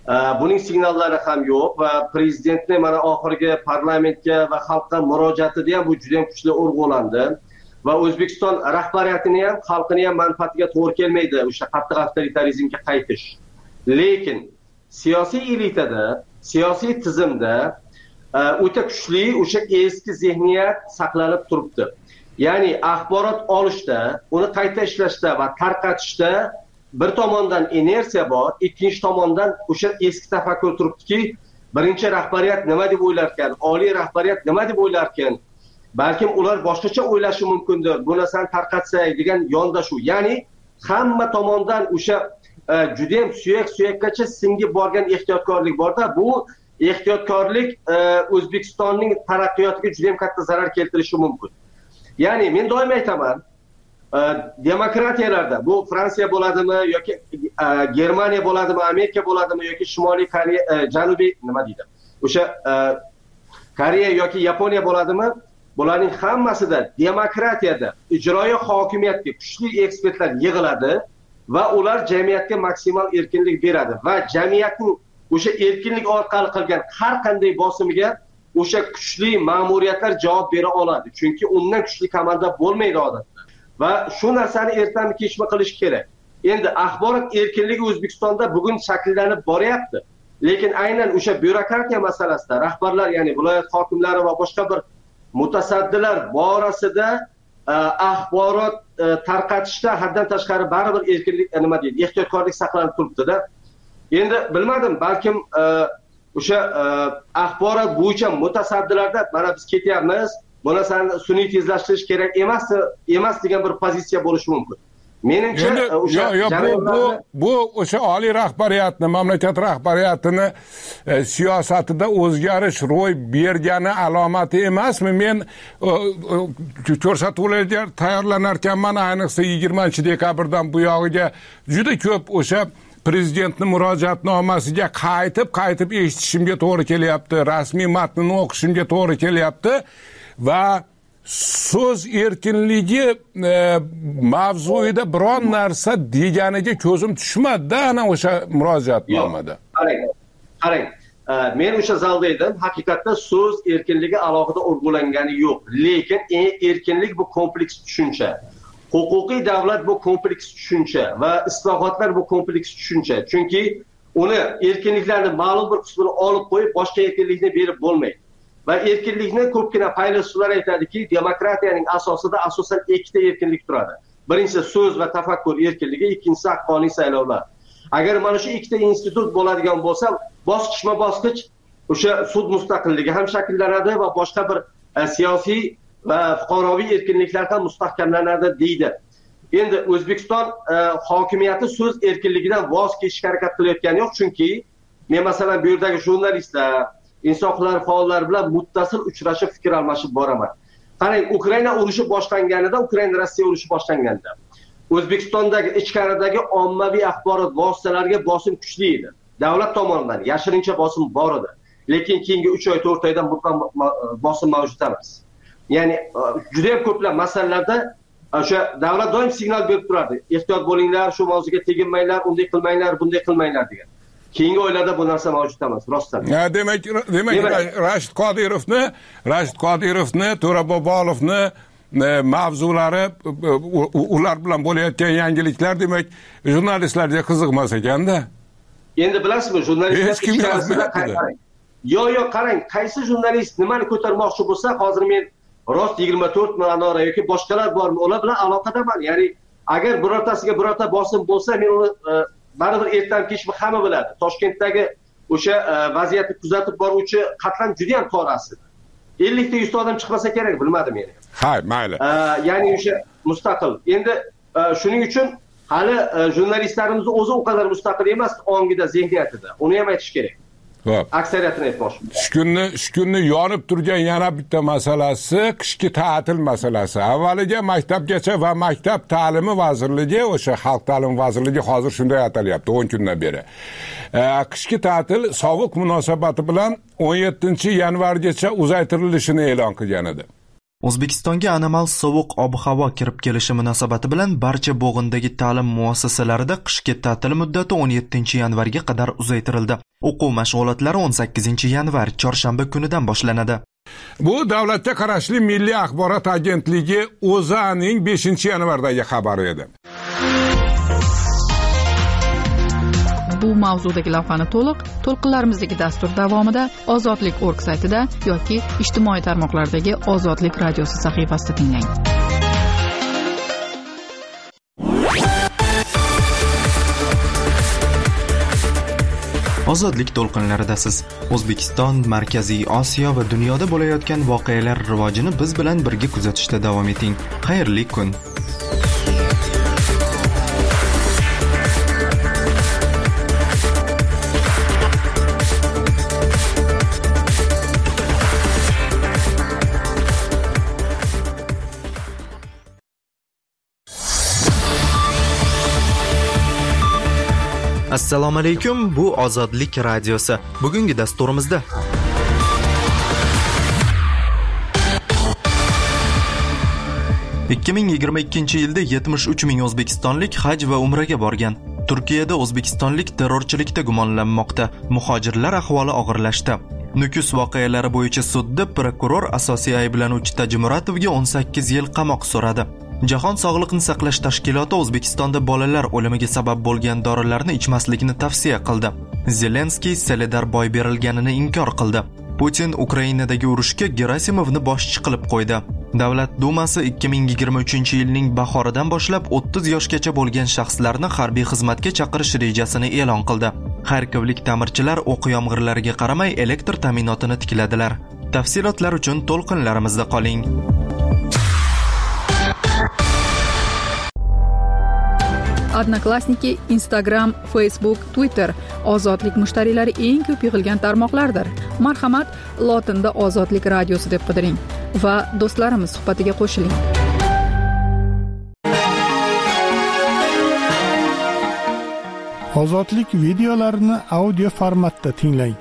buning signallari ham yo'q va prezidentni mana oxirgi parlamentga va xalqqa murojaatida ham bu juda ham kuchli urg'ulandi va O'zbekiston rahbariyatini ham xalqini ham manfaatiga to'g'ri kelmaydi o'sha qattiq avtoritarizmga qaytish. Lekin siyosiy elitada, siyosiy tizimda o'ta kuchli o'sha eski zihniyat saqlanib turibdi. Ya'ni axborot olishda, uni qayta ishlashda va tarqatishda bir tomondan inersiya bor, ikkinchi tomondan o'sha eski tafakkur turibdiki, birinchi rahbariyat nima deb o'ylar ekan, oliy rahbariyat nima deb o'ylar ekan, balkim ular boshqacha o'ylashi mumkindir, bu narsani tarqatsak degan yondashuv. Ya'ni hamma tomondan o'sha juda ham suyak-suyakkacha singib borgan ehtiyotkorlik borda, bu ehtiyotkorlik O'zbekistonning taraqqiyotiga juda ham katta zarar keltirishi mumkin. Ya'ni men doim aytaman, demokratiyalarda bu Fransiya bo'ladimi yoki Germaniya bo'ladimi, Amerika bo'ladimi yoki Shimoliy Koreya, Janubiy nima deydi? O'sha Koreya yoki Yaponiya bo'ladimi? Bularning hammasida demokratiyada ijroiy hokimiyatga kuchli ekspertlar yig'iladi va ular jamiyatga maksimal erkinlik beradi va jamiyatning o'sha erkinlik orqali qilgan har qanday bosimiga o'sha kuchli ma'muriyatlar javob bera oladi. Chunki undan kuchli komanda bo'lmaydi odatda. Va shu narsani ertami kechmi qilish kerak. Endi axborot erkinligi O'zbekistonda bugun shakllanib boryapti. Lekin aynan o'sha byurokratiya masalasida rahbarlar, ya'ni viloyat hokimlari va boshqa bir mutasaddilar borasida axborot tarqatishda haddan tashqari baribir erkinlik nima deydi, ehtiyotkorlik saqlanib turibdi-da. Endi bilmadim, balkim o'sha axborot bo'yicha mutasaddilarda mana biz ketyapmiz, bu narsani sun'iy tezlashtirish kerak emas emas degan bir pozitsiya bo'lishi mumkin. Menimcha o'sha bu bu o'sha oliy rahbariyatni, mamlakat rahbariyatini siyosatida o'zgarish ro'y bergani alomati emasmi? Men ko'rsatuvlarga tayyorlanar ekanman, ayniqsa yigirmanchi dekabrdan bu yog'iga juda ko'p o'sha prezidentning murojaatnomasiga qaytib qaytib eshitishimga to'g'ri kelyapti, rasmiy matnini o'qishimga to'g'ri kelyapti va so'z erkinligi mavzuida biron narsa deganiga ko'zim tushmadi-da ana o'sha murojaatnomada. Qarang, qarang. Men o'sha zalda edim, haqiqatda so'z erkinligi alohida urg'ulangani yo'q. Lekin erkinlik bu kompleks tushuncha. Huquqiy davlat bu kompleks tushuncha va islohotlar bu kompleks tushuncha. Chunki uni erkinliklarning ma'lum bir qismini olib qo'yib, boshqa erkinlikni berib bo'lmaydi. Va erkinlikni ko'pgina faylasuflar aytadiki, demokratiyaning asosida asosan ikkita erkinlik turadi. Birinchisi so'z va tafakkur erkinligi, ikkinchisi haqqoniy saylovlar. Agar mana shu ikkita institut bo'ladigan bo'lsa, bosqichma-bosqich o'sha sud mustaqilligi ham shakllanadi va boshqa bir siyosiy va fuqaroviy erkinliklar ham mustahkamlanadi deydi. Endi O'zbekiston hokimiyati so'z erkinligidan voz kechishga harakat qilayotgani yo'q, chunki men masalan bu yerdagi jurnalistlar, inson huquqlari faollari bilan muttasil uchrashib fikr almashib boraman. Qarang, Ukraina urushi boshlanganida, Ukraina Rossiya urushi boshlanganida O'zbekistondagi ichkaridagi ommaviy axborot vositalariga bosim kuchli edi. Davlat tomonidan yashirincha bosim bor edi. Lekin keyingi uch oy to'rt oydan mutlaq bosim mavjud emas. Ya'ni juda ham ko'plab masalalarda o'sha davlat doim signal berib turardi. Ehtiyot bo'linglar, shu mavzuga teginmanglar, unday qilmanglar, bunday qilmanglar degan. Keyingi oylarda bu narsa mavjud emas, rostdan. Ya demak, demak Rashid Qodirovni, Rashid Qodirovni, To'ra Bobolovni mavzulari, ular bilan bo'layotgan yangiliklar demak jurnalistlarga qiziqmas ekanda. Endi bilasizmi, jurnalistlar Yo, yo, qarang, qaysi jurnalist nimani ko'tarmoqchi bo'lsa, hozir men rost yigirma to'rt Manora yoki boshqalar bormi, ular bilan aloqadaman. Ya'ni agar birortasiga birorta bosim bo'lsa, men uni baribir ertadan kechmi hamma biladi. Toshkentdagi o'sha vaziyatni kuzatib boruvchi qatlam juda ham tor aslida. ellik ta yuz ta odam chiqmasa kerak, bilmadim men. Ha, mayli. Ya'ni o'sha mustaqil. Endi shuning uchun hali jurnalistlarimiz o'zi u qadar mustaqil emas ongida, zihniyatida. Uni ham aytish kerak. Xo'p. Aksariyatini aytmoqchiman. Shu kunni, shu kunni yonib turgan yana bitta masalasi qishki ta'til masalasi. Avvaliga maktabgacha va maktab ta'limi vazirligi, o'sha xalq ta'limi vazirligi hozir shunday atalyapti o'n kundan beri. Qishki ta'til sovuq munosabati bilan o'n yettinchi yanvargacha uzaytirilishini e'lon qilgan edi. O'zbekistonga anomal sovuq ob-havo kirib kelishi munosabati bilan barcha bo'g'indagi ta'lim muassasalarida qishki ta'til muddati o'n yettinchi yanvarga qadar uzaytirildi. O'quv mashg'ulotlari o'n sakkizinchi yanvar chorshanba kunidan boshlanadi. Bu davlatga qarashli Milliy axborot agentligi O'zAning beshinchi yanvardagi xabari edi. Bu mavzudagi lavhani to'liq to'lqinlarimizdagi dastur davomida ozodlik nokta org saytida yoki ijtimoiy tarmoqlardagi Ozodlik radiosi sahifasida tinglang. Ozodlik to'lqinlaridasiz. O'zbekiston, Markaziy Osiyo va dunyoda bo'layotgan voqealar rivojini biz bilan birga kuzatishda davom eting. Xayrli kun. Assalomu alaykum, bu Ozodlik radiosi. Bugungi dasturimizda ikki ming yigirma ikkinchi yilda yetmish uch ming o'zbekistonlik haj va umraga borgan. Turkiyada o'zbekistonlik terrorchilikda gumonlanmoqda. Muhojirlar ahvoli og'irlashdi. Nukus voqealari bo'yicha sudda prokuror asosiy ayblanuvchi Tajimuratovga o'n sakkiz yil qamoq so'radi. Jahon Sog'liqni saqlash tashkiloti O'zbekistonda bolalar o'limiga sabab bo'lgan dorilarni ichmaslikni tavsiya qildi. Zelenskiy Seledar boy berilganini inkor qildi. Putin Ukrainadagi urushga Gerasimovni boshchi qilib qo'ydi. Davlat dumasi ikki ming yigirma uchinchi yilning bahoridan boshlab o'ttiz yoshgacha bo'lgan shaxslarni harbiy xizmatga chaqirish rejasini e'lon qildi. Xarkovlik ta'mirchilar o'q yomg'irlariga qaramay elektr ta'minotini tikladilar. Tafsilotlar uchun to'lqinlarimizda qoling. Odnoklassniki, Instagram, Facebook, Twitter ozodlik mushtariylari eng ko'p yig'ilgan tarmoqlardir. Marhamat, lotinda Ozodlik radiosi deb qidiring va do'stlarimiz suhbatiga qo'shiling. Ozodlik videolarini audio formatda tinglang.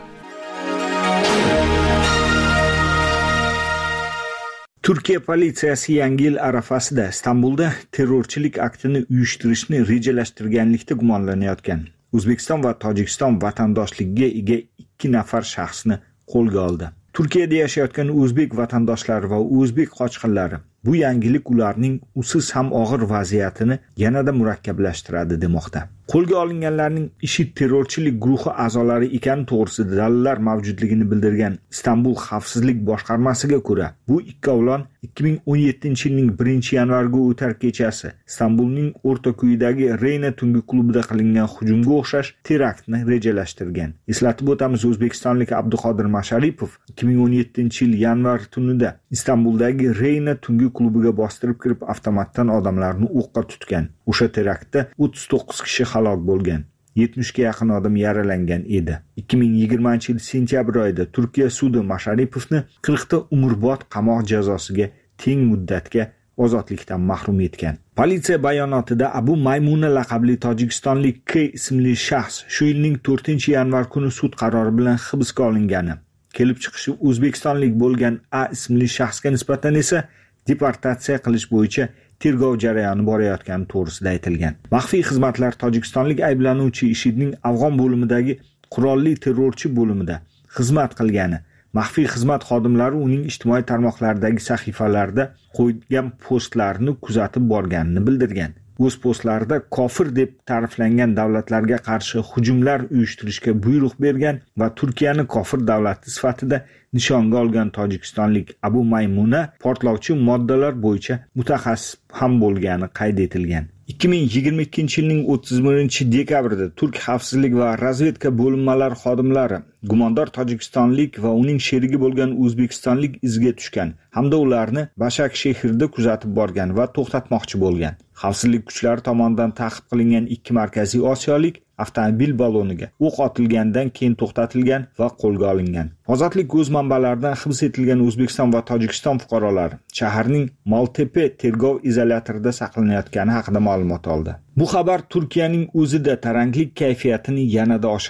Turkiya politsiyasi Yangi yil arafasida Istanbulda terrorchilik aktini uyushtirishni rejalashtirganlikda gumonlanayotgan O'zbekiston va Tojikiston vatandoshligiga ega ikki nafar shaxsni qo'lga oldi. Turkiyada yashayotgan o'zbek vatandoshlari va o'zbek qochqinlari bu yangilik ularning usiz ham og'ir vaziyatini yanada murakkablashtiradi demoqda. Qo'lga olinganlarning IShID terrorchilik guruhi a'zolari ekani to'g'risida dalillar mavjudligini bildirgan Istanbul xavfsizlik boshqarmasiga ko'ra, bu ikkovlon ikki ming o'n yettinchi yilning birinchi yanvarga o'tar kechasi Istanbulning o'rtako'yidagi Reyna tungi klubida qilingan hujumga o'xshash teraktni rejalashtirgan. Eslatib o'tamiz, o'zbekistonlik Abduqodir Masharipov ikki ming o'n yettinchi yil yanvar tunida Istanbuldagi Reyna tungi klubiga bostirib kirib avtomatdan odamlarni o'qqa tutgan. O'sha teraktda o'ttiz to'qqiz kishi halok bo'lgan. yetmishga yaqin odam yaralangan edi. ikki ming yigirmanchi yil sentyabr oyida Turkiya sudi Masharipovni qirq ta umrbod qamoq jazosiga teng muddatga ozodlikdan mahrum etgan. Politsiya bayonotida Abu Maymuna laqabli tojikistonlik K ismli shaxs shu yilning to'rtinchi yanvar kuni sud qarori bilan hibsga olingani, kelib chiqishi o'zbekistonlik bo'lgan A ismli shaxsga nisbatan esa deportatsiya qilish bo'yicha tergov jarayoni borayotgani to'g'risida aytilgan. Maxfiy xizmatlar tojikistonlik ayblanuvchi IShIDning Afg'on bo'limidagi qurolli terrorchi bo'limida xizmat qilgani, maxfiy xizmat xodimlari uning ijtimoiy tarmoqlardagi sahifalarida qo'ygan postlarini kuzatib borganini bildirgan. O'z postlarida kofir deb ta'riflangan davlatlarga qarshi hujumlar uyushtirishga buyruq bergan va Turkiyani kofir davlati sifatida nishonga olgan tojikistonlik Abu Maymuna portlovchi moddalar bo'yicha mutaxassis ham bo'lgani qayd etilgan. ikki ming yigirma ikkinchi yilning o'ttiz birinchi dekabrida Turk xavfsizlik va razvedka bo'linmalari xodimlari gumondor tojikistonlik va uning sherigi bo'lgan o'zbekistonlik izga tushgan hamda ularni Bashak shahrida kuzatib borgan va to'xtatmoqchi bo'lgan. Xavfsizlik kuchlari tomonidan ta'qib qilingan ikki markaziy osiyolik avtomobil baloniga o'q otilgandan keyin to'xtatilgan va qo'lga olingan. Ozodlik o'z manbalaridan hibs etilgan O'zbekiston va Tojikiston fuqarolari shaharning Maltepe tergov izolyatorida saqlanayotgani haqida ma'lumot oldi. Bu xabar Turkiyaning o'zida taranglik kayfiyatini yanada oshirdi.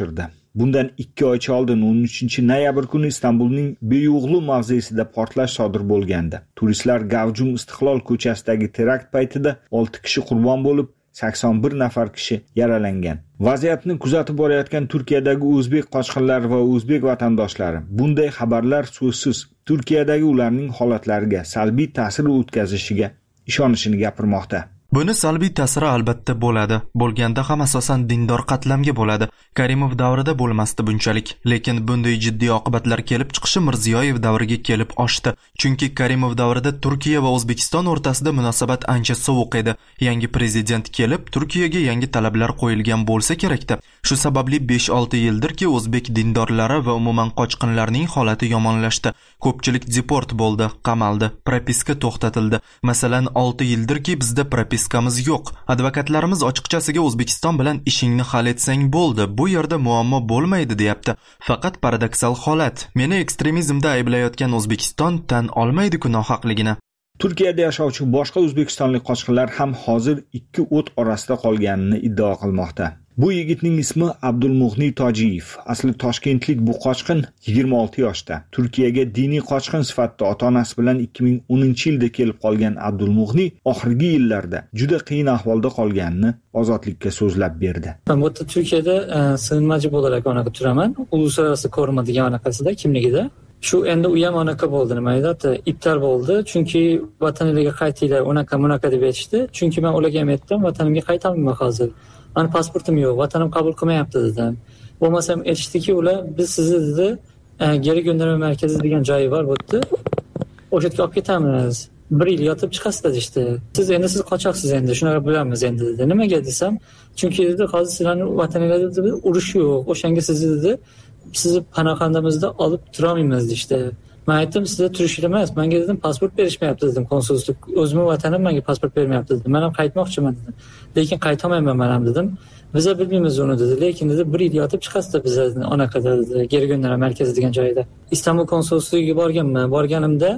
Bundan ikki oycha oldin o'n uchinchi noyabr kuni Istanbulning Beyoğlu mavzesida portlash sodir bo'lgandi. Turistlar Gavjum Istiqlol ko'chasidagi terakt paytida olti kishi qurbon bo'lib, sakson bir nafar kishi yaralangan. Vaziyatni kuzatib borayotgan Turkiyadagi o'zbek qochqinlari va o'zbek vatandoshlari bunday xabarlar so'zsiz Turkiyadagi ularning holatlariga salbiy ta'sir o'tkazishiga ishonishini gapirmoqda. Buni salbiy ta'siri albatta bo'ladi. Bo'lganda ham asosan dindor qatlamga bo'ladi. Karimov davrida bo'lmasdi bunchalik, lekin bunday jiddiy oqibatlar kelib chiqishi Mirziyoyev davriga kelib oshdi. Chunki Karimov davrida Turkiya va O'zbekiston o'rtasida munosabat ancha sovuq edi. Yangi prezident kelib, Turkiyaga yangi talablar qo'yilgan bo'lsa kerakda. Shu sababli besh olti yildirki o'zbek dindorlari va umuman qochqinlarning holati yomonlashdi. Ko'pchilik deport bo'ldi, qamaldi, propiska to'xtatildi. Masalan, olti yildirki bizda propiskamiz yo'q. Advokatlarimiz ochiqchasiga O'zbekiston bilan ishingni hal etsang bo'ldi. Bu yerda muammo bo'lmaydi deyapti. Faqat paradoksal holat. Meni ekstremizmda ayblayotgan O'zbekiston tan olmaydi-ku nohaqligini. Turkiyada yashovchi boshqa o'zbekistonlik qochqinlar ham hozir ikki o't orasida qolganini iddao qilmoqda. Bu yigitning ismi Abdulmughni Tojiyev. Asli toshkentlik bu qochqin yigirma olti yoshda. Turkiyaga diniy qochqin sifatida ota-onasi bilan ikki ming o'ninchi yilda kelib qolgan Abdulmughni oxirgi yillarda juda qiyin ahvolda qolganini Ozodlikka so'zlab berdi. Men bu Turkiyada sig'inmachi bo'larak onaqa turaman. Uluslararası koruma degan anaqasida kimligida. Shu endi u ham anaqa bo'ldi, nima edi, ibtar bo'ldi, chunki vataningizga qaytinglar, unaqa bunaqa deb aytishdi. Chunki men ularga ham aytdim, vatanimga qaytaman hozir. Mani pasportim yo'q, vatanim qabul qilmayapti dedim. Bo'lmasam aytishdiki, ular biz sizni dedi, geri gönderme markazi degan joyi bor bu yerda. O'sha yerga olib ketamiz. Bir yil yotib chiqasiz dedi. Siz endi siz qochoqsiz endi, shunaqa bilamiz endi dedi. Nimaga desam, chunki dedi, hozir sizlarning vataningizda urush yo'q. O'shanga sizni dedi, sizni panoxonamizda olib turolmaymiz işte. Men aytdim, sizga turishlar emas, menga dedim pasport berishmayapti dedim, konsullik. O'zimning vatanim menga pasport bermayapti dedim. Men ham qaytmoqchiman dedim. Lekin qaytolmayman men ham dedim. Biz bilmaymiz uni dedi, lekin dedi bir yil yotib chiqasiz bizlar onaqada dedi, geri gönderme markazi degan joyda. Istanbul konsulligiga borganman. Borganimda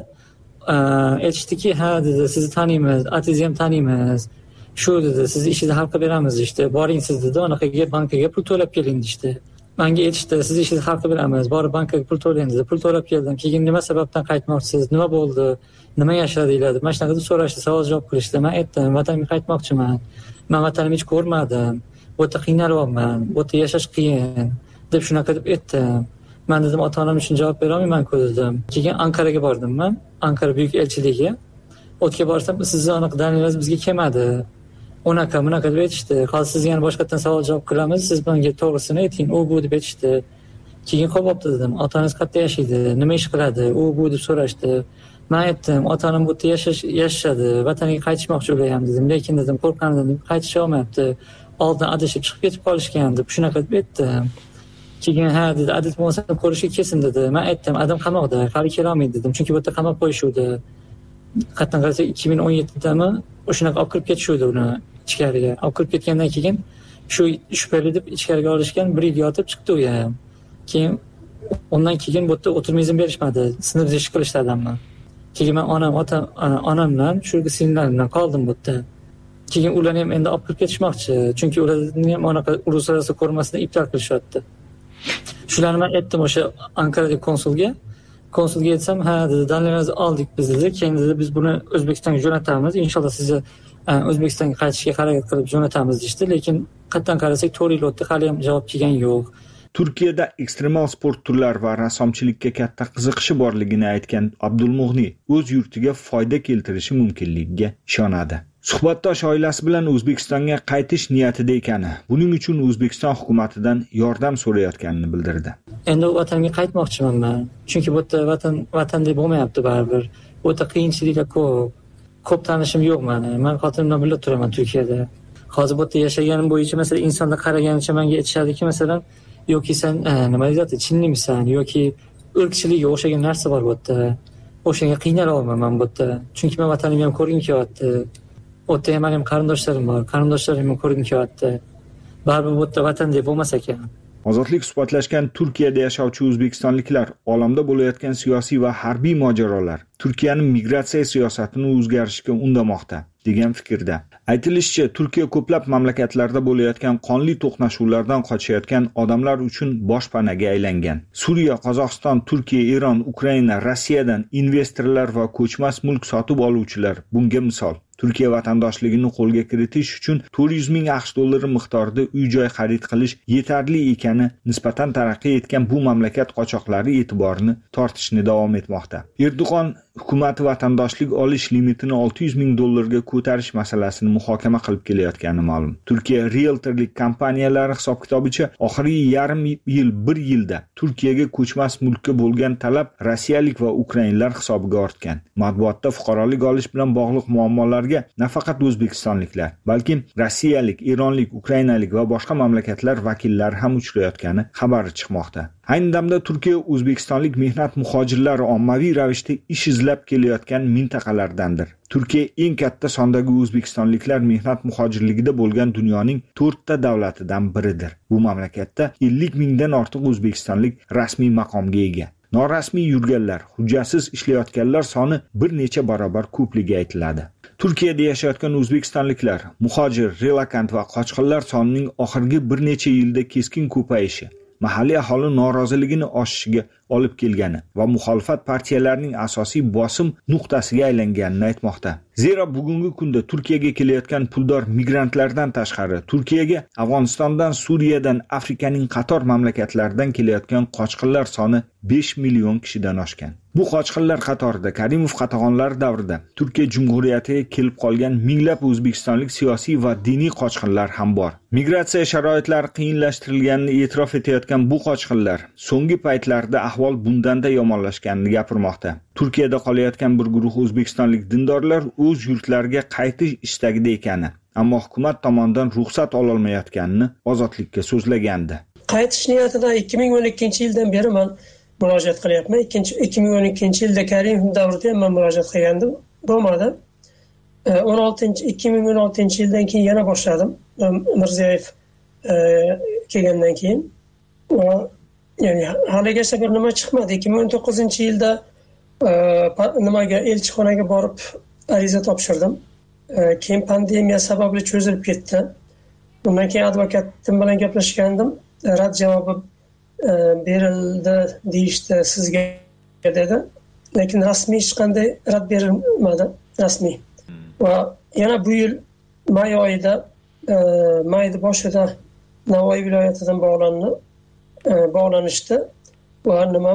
aytishdiki, ha dedi, sizni taniymiz, atingizni ham taniymiz. Shu dedi, sizni ishni hal qilib beramiz işte. Boring siz dedi, onaqaga bankaga pul to'lab keling işte. Menga aytishdi, siz ishni hal qilib beramiz, borib bankaga pul to'lang dedi. Pul to'lab keldim. Keyin nima sababdan qaytmoqchisiz? Nima bo'ldi? Nima yashadinglar deb mana shunaqa deb so'rashdi, savol javob qilishdi. Men aytdim, vatanimga qaytmoqchiman. Men vatanimni hech ko'rmadim. Bu yerda qiynalyapman. Bu yerda yashash qiyin deb shunaqa deb aytdim. Men dedim, ota-onam uchun javob bera olmayman-ku dedim. Keyin Anqaraga bordim men. Anqara buyuk elchiligiga. O'tga borsam, sizni aniq dalilingiz bizga kelmadi. Unaqa bunaqa deb aytishdi. Hozir sizga yana boshqatdan savol javob qilamiz, siz menga to'g'risini ayting, u bu deb aytishdi. Keyin qo'yibdi dedim, otangiz qayerda yashaydi, nima ish qiladi, u bu deb so'rashdi. Men aytdim, ota-onam bu yerda yashash yashadi, vataniga qaytishmoqchi bo'layam dedim, lekin dedim, qo'rqandim, qaytisha olmayapti. Oldin adashib chiqib ketib qolishgan deb shunaqa deb aytdim. Keyin ha dedi, adat bo'lsa ko'rishga kelsin dedi. Men aytdim, adam qamoqda, hali kela olmaydi dedim, chunki bu yerda qamab qo'yishuvdi. Qatdan qarasa ikki ming o'n yettidami o'shanaqa olib kirib ketishuvdi uni ichkariga. Olib kirib ketgandan keyin shu shubhali deb ichkariga olishgan, bir yil yotib chiqdi u ham. Keyin ondan keyin bu yerda o'tirma izn berishmadi, sinf ish qilishdi adamni. Keyin men onam, otam, onam bilan shu singllarim bilan qoldim bu yerda. Keyin ularni ham endi olib kirib ketishmoqchi, chunki ularni ham anaqa uluslararası korumasini ibtol qilishyapti. Shularni men aytdim o'sha Anqaradagi konsulga. Konsulga aytsam, ha dedi, dalillarimizni oldik biz dedi. Keyin dedi, biz buni O'zbekistonga jo'natamiz. Inshaalloh sizni O'zbekistonga qaytishga harakat qilib jo'natamiz deydi, lekin qatdan qarasak to'rt yil o'tdi, hali ham javob kelgan yo'q. Turkiyada ekstremal sport turlari va rassomchilikka katta qiziqishi borligini aytgan Abdulmughni o'z yurtiga foyda keltirishi mumkinligiga ishonadi. Suhbatdosh oilasi bilan O'zbekistonga qaytish niyatida ekani, buning uchun O'zbekiston hukumatidan yordam so'rayotganini bildirdi. Endi vatanimga qaytmoqchiman men, chunki bu yerda vatan vatandek bo'lmayapti baribir. Bu yerda qiyinchiliklar ko'p. Ko'p tanishim yo'q meni. Men xotinim bilan birga turaman Turkiyada. Hozir bu yerda yashaganim bo'yicha masalan insonlar qaraganicha menga aytishadiki, masalan, yoki sen nima deyapti, chinlimisan yoki irqchilikka o'xshagan narsa bor bu yerda. O'shanga qiynalyapman men bu yerda. Chunki men vatanimni ham ko'rgim kelyapti. Bu yerda ham mening qarindoshlarim bor, qarindoshlarimni ko'rgim kelyapti. Baribir bu yerda vatandek bo'lmas ekan. Ozodlik suhbatlashgan Turkiyada yashovchi o'zbekistonliklar olamda bo'layotgan siyosiy va harbiy mojarolar Turkiyaning migratsiya siyosatini o'zgarishga undamoqda degan fikrda. Aytilishicha, Turkiya ko'plab mamlakatlarda bo'layotgan qonli to'qnashuvlardan qochayotgan odamlar uchun boshpanaga aylangan. Suriya, Qozog'iston, Turkiya, Eron, Ukraina, Rossiyadan investorlar va ko'chmas mulk sotib oluvchilar bunga misol. Turkiya vatandoshligini qo'lga kiritish uchun to'rt yuz ming aqsh dollari miqdorida uy-joy xarid qilish yetarli ekani nisbatan taraqqiy etgan bu mamlakat qochoqlari e'tiborini tortishni davom etmoqda. Erdo'g'on hukumati vatandoshlik olish limitini olti yuz ming dollarga ko'tarish masalasini muhokama qilib kelayotgani ma'lum. Turkiya realtorlik kompaniyalari hisob-kitobicha oxirgi yarim yil bir yilda Turkiyaga ko'chmas mulkka bo'lgan talab rossiyalik va ukrainlar hisobiga ortgan. Matbuotda fuqarolik olish bilan bog'liq muammolarga nafaqat o'zbekistonliklar, balki rossiyalik, eronlik, ukrainalik va boshqa mamlakatlar vakillari ham uchrayotgani xabari chiqmoqda. Ayni damda Turkiya o'zbekistonlik mehnat muhojirlari ommaviy ravishda ish izlab kelayotgan mintaqalardandir. Turkiya eng katta sondagi o'zbekistonliklar mehnat muhojirligida bo'lgan dunyoning to'rtta davlatidan biridir. Bu mamlakatda ellik mingdan ortiq o'zbekistonlik rasmiy maqomga ega. Norasmiy yurganlar, hujjatsiz ishlayotganlar soni bir necha barobar ko'pligi aytiladi. Turkiyada yashayotgan o'zbekistonliklar, muhojir, relokant va qochqinlar sonining oxirgi bir necha yilda keskin ko'payishi mahalliy aholi noroziligini oshishiga olib kelgani va muxolifat partiyalarining asosiy bosim nuqtasiga aylanganini aytmoqda. Zero bugungi kunda Turkiyaga kelayotgan puldor migrantlardan tashqari, Turkiyaga Afg'onistondan, Suriyadan, Afrikaning qator mamlakatlaridan kelayotgan qochqinlar soni besh million kishidan oshgan. Bu qochqinlar qatorida Karimov qatag'onlari davrida Turkiya Jumhuriyatiga kelib qolgan minglab o'zbekistonlik siyosiy va diniy qochqinlar ham bor. Migratsiya sharoitlari qiyinlashtirilganini e'tirof etayotgan bu qochqinlar so'nggi paytlarda ahvol bundanda yomonlashganini gapirmoqda. Turkiyada qolayotgan bir guruh o'zbekistonlik dindorlar o'z yurtlariga qaytish istagida ekani, ammo hukumat tomonidan ruxsat ololmayotganini Ozodlikka so'zlagandi. Qaytish niyatida ikki ming o'n ikkinchi yildan beri men murojaat qilyapman. ikki ming o'n ikkinchi yilda Karimov davrida ham men murojaat qilgandim, bo'lmadi. o'n oltinchi ikki ming o'n oltinchi yildan keyin yana boshladim. Mirziyoyev kelgandan keyin va ya'ni haligacha bir nima chiqmadi. ikki ming o'n to'qqizinchi yilda nimaga elchixonaga borib ariza topshirdim. Keyin pandemiya sababli cho'zilib ketdi. Undan keyin advokatim bilan gaplashgandim. Rad javobi berildi deyishdi sizga dedi. Lekin rasmiy hech qanday rad berilmadi, rasmiy. Va yana bu yil may oyida, mayning boshida Navoiy viloyatidan bog'landi, bog'lanishdi va nima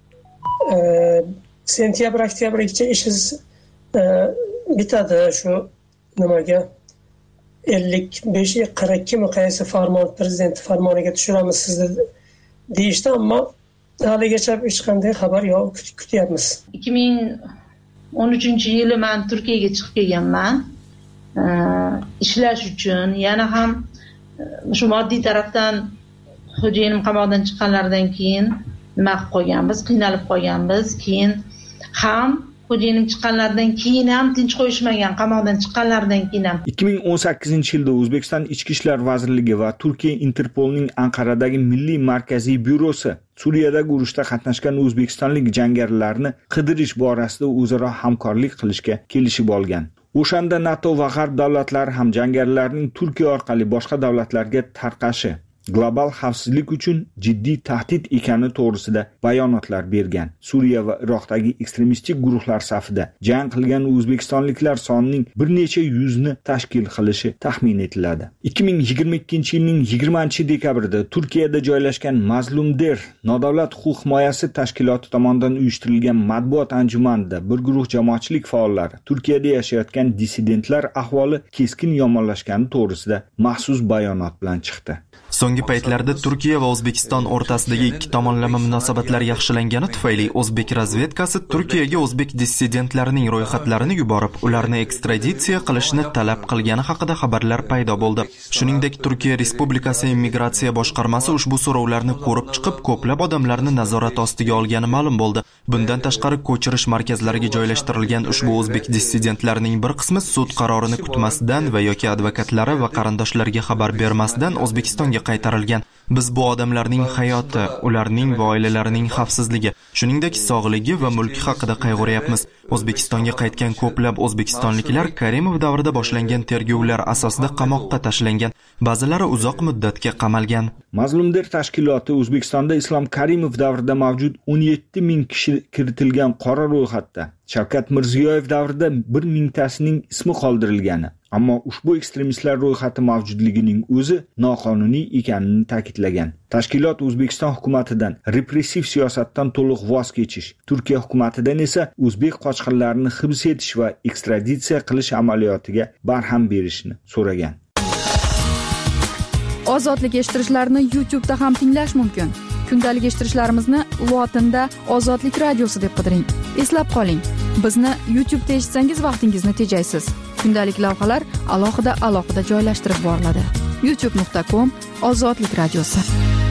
sentyabr oktyabrgacha ishingiz bitadi shu nimaga ellik besh qirq ikki mi qaysi farmon prezident farmoniga tushiramiz sizni deyishdi, ammo haligacha hech qanday xabar yo'q, kutyapmiz. ikki ming o'n uchinchi yili men Turkiyaga chiqib kelganman ishlash uchun. Yana ham shu moddiy tarafdan xo'jayinim qamoqdan chiqqanlaridan keyin nima qilib qolganmiz, qiynalib qolganmiz. Keyin ham xo'jayinim chiqqanlaridan keyin ham tinch qo'yishmagan, qamoqdan chiqqanlaridan keyin ham. ikki ming o'n sakkizinchi yilda O'zbekiston Ichki ishlar vazirligi va Turkiya Interpolning Anqaradagi milliy markaziy byurosi Suriyadagi urushda qatnashgan o'zbekistonlik jangarilarni qidirish borasida o'zaro hamkorlik qilishga kelishib olgan. O'shanda NATO va G'arb davlatlari ham jangarilarning Turkiya orqali boshqa davlatlarga tarqashi global xavfsizlik uchun jiddiy tahdid ekani to'g'risida bayonotlar bergan. Suriya va Iroqdagi ekstremistik guruhlar safida jang qilgan o'zbekistonliklar sonining bir necha yuzni tashkil qilishi taxmin etiladi. ikki ming yigirma ikkinchi yilning yigirmanchi dekabrida Turkiyada joylashgan Mazlumder nodavlat huquq himoyasi tashkiloti tomonidan uyushtirilgan matbuot anjumanida bir guruh jamoatchilik faollari Turkiyada yashayotgan dissidentlar ahvoli keskin yomonlashgani to'g'risida maxsus bayonot bilan chiqdi. So'nggi paytlarda Turkiya va O'zbekiston o'rtasidagi ikki tomonlama munosabatlar yaxshilangani tufayli o'zbek razvedkasi Turkiyaga o'zbek dissidentlarining ro'yxatlarini yuborib, ularni ekstraditsiya qilishni talab qilgani haqida xabarlar paydo bo'ldi. Shuningdek, Turkiya Respublikasi immigratsiya boshqarmasi ushbu so'rovlarni ko'rib chiqib, ko'plab odamlarni nazorat ostiga olgani ma'lum bo'ldi. Bundan tashqari, ko'chirish markazlariga joylashtirilgan ushbu o'zbek dissidentlarining bir qismi sud qarorini kutmasdan va yoki advokatlari va qarindoshlariga xabar bermasdan O'zbekistonga qaytarilgan. Biz bu odamlarning hayoti, ularning va oilalarining xavfsizligi, shuningdek sog'ligi va mulki haqida qayg'uryapmiz. O'zbekistonga qaytgan ko'plab o'zbekistonliklar Karimov davrida boshlangan tergovlar asosida qamoqqa tashlangan, ba'zilari uzoq muddatga qamalgan. Mazlumlar tashkiloti O'zbekistonda Islom Karimov davrida mavjud o'n yetti ming kishi kiritilgan qora ro'yxatda Shavkat Mirziyoyev davrida bir mingtasining ismi qoldirilgani, ammo ushbu ekstremistlar ro'yxati mavjudligining o'zi noqonuniy ekanini ta'kidlagan. Tashkilot O'zbekiston hukumatidan repressiv siyosatdan to'liq voz kechish, Turkiya hukumatidan esa o'zbek qochqinlarini hibs etish va ekstraditsiya qilish amaliyotiga barham berishni so'ragan. Ozodlik eshittirishlarni YouTube'da ham tinglash mumkin. Kundalik eshittirishlarimizni Lotinda Ozodlik radiosi deb qidiring. Eslab qoling, bizni YouTube'da eshitsangiz vaqtingizni tejaysiz. Kundalik lavhalar alohida alohida joylashtirib boriladi. youtube nuqta com Ozodlik radiosi.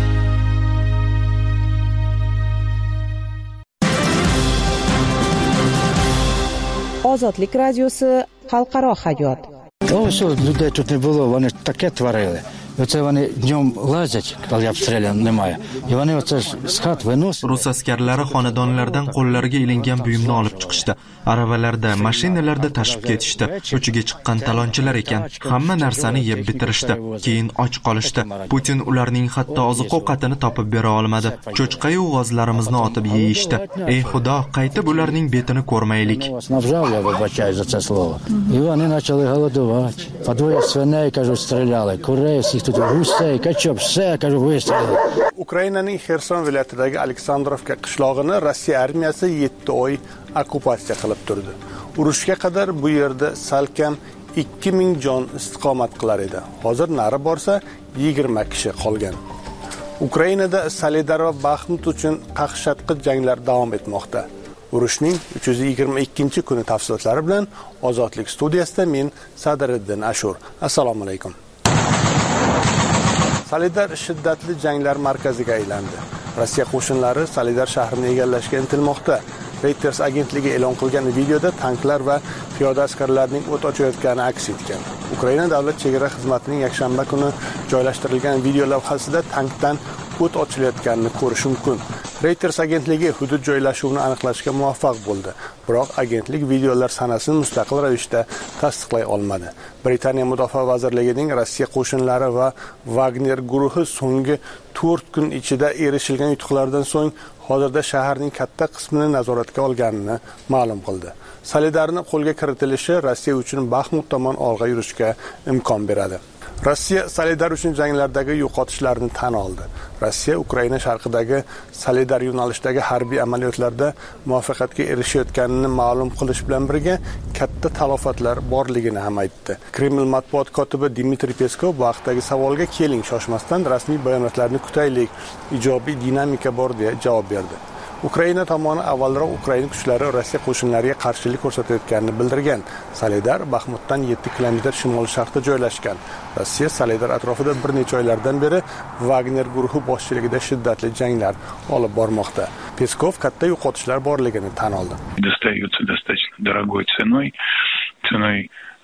Ozodlik radiosi xalqaro hayot. Ось людей тут не було, вони таке творили. Оце вони днем лазять, коли обстрілян немає. І вони оце ж з хат виносять. Rus askarlari xonadonlardan qo'llariga ilingan buyumni olib chiqishdi. Aravalarda, mashinalarda tashib ketishdi. Uchiga chiqqan talonchilar ekan. Hamma narsani yeb bitirishdi. Keyin och qolishdi. Putin ularning hatto oziq-ovqatini topib bera olmadi. Cho'chqa-yu g'ozlarimizni otib yeyishdi. Ey Xudo, qaytib ularning betini ko'rmaylik. Снабжав, я вибачаю за це слово. І вони почали голодувати. По двоє свиней, кажуть, стріляли. Курей, всіх тут гусей, качок, все, кажу, вистрілили. Ukrainaning Xerson viloyatidagi Aleksandrovka qishlog'ini Rossiya armiyasi yetti oy okkupatsiya qilib turdi. Urushga qadar bu yerda salkam ikki ming jon istiqomat qilar edi. Hozir nari borsa yigirma kishi qolgan. Ukrainada Soledar va Baxmut uchun qaqshatqich janglar davom etmoqda. Urushning uch yuz yigirma ikkinchi kuni tafsilotlari bilan Ozodlik studiyasida men Sadiriddin Ashur. Assalomu alaykum. Soledar shiddatli janglar markaziga aylandi. Rossiya qo'shinlari Soledar shahrini egallashga intilmoqda. Reuters agentligi e'lon qilgan videoda tanklar va piyoda askarlarning o't ochayotgani aks etgan. Ukraina davlat chegara xizmatining yakshanba kuni joylashtirilgan video lavhasida tankdan o't ochilayotganini ko'rish mumkin. Reuters agentligi hudud joylashuvini aniqlashga muvaffaq bo'ldi, biroq agentlik videolar sanasini mustaqil ravishda tasdiqlay olmadi. Britaniya Mudofaa vazirligining Rossiya qo'shinlari va Wagner guruhi so'nggi to'rt kun ichida erishilgan yutuqlardan so'ng hozirda shaharning katta qismini nazoratga olganini ma'lum qildi. Soledarni qo'lga kiritilishi Rossiya uchun Baxmut tomon olg'a yurishga imkon beradi. Rossiya Soledar uchun janglardagi yo'qotishlarni tan oldi. Rossiya Ukraina sharqidagi Soledar yo'nalishidagi harbiy amaliyotlarda muvaffaqiyatga erishayotganini ma'lum qilish bilan birga katta talofatlar borligini ham aytdi. Kreml matbuot kotibi Dmitriy Peskov bu haqdagi savolga keling shoshmasdan rasmiy bayonotlarni kutaylik, ijobiy dinamika bor deya javob berdi. Ukraina tomoni avvalroq Ukraina kuchlari Rossiya qo'shinlariga qarshilik ko'rsatayotganini bildirgan. Soledar Baxmutdan yetti kilometr shimol-sharqda joylashgan. Rossiya Soledar atrofida bir necha oylardan beri Wagner guruhi boshchiligida shiddatli janglar olib bormoqda. Peskov katta yo'qotishlar borligini tan oldi. Достаются достаточно дорогой ценой, ценой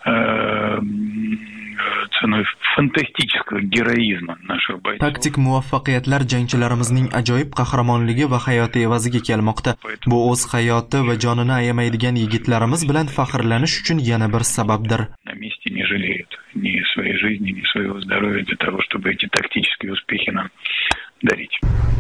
ценой фантастического героизма наших бойцов. Taktik muvaffaqiyatlar jangchilarimizning ajoyib qahramonligi va hayoti evaziga kelmoqda. Bu o'z hayoti va jonini ayamaydigan yigitlarimiz bilan faxrlanish uchun yana bir sababdir. На месте не жалеют ни своей жизни, ни своего здоровья для того, чтобы эти тактические успехи нам дарить.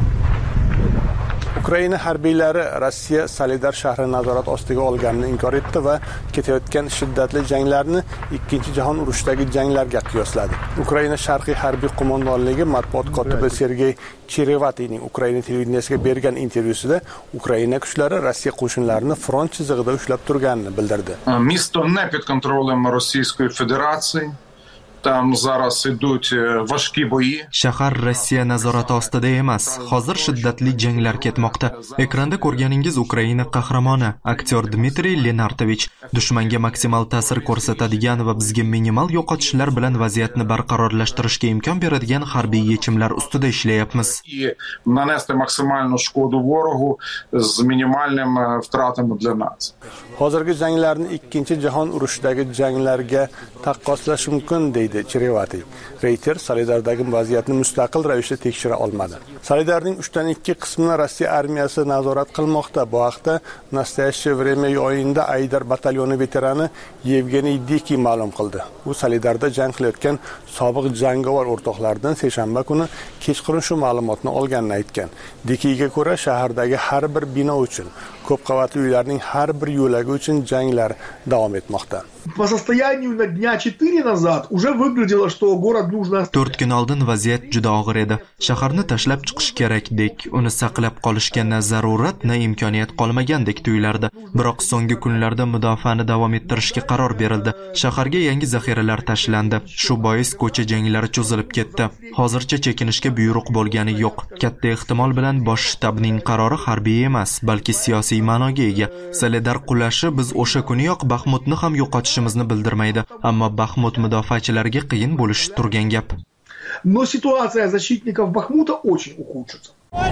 Ukraina harbiylari Rossiya Soledar shahrini nazorat ostiga olganini inkor etdi va ketayotgan shiddatli janglarni ikkinchi jahon urushidagi janglarga qiyosladi. Ukraina sharqiy harbiy qo'mondonligi matbuot kotibi Sergey Cherevatining Ukraina televideniyasiga bergan intervyusida Ukraina kuchlari Rossiya qo'shinlarini front chizig'ida ushlab turganini bildirdi. Місто не під контролем Російської Федерації. Там зараз ідуть важкі бої. Shahar Rossiya nazorati ostida emas. Hozir shiddatli janglar ketmoqda. Ekranda ko'rganingiz Ukraina qahramoni aktyor Dmitriy Lenartovich dushmanga maksimal ta'sir ko'rsatadigan va bizga minimal yo'qotishlar bilan vaziyatni barqarorlashtirishga imkon beradigan harbiy yechimlar ustida ishlayapmiz. І нанести максимальну шкоду ворогу з мінімальними втратами для нас. Hozirgi janglarni ikkinchi jahon urushidagi janglarga taqqoslash mumkin deydi deydi Cherevati. Reuters Solidardagi vaziyatni mustaqil ravishda tekshira olmadi. Solidarning uchdan ikki qismini Rossiya armiyasi nazorat qilmoqda. Bu haqda Nastoящее время oyinda Aydar batalyoni veterani Yevgeniy Diki ma'lum qildi. U Solidarda jang qilayotgan sobiq jangovar o'rtoqlaridan seshanba kuni kechqurun shu ma'lumotni olganini aytgan. Dikiga ko'ra, shahardagi har bir bino uchun, ko'p qavatli uylarning har bir yo'lagi uchun janglar davom etmoqda. По состоянию на дня четыре назад уже выглядело, что город нужно... to'rt kun oldin vaziyat juda og'ir edi. Shaharni tashlab chiqish kerakdek, uni saqlab qolishga na zarurat, na imkoniyat qolmagandek tuyulardi. Biroq so'nggi kunlarda mudofaani davom ettirishga qaror berildi. Shaharga yangi zaxiralar tashlandi. Shu bois ko'cha janglari cho'zilib ketdi. Hozircha chekinishga buyruq bo'lgani yo'q. Katta ehtimol bilan bosh shtabning qarori harbiy emas, balki siyosiy ma'noga ega. Soledar qulashi biz o'sha kuniyoq Baxmutni ham yo'qotishimizni bildirmaydi, ammo Baxmut mudofaachilariga qiyin bo'lishi turgan gap. Но ситуация защитников Бахмута очень ухудшится.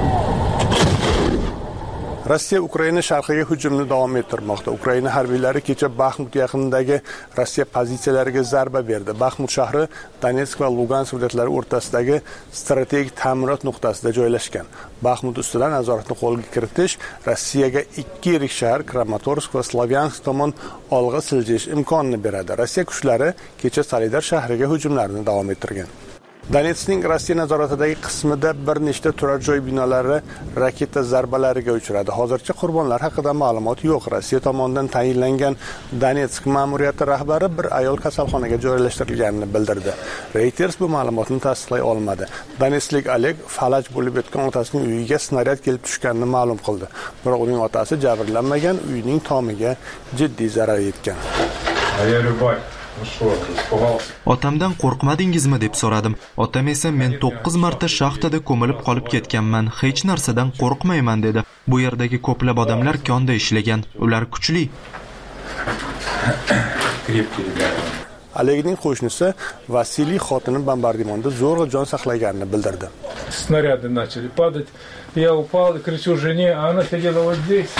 Rossiya Ukraina sharqiga hujumni davom ettirmoqda. Ukraina harbiylari kecha Baxmut yaqinidagi Rossiya pozitsiyalariga zarba berdi. Baxmut shahri Donetsk va Lugansk viloyatlari o'rtasidagi strategik ta'minot nuqtasida joylashgan. Baxmut ustidan nazoratni qo'lga kiritish Rossiyaga ikki yirik shahar Kramatorsk va Slavyansk tomon olg'a siljish imkonini beradi. Rossiya kuchlari kecha Solidar shahriga hujumlarini davom ettirgan. Donetskning Rossiya nazoratidagi qismida bir nechta turar joy binolari raketa zarbalariga uchradi. Hozircha qurbonlar haqida ma'lumot yo'q. Rossiya tomonidan tayinlangan Donetsk ma'muriyati rahbari bir ayol kasalxonaga joylashtirilganini bildirdi. Reuters bu ma'lumotni tasdiqlay olmadi. Donetsklik Oleg falaj bo'lib o'tgan otasining uyiga snaryad kelib tushganini ma'lum qildi. Biroq uning otasi jabrlanmagan, uyining tomiga jiddiy zarar yetgan. Otamdan qo'rqmadingizmi deb so'radim. Otam esa men to'qqiz marta shaxtada ko'milib qolib ketganman, hech narsadan qo'rqmayman dedi. Bu yerdagi ko'plab odamlar konda ishlagan, ular kuchli. Olegning qo'shnisi Vasiliy xotini bombardimonda zo'rg'a jon saqlaganini bildirdi. Снаряды начали падать. Я упал и кричу жене, а она сидела вот здесь.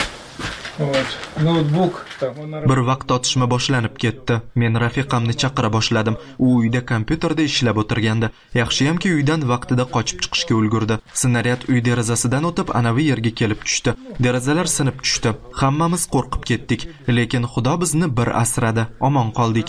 Bir vaqt otishma boshlanib ketdi. Men rafiqamni chaqira boshladim. U uyda kompyuterda ishlab o'tirgandi. Yaxshiyamki uydan vaqtida qochib chiqishga ulgurdi. Snaryad uy derazasidan o'tib anavi yerga kelib tushdi. Derazalar sinib tushdi. Hammamiz qo'rqib ketdik, lekin Xudo bizni bir asradi. Omon qoldik.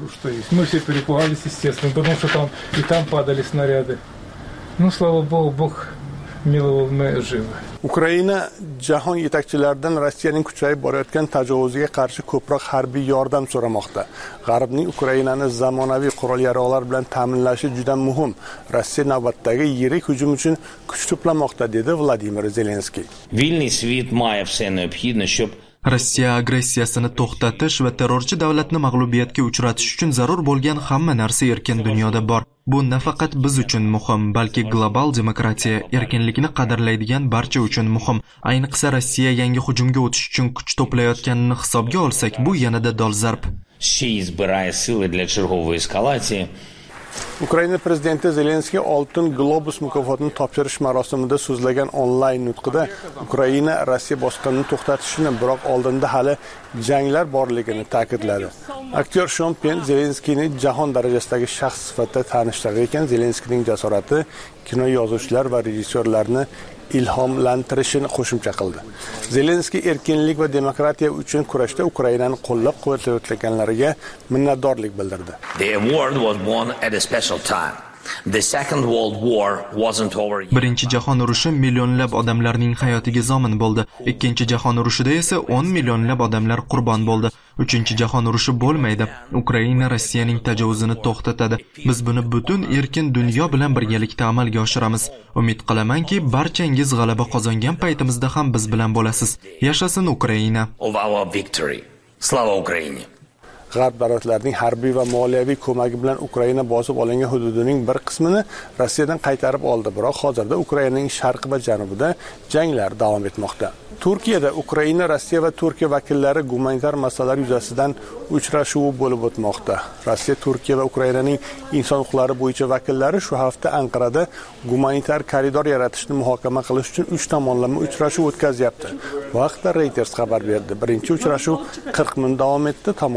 Мы все перепугались, естественно, потому что там и там падали снаряды. Ну, слава Богу, Бог миловал, мы живы. Ukraina jahon yetakchilaridan Rossiyaning kuchayib borayotgan tajovuziga qarshi ko'proq harbiy yordam so'ramoqda. G'arbning Ukrainani zamonaviy qurol-yarog'lar bilan ta'minlashi juda muhim. Rossiya navbatdagi yirik hujum uchun kuch to'plamoqda, dedi Vladimir Zelenskiy. Вільний світ має все необхідне, щоб Rossiya agressiyasini to'xtatish va terrorchi davlatni mag'lubiyatga uchratish uchun zarur bo'lgan hamma narsa erkin dunyoda bor. Bu nafaqat biz uchun muhim, balki global demokratiya, erkinlikni qadrlaydigan barcha uchun muhim. Ayniqsa Rossiya yangi hujumga o'tish uchun kuch to'playotganini hisobga olsak, bu yanada dolzarb. ще й збирає сили для чергової ескалації. Ukraina prezidenti Zelenskiy Oltin Globus mukofotini topshirish marosimida so'zlagan onlayn nutqida Ukraina Rossiya bosqinini to'xtatishini, biroq oldinda hali janglar borligini ta'kidladi. Aktyor Shon Penn Zelenskiyni jahon darajasidagi shaxs sifatida tanishtirdi ekan, Zelenskiyning jasorati kino yozuvchilar va rejissyorlarni ilhomlantirishini qo'shimcha qildi. Zelenskiy erkinlik va demokratiya uchun kurashda Ukrainani qo'llab-quvvatlayotganlariga minnatdorlik bildirdi. The award was won at a special time. The Second World War wasn't over yet. Birinchi jahon urushi millionlab odamlarning hayotiga zomin bo'ldi. Ikkinchi jahon urushida esa o'n millionlab odamlar qurbon bo'ldi. Uchinchi jahon urushi bo'lmaydi. Ukraina Rossiyaning tajovuzini to'xtatadi. Biz buni butun erkin dunyo bilan birgalikda amalga oshiramiz. Umid qilamanki, barchangiz g'alaba qozongan paytimizda ham biz bilan bo'lasiz. Yashasin Ukraina. Of our victory. Slava Ukraini. G'arb davlatlarining harbiy va moliyaviy ko'magi bilan Ukraina bosib olingan hududining bir qismini Rossiyadan qaytarib oldi, biroq hozirda Ukrainaning sharqi va janubida janglar davom etmoqda. Turkiyada Ukraina, Rossiya va Turkiya vakillari gumanitar masalalar yuzasidan uchrashuvi bo'lib o'tmoqda. Rossiya, Turkiya va Ukrainaning inson huquqlari bo'yicha vakillari shu hafta Anqarada gumanitar koridor yaratishni muhokama qilish uchun uch tomonlama uchrashuv o'tkazyapti. Bu haqda Reuters xabar berdi. Birinchi uchrashuv qirq minut davom etdi. Tomonlar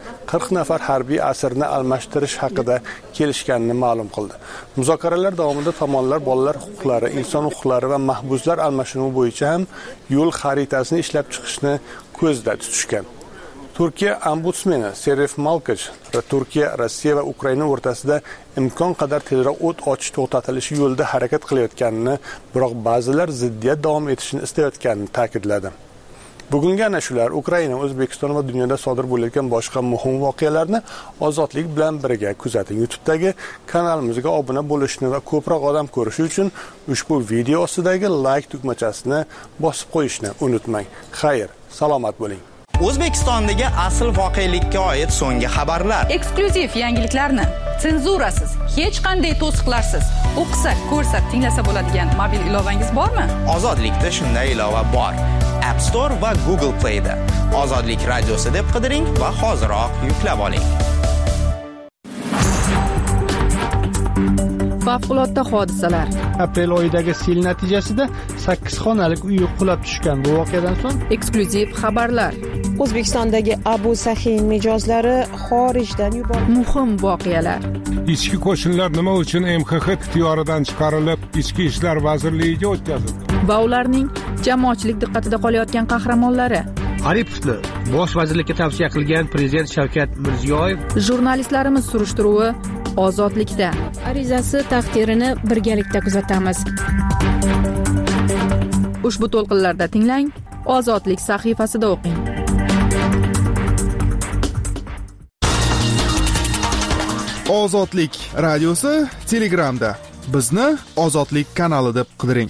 qirq nafar harbiy asirni almashtirish haqida kelishganini ma'lum qildi. Muzokaralar davomida tomonlar bolalar huquqlari, inson huquqlari va mahbuslar almashinuvi bo'yicha ham yo'l xaritasini ishlab chiqishni ko'zda tutishgan. Turkiya ombudsmeni Serif Malkach Turkiya, Rossiya va Ukraina o'rtasida imkon qadar tezroq o't ochish to'xtatilishi yo'lida harakat qilayotganini, biroq ba'zilar ziddiyat davom etishini istayotganini ta'kidladi. Bugungi ana shular Ukraina, O'zbekiston va dunyoda sodir bo'layotgan boshqa muhim voqealarni ozodlik bilan birga kuzating. YouTube'dagi kanalimizga obuna bo'lishni va ko'proq odam ko'rishi uchun ushbu video ostidagi like tugmachasini bosib qo'yishni unutmang. Xayr, salomat bo'ling. O'zbekistondagi asl voqelikka oid so'nggi xabarlar, eksklyuziv yangiliklarni senzurasiz, hech qanday to'siqlarsiz o'qisa, ko'rsa, tinglasa bo'ladigan mobil ilovangiz bormi? Ozodlikda shunday ilova bor. App Store va Google Play da Ozodlik radiosi deb qidiring va hoziroq yuklab oling. Favqulodda hodisalar. Aprel oyidagi sel natijasida sakkiz xonalik uy qulab tushgan. Bu voqeadan so'ng eksklyuziv xabarlar. O'zbekistondagi Abu Sahin mijozlari xorijdan yuborildi. Muhim voqealar. Ichki qo'shinlar nima uchun M X X ixtiyoridan chiqarilib, Ichki ishlar vazirligiga o'tkazildi? Va ularning jamoatchilik diqqatida qolayotgan qahramonlari. Aripovni bosh vazirlikka tavsiya qilgan prezident Shavkat Mirziyoyev. Jurnalistlarimiz surishtiruvi ozodlikda. Arizasi taqdirini birgalikda kuzatamiz. Ushbu to'lqinlarda tinglang, Ozodlik sahifasida o'qing. Ozodlik radiosi Telegramda. Bizni Ozodlik kanali deb qidiring.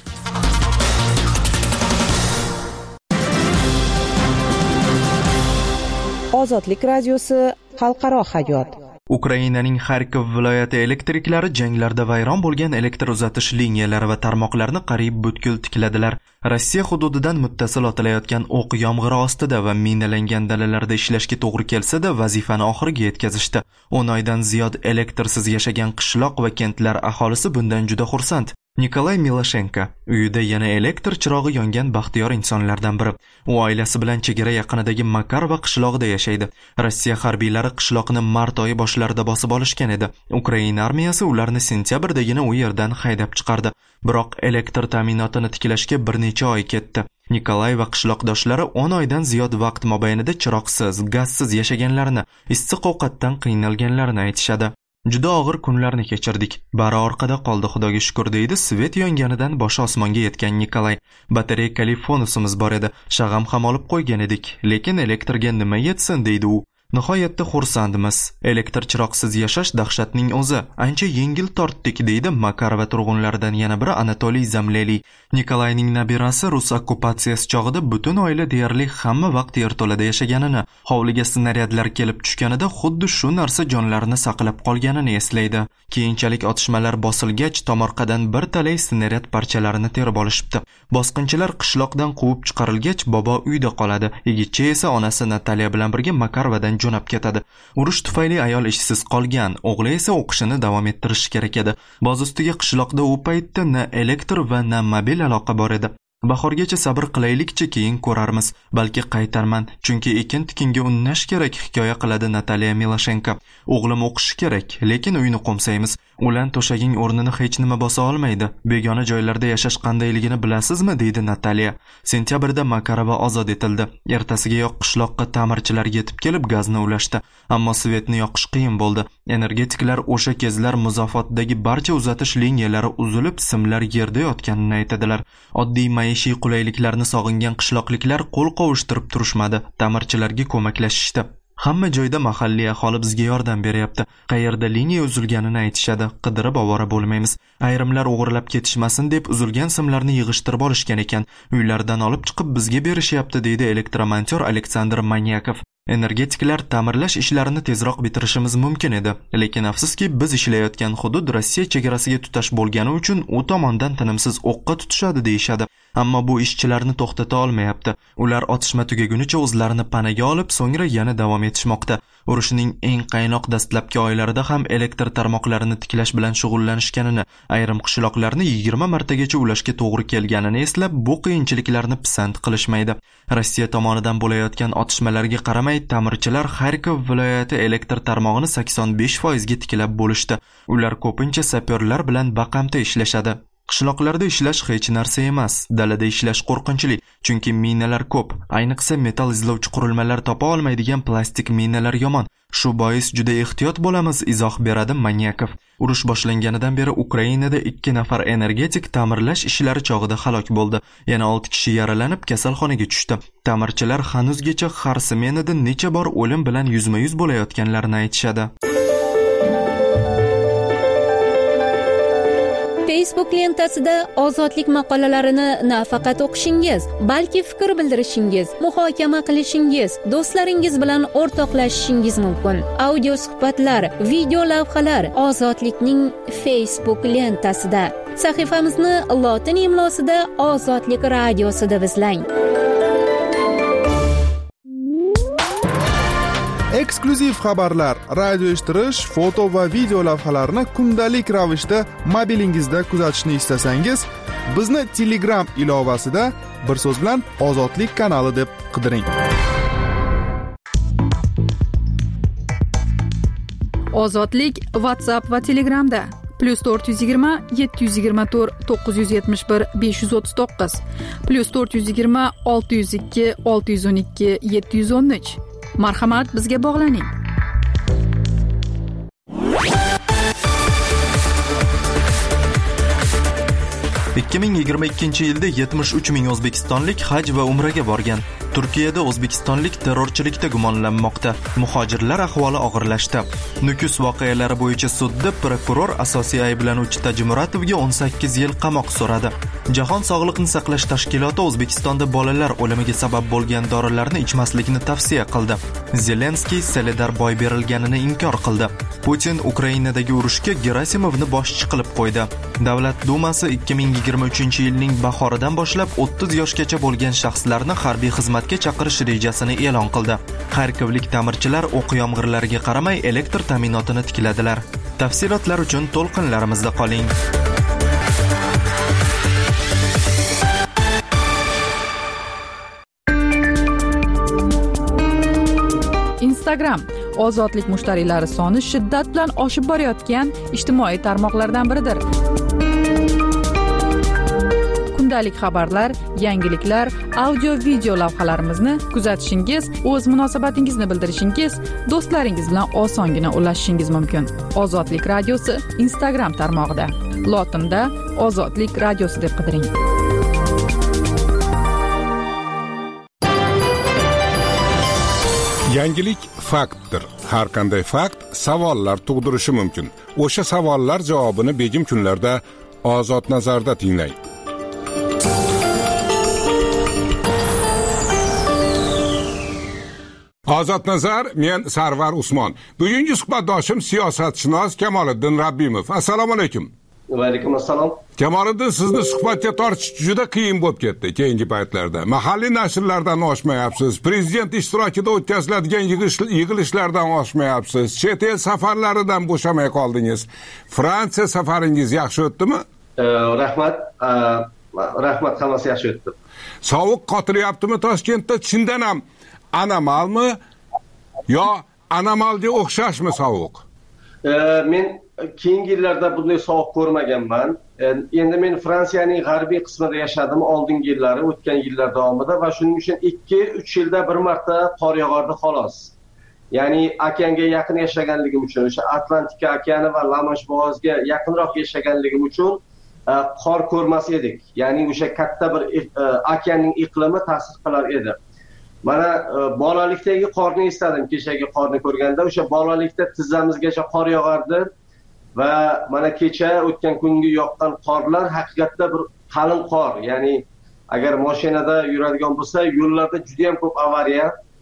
Ozodlik radiosi xalqaro hayot. Ukrainaning Xarkov viloyati elektriklari janglarda vayron bo'lgan elektr uzatish liniyalari va tarmoqlarni qariyb butkul tikladilar. Rossiya hududidan muttasil otilayotgan o'q yomg'iri ostida va minalangan dalalarda ishlashga to'g'ri kelsa-da, vazifani oxiriga yetkazishdi. o'n oydan ziyod elektrsiz yashagan qishloq va kentlar aholisi bundan juda xursand. Nikolay Miloshenko uyida yana elektr chirog'i yongan baxtiyor insonlardan biri. U oilasi bilan chegara yaqinidagi Makar va qishlog'ida yashaydi. Rossiya harbiylari qishloqni mart oyi boshlarida bosib olishgan edi. Ukraina armiyasi ularni sentябrdagina u yerdan haydab chiqardi. Biroq elektr ta'minotini tiklashga bir necha oy ketdi. Nikolay va qishloqdoshlari o'n oydan ziyod vaqt mobaynida chiroqsiz, gazsiz yashaganlarini, issiq ovqatdan qiynalganlarini aytishadi. Juda og'ir kunlarni kechirdik. Bari orqada qoldi, Xudoga shukr, deydi svet yonganidan boshi osmonga yetgan Nikolay. Batareyali fonusimiz bor edi. Shag'am ham olib qo'ygan edik, lekin elektrga nima yetsin, deydi u. Nihoyatda xursandmiz. Elektr chiroqsiz yashash dahshatning o'zi. Ancha yengil tortdik, deydi Makar va turg'unlaridan yana biri Anatoliy Zamleli. Nikolayning nabirasi rus okkupatsiyasi chog'ida butun oila deyarli hamma vaqt yerto'lada yashaganini, hovliga snaryadlar kelib tushganida xuddi shu narsa jonlarini saqlab qolganini eslaydi. Keyinchalik otishmalar bosilgach, tomorqadan bir talay snaryad parchalarini terib olishibdi. Bosqinchilar qishloqdan quvib chiqarilgach, bobo uyda qoladi. Yigitcha esa onasi Nataliya bilan birga Makarvadan jo'nab ketadi. Urush tufayli ayol ishsiz qolgan, o'g'li esa o'qishini davom ettirishi kerak edi. Boz ustiga qishloqda u paytda na elektr va na mobil aloqa bor edi. Bahorgacha sabr qilaylikchi, keyin ko'rarmiz. Balki qaytarman, chunki ekin tikinga unnash kerak, hikoya qiladi Nataliya Miloshenko. O'g'lim o'qishi kerak, lekin uyni qo'msaymiz. Ulan to'shaging o'rnini hech nima bosa olmaydi. Begona joylarda yashash qandayligini bilasizmi, deydi Nataliya. Sentyabrda Makarova ozod etildi. Ertasiga yoq qishloqqa ta'mirchilar yetib kelib gazni ulashdi. Ammo svetni yoqish qiyin bo'ldi. Energetiklar o'sha kezlar muzofotdagi barcha uzatish liniyalari uzilib, simlar yerda yotganini aytadilar. Oddiy maishiy qulayliklarni sog'ingan qishloqliklar qo'l qovushtirib turishmadi, ta'mirchilarga ko'maklashishdi. Hamma joyda mahalliy aholi bizga yordam beryapti. Qayerda liniya uzilganini aytishadi, qidirib ovora bo'lmaymiz. Ayrimlar o'g'irlab ketishmasin deb uzilgan simlarni yig'ishtirib olishgan ekan. Uylardan olib chiqib bizga berishyapti, deydi elektromontor Aleksandr Manyakov. Energetiklar ta'mirlash ishlarini tezroq bitirishimiz mumkin edi, lekin afsuski biz ishlayotgan hudud Rossiya chegarasiga tutash bo'lgani uchun u tomondan tinimsiz o'qqa tutishadi, deyishadi. Ammo bu ishchilarni to'xtata olmayapti. Ular otishma tugagunicha o'zlarini panaga olib, so'ngra yana davom etishmoqda. Urushning eng qaynoq dastlabki oylarida ham elektr tarmoqlarini tiklash bilan shug'ullanishganini, ayrim qishloqlarni yigirma martagacha ulashga to'g'ri kelganini eslab, bu qiyinchiliklarni pisand qilishmaydi. Rossiya tomonidan bo'layotgan otishmalarga qaramay, ta'mirchilar Xarkov viloyati elektr tarmog'ini sakson besh foiz ga tiklab bo'lishdi. Ular ko'pincha sapyorlar bilan baqamta ishlashadi. Qishloqlarda ishlash hech narsa emas, dalada ishlash qo'rqinchli, chunki minalar ko'p, ayniqsa metal izlovchi qurilmalar topa olmaydigan plastik minalar yomon. Shu bois juda ehtiyot bo'lamiz, izoh beradi Manyakov. Urush boshlanganidan beri Ukrainada ikki nafar energetik ta'mirlash ishlari chog'ida halok bo'ldi. Yana olti kishi yaralanib kasalxonaga tushdi. Ta'mirchilar hanuzgacha har smenada necha bor o'lim bilan yuzma-yuz bo'layotganlarini aytishadi. Facebook lentasida ozodlik maqolalarini nafaqat o'qishingiz, balki fikr bildirishingiz, muhokama qilishingiz, do'stlaringiz bilan o'rtoqlashishingiz mumkin. Audio suhbatlar, video lavhalar Ozodlikning Facebook lentasida. Sahifamizni lotin imlosida Ozodlik radiosi deb izlang. Eksklyuziv xabarlar, radio eshittirish, foto va video lavhalarni kundalik ravishda mobilingizda kuzatishni istasangiz, bizni Telegram ilovasida bir so'z bilan Ozodlik kanali deb qidiring. Ozodlik WhatsApp va Telegramda plus to'rt yuz yigirma yetti yuz yigirma to'rt to'qqiz yuz yetmish bir besh yuz o'ttiz to'qqiz plus to'rt yuz yigirma olti yuz ikki olti yuz o'n ikki yetti yuz o'n uch. Marhamat, bizga bog'laning. ikki ming yigirma ikkinchi yilda yetmish uch ming o'zbekistonlik haj va umraga borgan. Turkiyada o'zbekistonlik terrorchilikda gumonlanmoqda. Muhojirlar ahvoli og'irlashdi. Nukus voqealari bo'yicha sudda prokuror asosiy ayblanuvchi Tajmuratovga o'n sakkiz yil qamoq so'radi. Jahon sog'liqni saqlash tashkiloti O'zbekistonda bolalar o'limiga sabab bo'lgan dorilarni ichmaslikni tavsiya qildi. Zelenskiy Soledar boy berilganini inkor qildi. Putin Ukrainadagi urushga Gerasimovni boshchi qilib qo'ydi. Davlat dumasi ikki ming yigirma uchinchi yilning bahoridan boshlab o'ttiz yoshgacha bo'lgan shaxslarni harbiy xizmatga chaqirish rejasini e'lon qildi. Xarkovlik ta'mirchilar o'q yomg'irlariga qaramay elektr ta'minotini tikladilar. Tafsilotlar uchun to'lqinlarimizda qoling. Instagram ozodlik mushtariylari soni shiddat bilan oshib borayotgan ijtimoiy tarmoqlardan biridir. Kundalik xabarlar, yangiliklar, audio video lavhalarimizni kuzatishingiz, o'z munosabatingizni bildirishingiz, do'stlaringiz bilan osongina ulashishingiz mumkin. Ozodlik radiosi Instagram tarmog'ida. Lotinda Ozodlik radiosi deb qidiring. Yangilik faktdir. Har qanday fakt savollar tug'dirishi mumkin. O'sha savollar javobini begim kunlarda Ozod nazarda tinglang. Ozod nazar, men Sarvar Usmon. Bugungi suhbatdoshim siyosatshunos Kamoliddin Rabbimov. Assalomu alaykum. Va alaykum assalom. Kamoliddin, sizni suhbatga tortish juda qiyin bo'lib ketdi keyingi paytlarda. Mahalliy nashrlardan oshmayapsiz, prezident ishtirokida o'tkaziladigan yig'ilishlardan oshmayapsiz, chet el safarlaridan bo'shamay qoldingiz. Fransiya safaringiz yaxshi o'tdimi? Rahmat, rahmat, hammasi yaxshi o'tdi. Sovuq qotiryaptimi Toshkentda? Chindan ham anomalmi yo anomalga o'xshashmi sovuq? Men keyingi yillarda bunday sovuq ko'rmaganman. Endi men Fransiyaning g'arbiy qismida yashadim oldingi yillari, o'tgan yillar davomida va shuning uchun ikki uch yilda bir marta qor yog'ardi xolos. Ya'ni okeanga yaqin yashaganligim uchun, o'sha Atlantika okeani va La-Mansh bo'g'oziga yaqinroq yashaganligim uchun qor ko'rmas edik. Ya'ni o'sha katta bir okeanning iqlimi ta'sir qilar edi. Mana bolalikdagi qorni esladim, kechagi qorni ko'rganda, o'sha bolalikda tizzamizgacha qor yog'ardi va mana kecha o'tgan kungi yoqqan qorlar haqiqatda bir qalin qor. Ya'ni agar mashinada yuradigan bo'lsa, yo'llarda juda ham ko'p avariya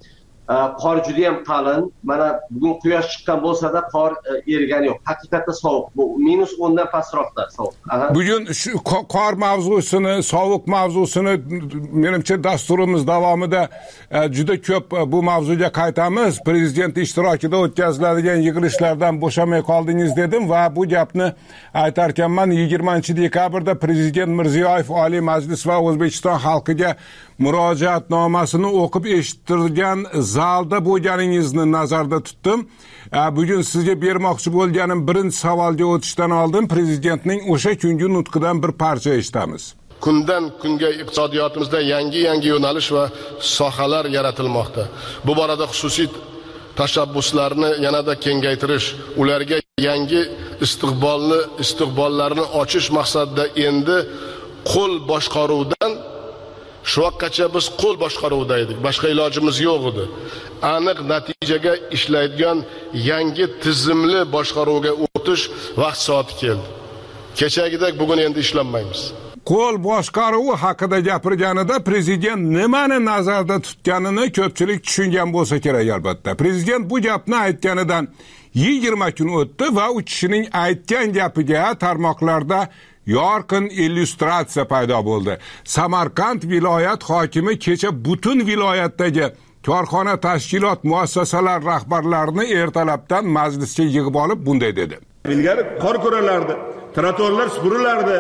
qor juda ham qalin. Mana bugun quyosh chiqqan bo'lsa-da qor erigani yo'q. Haqiqatda sovuq. Bu minus o'ndan pastroqda sovuq. Bugun shu qor mavzusini, sovuq mavzusini menimcha dasturimiz davomida juda ko'p bu mavzuga qaytamiz. Prezident ishtirokida o'tkaziladigan yig'ilishlardan bo'shamay qoldingiz dedim va bu gapni aytarkanman yigirmanchi dekabrda Prezident Mirziyoyev Oliy Majlis va O'zbekiston xalqiga murojaatnomasini o'qib eshittirgan zalda bo'lganingizni nazarda tutdim. Bugun sizga bermoqchi bo'lganim birinchi savolga o'tishdan oldin prezidentning o'sha kungi nutqidan bir parcha eshitamiz. Kundan kunga iqtisodiyotimizda yangi-yangi yo'nalish va sohalar yaratilmoqda. Bu borada xususiy tashabbuslarni yanada kengaytirish, ularga yangi istiqbolni istiqbollarni ochish maqsadida endi qo'l boshqaruvdan shu vaqtgacha biz qo'l boshqaruvida edik. Boshqa ilojimiz yo'q edi. Aniq natijaga ishlaydigan yangi tizimli boshqaruvga o'tish vaqt soati keldi. Kechagidek bugun endi ishlanmaymiz. Qo'l boshqaruvi haqida gapirganida prezident nimani nazarda tutganini ko'pchilik tushungan bo'lsa kerak albatta. Prezident bu gapni aytganidan yigirma kun o'tdi va u kishining aytgan gapiga tarmoqlarda yorqin illyustratsiya paydo bo'ldi. Samarqand viloyat hokimi kecha butun viloyatdagi korxona, tashkilot, muassasalar rahbarlarini ertalabdan majlisga yig'ib olib bunday dedi. Ilgari qor ko'ralardi, trotuarlar supurilardi.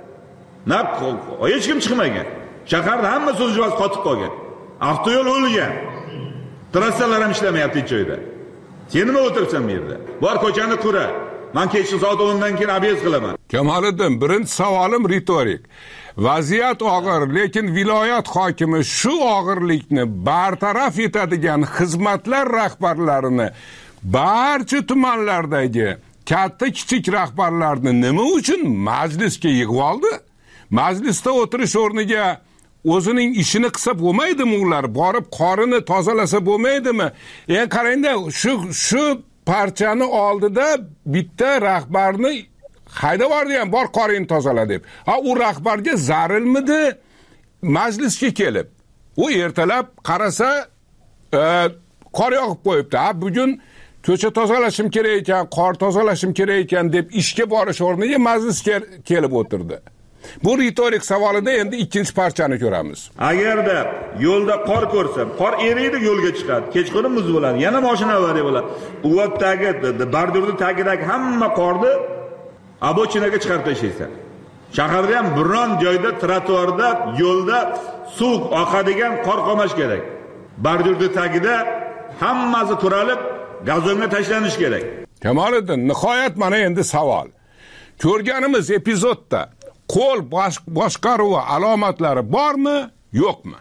Naq hech kim chiqmagan. Shaharda hamma so'zjuvaz qotib qolgan. Avtoyo'l o'lgan. Trassalar ham ishlamayapti hech joyda. Sen nima o'tiribsan bu yerda? Bor ko'chani qura. Men kechki soat o'ndan keyin abyez qilaman. Kamoliddin, birinchi savolim ritorik. Vaziyat og'ir, lekin viloyat hokimi shu og'irlikni bartaraf etadigan xizmatlar rahbarlarini barcha tumanlardagi katta kichik rahbarlarni nima uchun majlisga yig'ib oldi? Majlisda o'tirish o'rniga o'zining ishini qilsa bo'lmaydimi ular? Borib qorini tozalasa bo'lmaydimi? Endi qarangda, shu shu parchani oldida bitta rahbarni haydab yubordi ham, bor qorini tozala deb. Ha, u rahbarga zarilmidi majlisga kelib? U ertalab qarasa e, qor yog'ib qo'yibdi. Ha, bugun ko'cha tozalashim kerak ekan, qor tozalashim kerak ekan deb ishga borish o'rniga majlisga kelib o'tirdi. Bu ritorik savolida endi ikkinchi parchani ko'ramiz. Agarda yo'lda qor ko'rsam, qor eriydi, yo'lga chiqadi. Kechqurun muz bo'ladi, yana mashina avariya bo'ladi. Quvvatdagi, bordurning tagidagi hamma qorni abochinaga chiqarib tashlaysan. Shaharda ham biron joyda trotuarda, yo'lda suv oqadigan qor qolmash kerak. Bordurning tagida hammasi turalib, gazonga tashlanish kerak. Kamoliddin, nihoyat mana endi savol. Ko'rganimiz epizodda qo'l boshqaruvi alomatlari bormi, yo'qmi?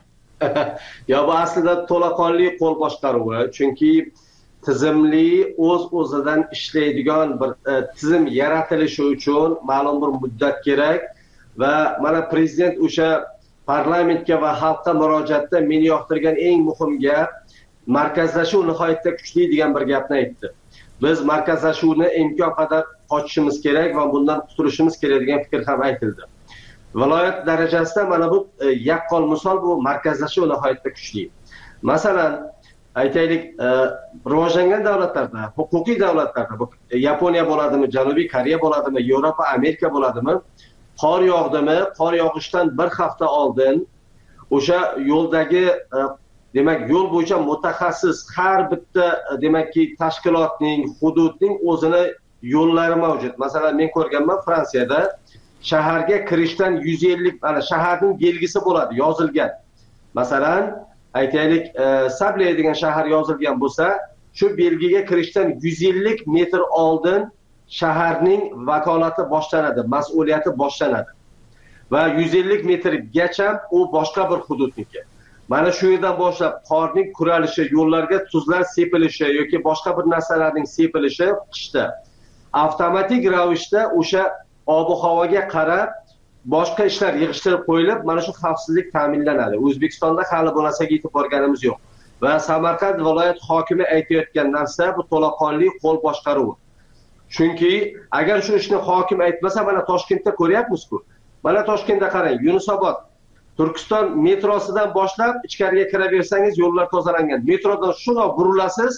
Ya bu aslida to'laqonli qo'l boshqaruvi, chunki tizimli o'z-o'zidan ishlaydigan bir e, tizim yaratilishi uchun ma'lum bir muddat kerak va mana prezident o'sha parlamentga va xalqqa murojaatda meni yoqtirgan eng muhim gap markazlashuv nihoyatda kuchli degan bir gapni aytdi. Biz markazlashuvni imkon qadar qochishimiz kerak va bundan qutulishimiz kerak degan fikr ham aytildi. Viloyat darajasida mana bu e, yaqqol misol bu markazlashuv nihoyatda kuchli. Masalan, aytaylik, e, rivojlangan davlatlarda, huquqiy davlatlarda, bu Yaponiya bo'ladimi, Janubiy Koreya bo'ladimi, Yevropa, Amerika bo'ladimi, qor yog'dimi, qor yog'ishdan bir hafta oldin o'sha yo'ldagi e, demak, yo'l bo'yicha mutaxassis har bitta demakki tashkilotning, hududning o'zini yo'llari mavjud. Masalan, men ko'rganman Fransiyada shaharga kirishdan yuz ellik mana shaharning belgisi bo'ladi, yozilgan. Masalan, aytaylik, e, Sabley degan shahar yozilgan bo'lsa, shu belgiga kirishdan yuz ellik metr oldin shaharning vakolati boshlanadi, mas'uliyati boshlanadi. Va yuz ellik metrgacha u boshqa bir hududniki. Mana shu yerdan boshlab qorning kuralishi, yo'llarga tuzlar sepilishi yoki boshqa bir narsalarning sepilishi qishda avtomatik ravishda o'sha ob-havoga qarab boshqa ishlar yig'ishtirib qo'yilib, mana shu xavfsizlik ta'minlanadi. O'zbekistonda hali bu narsaga yetib borganimiz yo'q. Va Samarqand viloyat hokimi aytayotgan narsa bu to'laqonli qo'l boshqaruvi. Chunki agar shu ishni hokim aytmasa, mana Toshkentda ko'ryapmiz-ku. Mana Toshkentda qarang, Yunusobod Turkiston metrosidan boshlab ichkariga kiraversangiz yo'llar tozalangan. Metrodan shundoq burilasiz,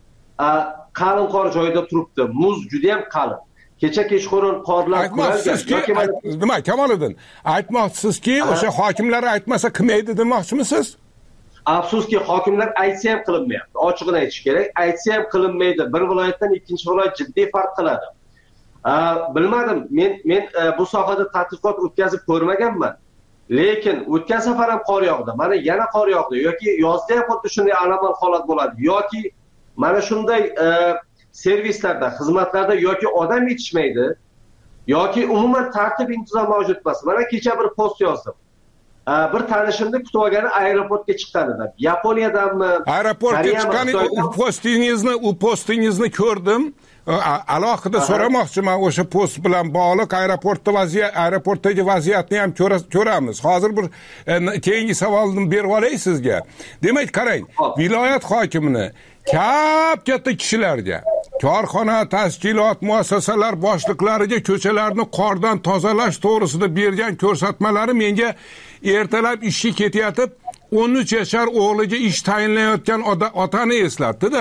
qalin qor joyida turibdi. Muz juda ham qalin. Kecha kechqurun qorlar ko'ralgan. Nima, Kamoliddin? Aytmoqchisizki, o'sha hokimlar aytmasa kim edi demoqchimisiz? Afsuski, hokimlar aytsa ham qilinmayapti. Ochiqini aytish kerak. Aytsa ham qilinmaydi. Bir viloyatdan ikkinchi viloyat jiddiy farq qiladi. Bilmadim, men men bu sohada tadqiqot o'tkazib ko'rmaganman. Lekin o'tgan safar ham qor yog'di. Mana yana qor yog'di yoki yozda ham xuddi shunday anomal holat bo'ladi yoki mana shunday servislarda, xizmatlarda yoki odam yetishmaydi yoki umuman tartib intizom mavjud emas. Mana kecha bir post yozdim. Bir tanishimni kutib olgani aeroportga chiqqanidan. Yaponiyadanmi? Aeroportga chiqqan u postingizni, u postingizni ko'rdim. Alohida so'ramoqchiman, o'sha post bilan bog'liq aeroportda vaziyat, aeroportdagi vaziyatni ham ko'ramiz. Hozir bir keyingi savolni berib olay sizga. Demak, qarang, viloyat hokimini kap katta kishilarga, korxona, tashkilot, muassasalar boshliqlariga ko'chalarni qordan tozalash to'g'risida bergan ko'rsatmalari menga ertalab ishga ketayotib o'n uch yashar o'g'liga ish tayinlayotgan otani eslatdi-da.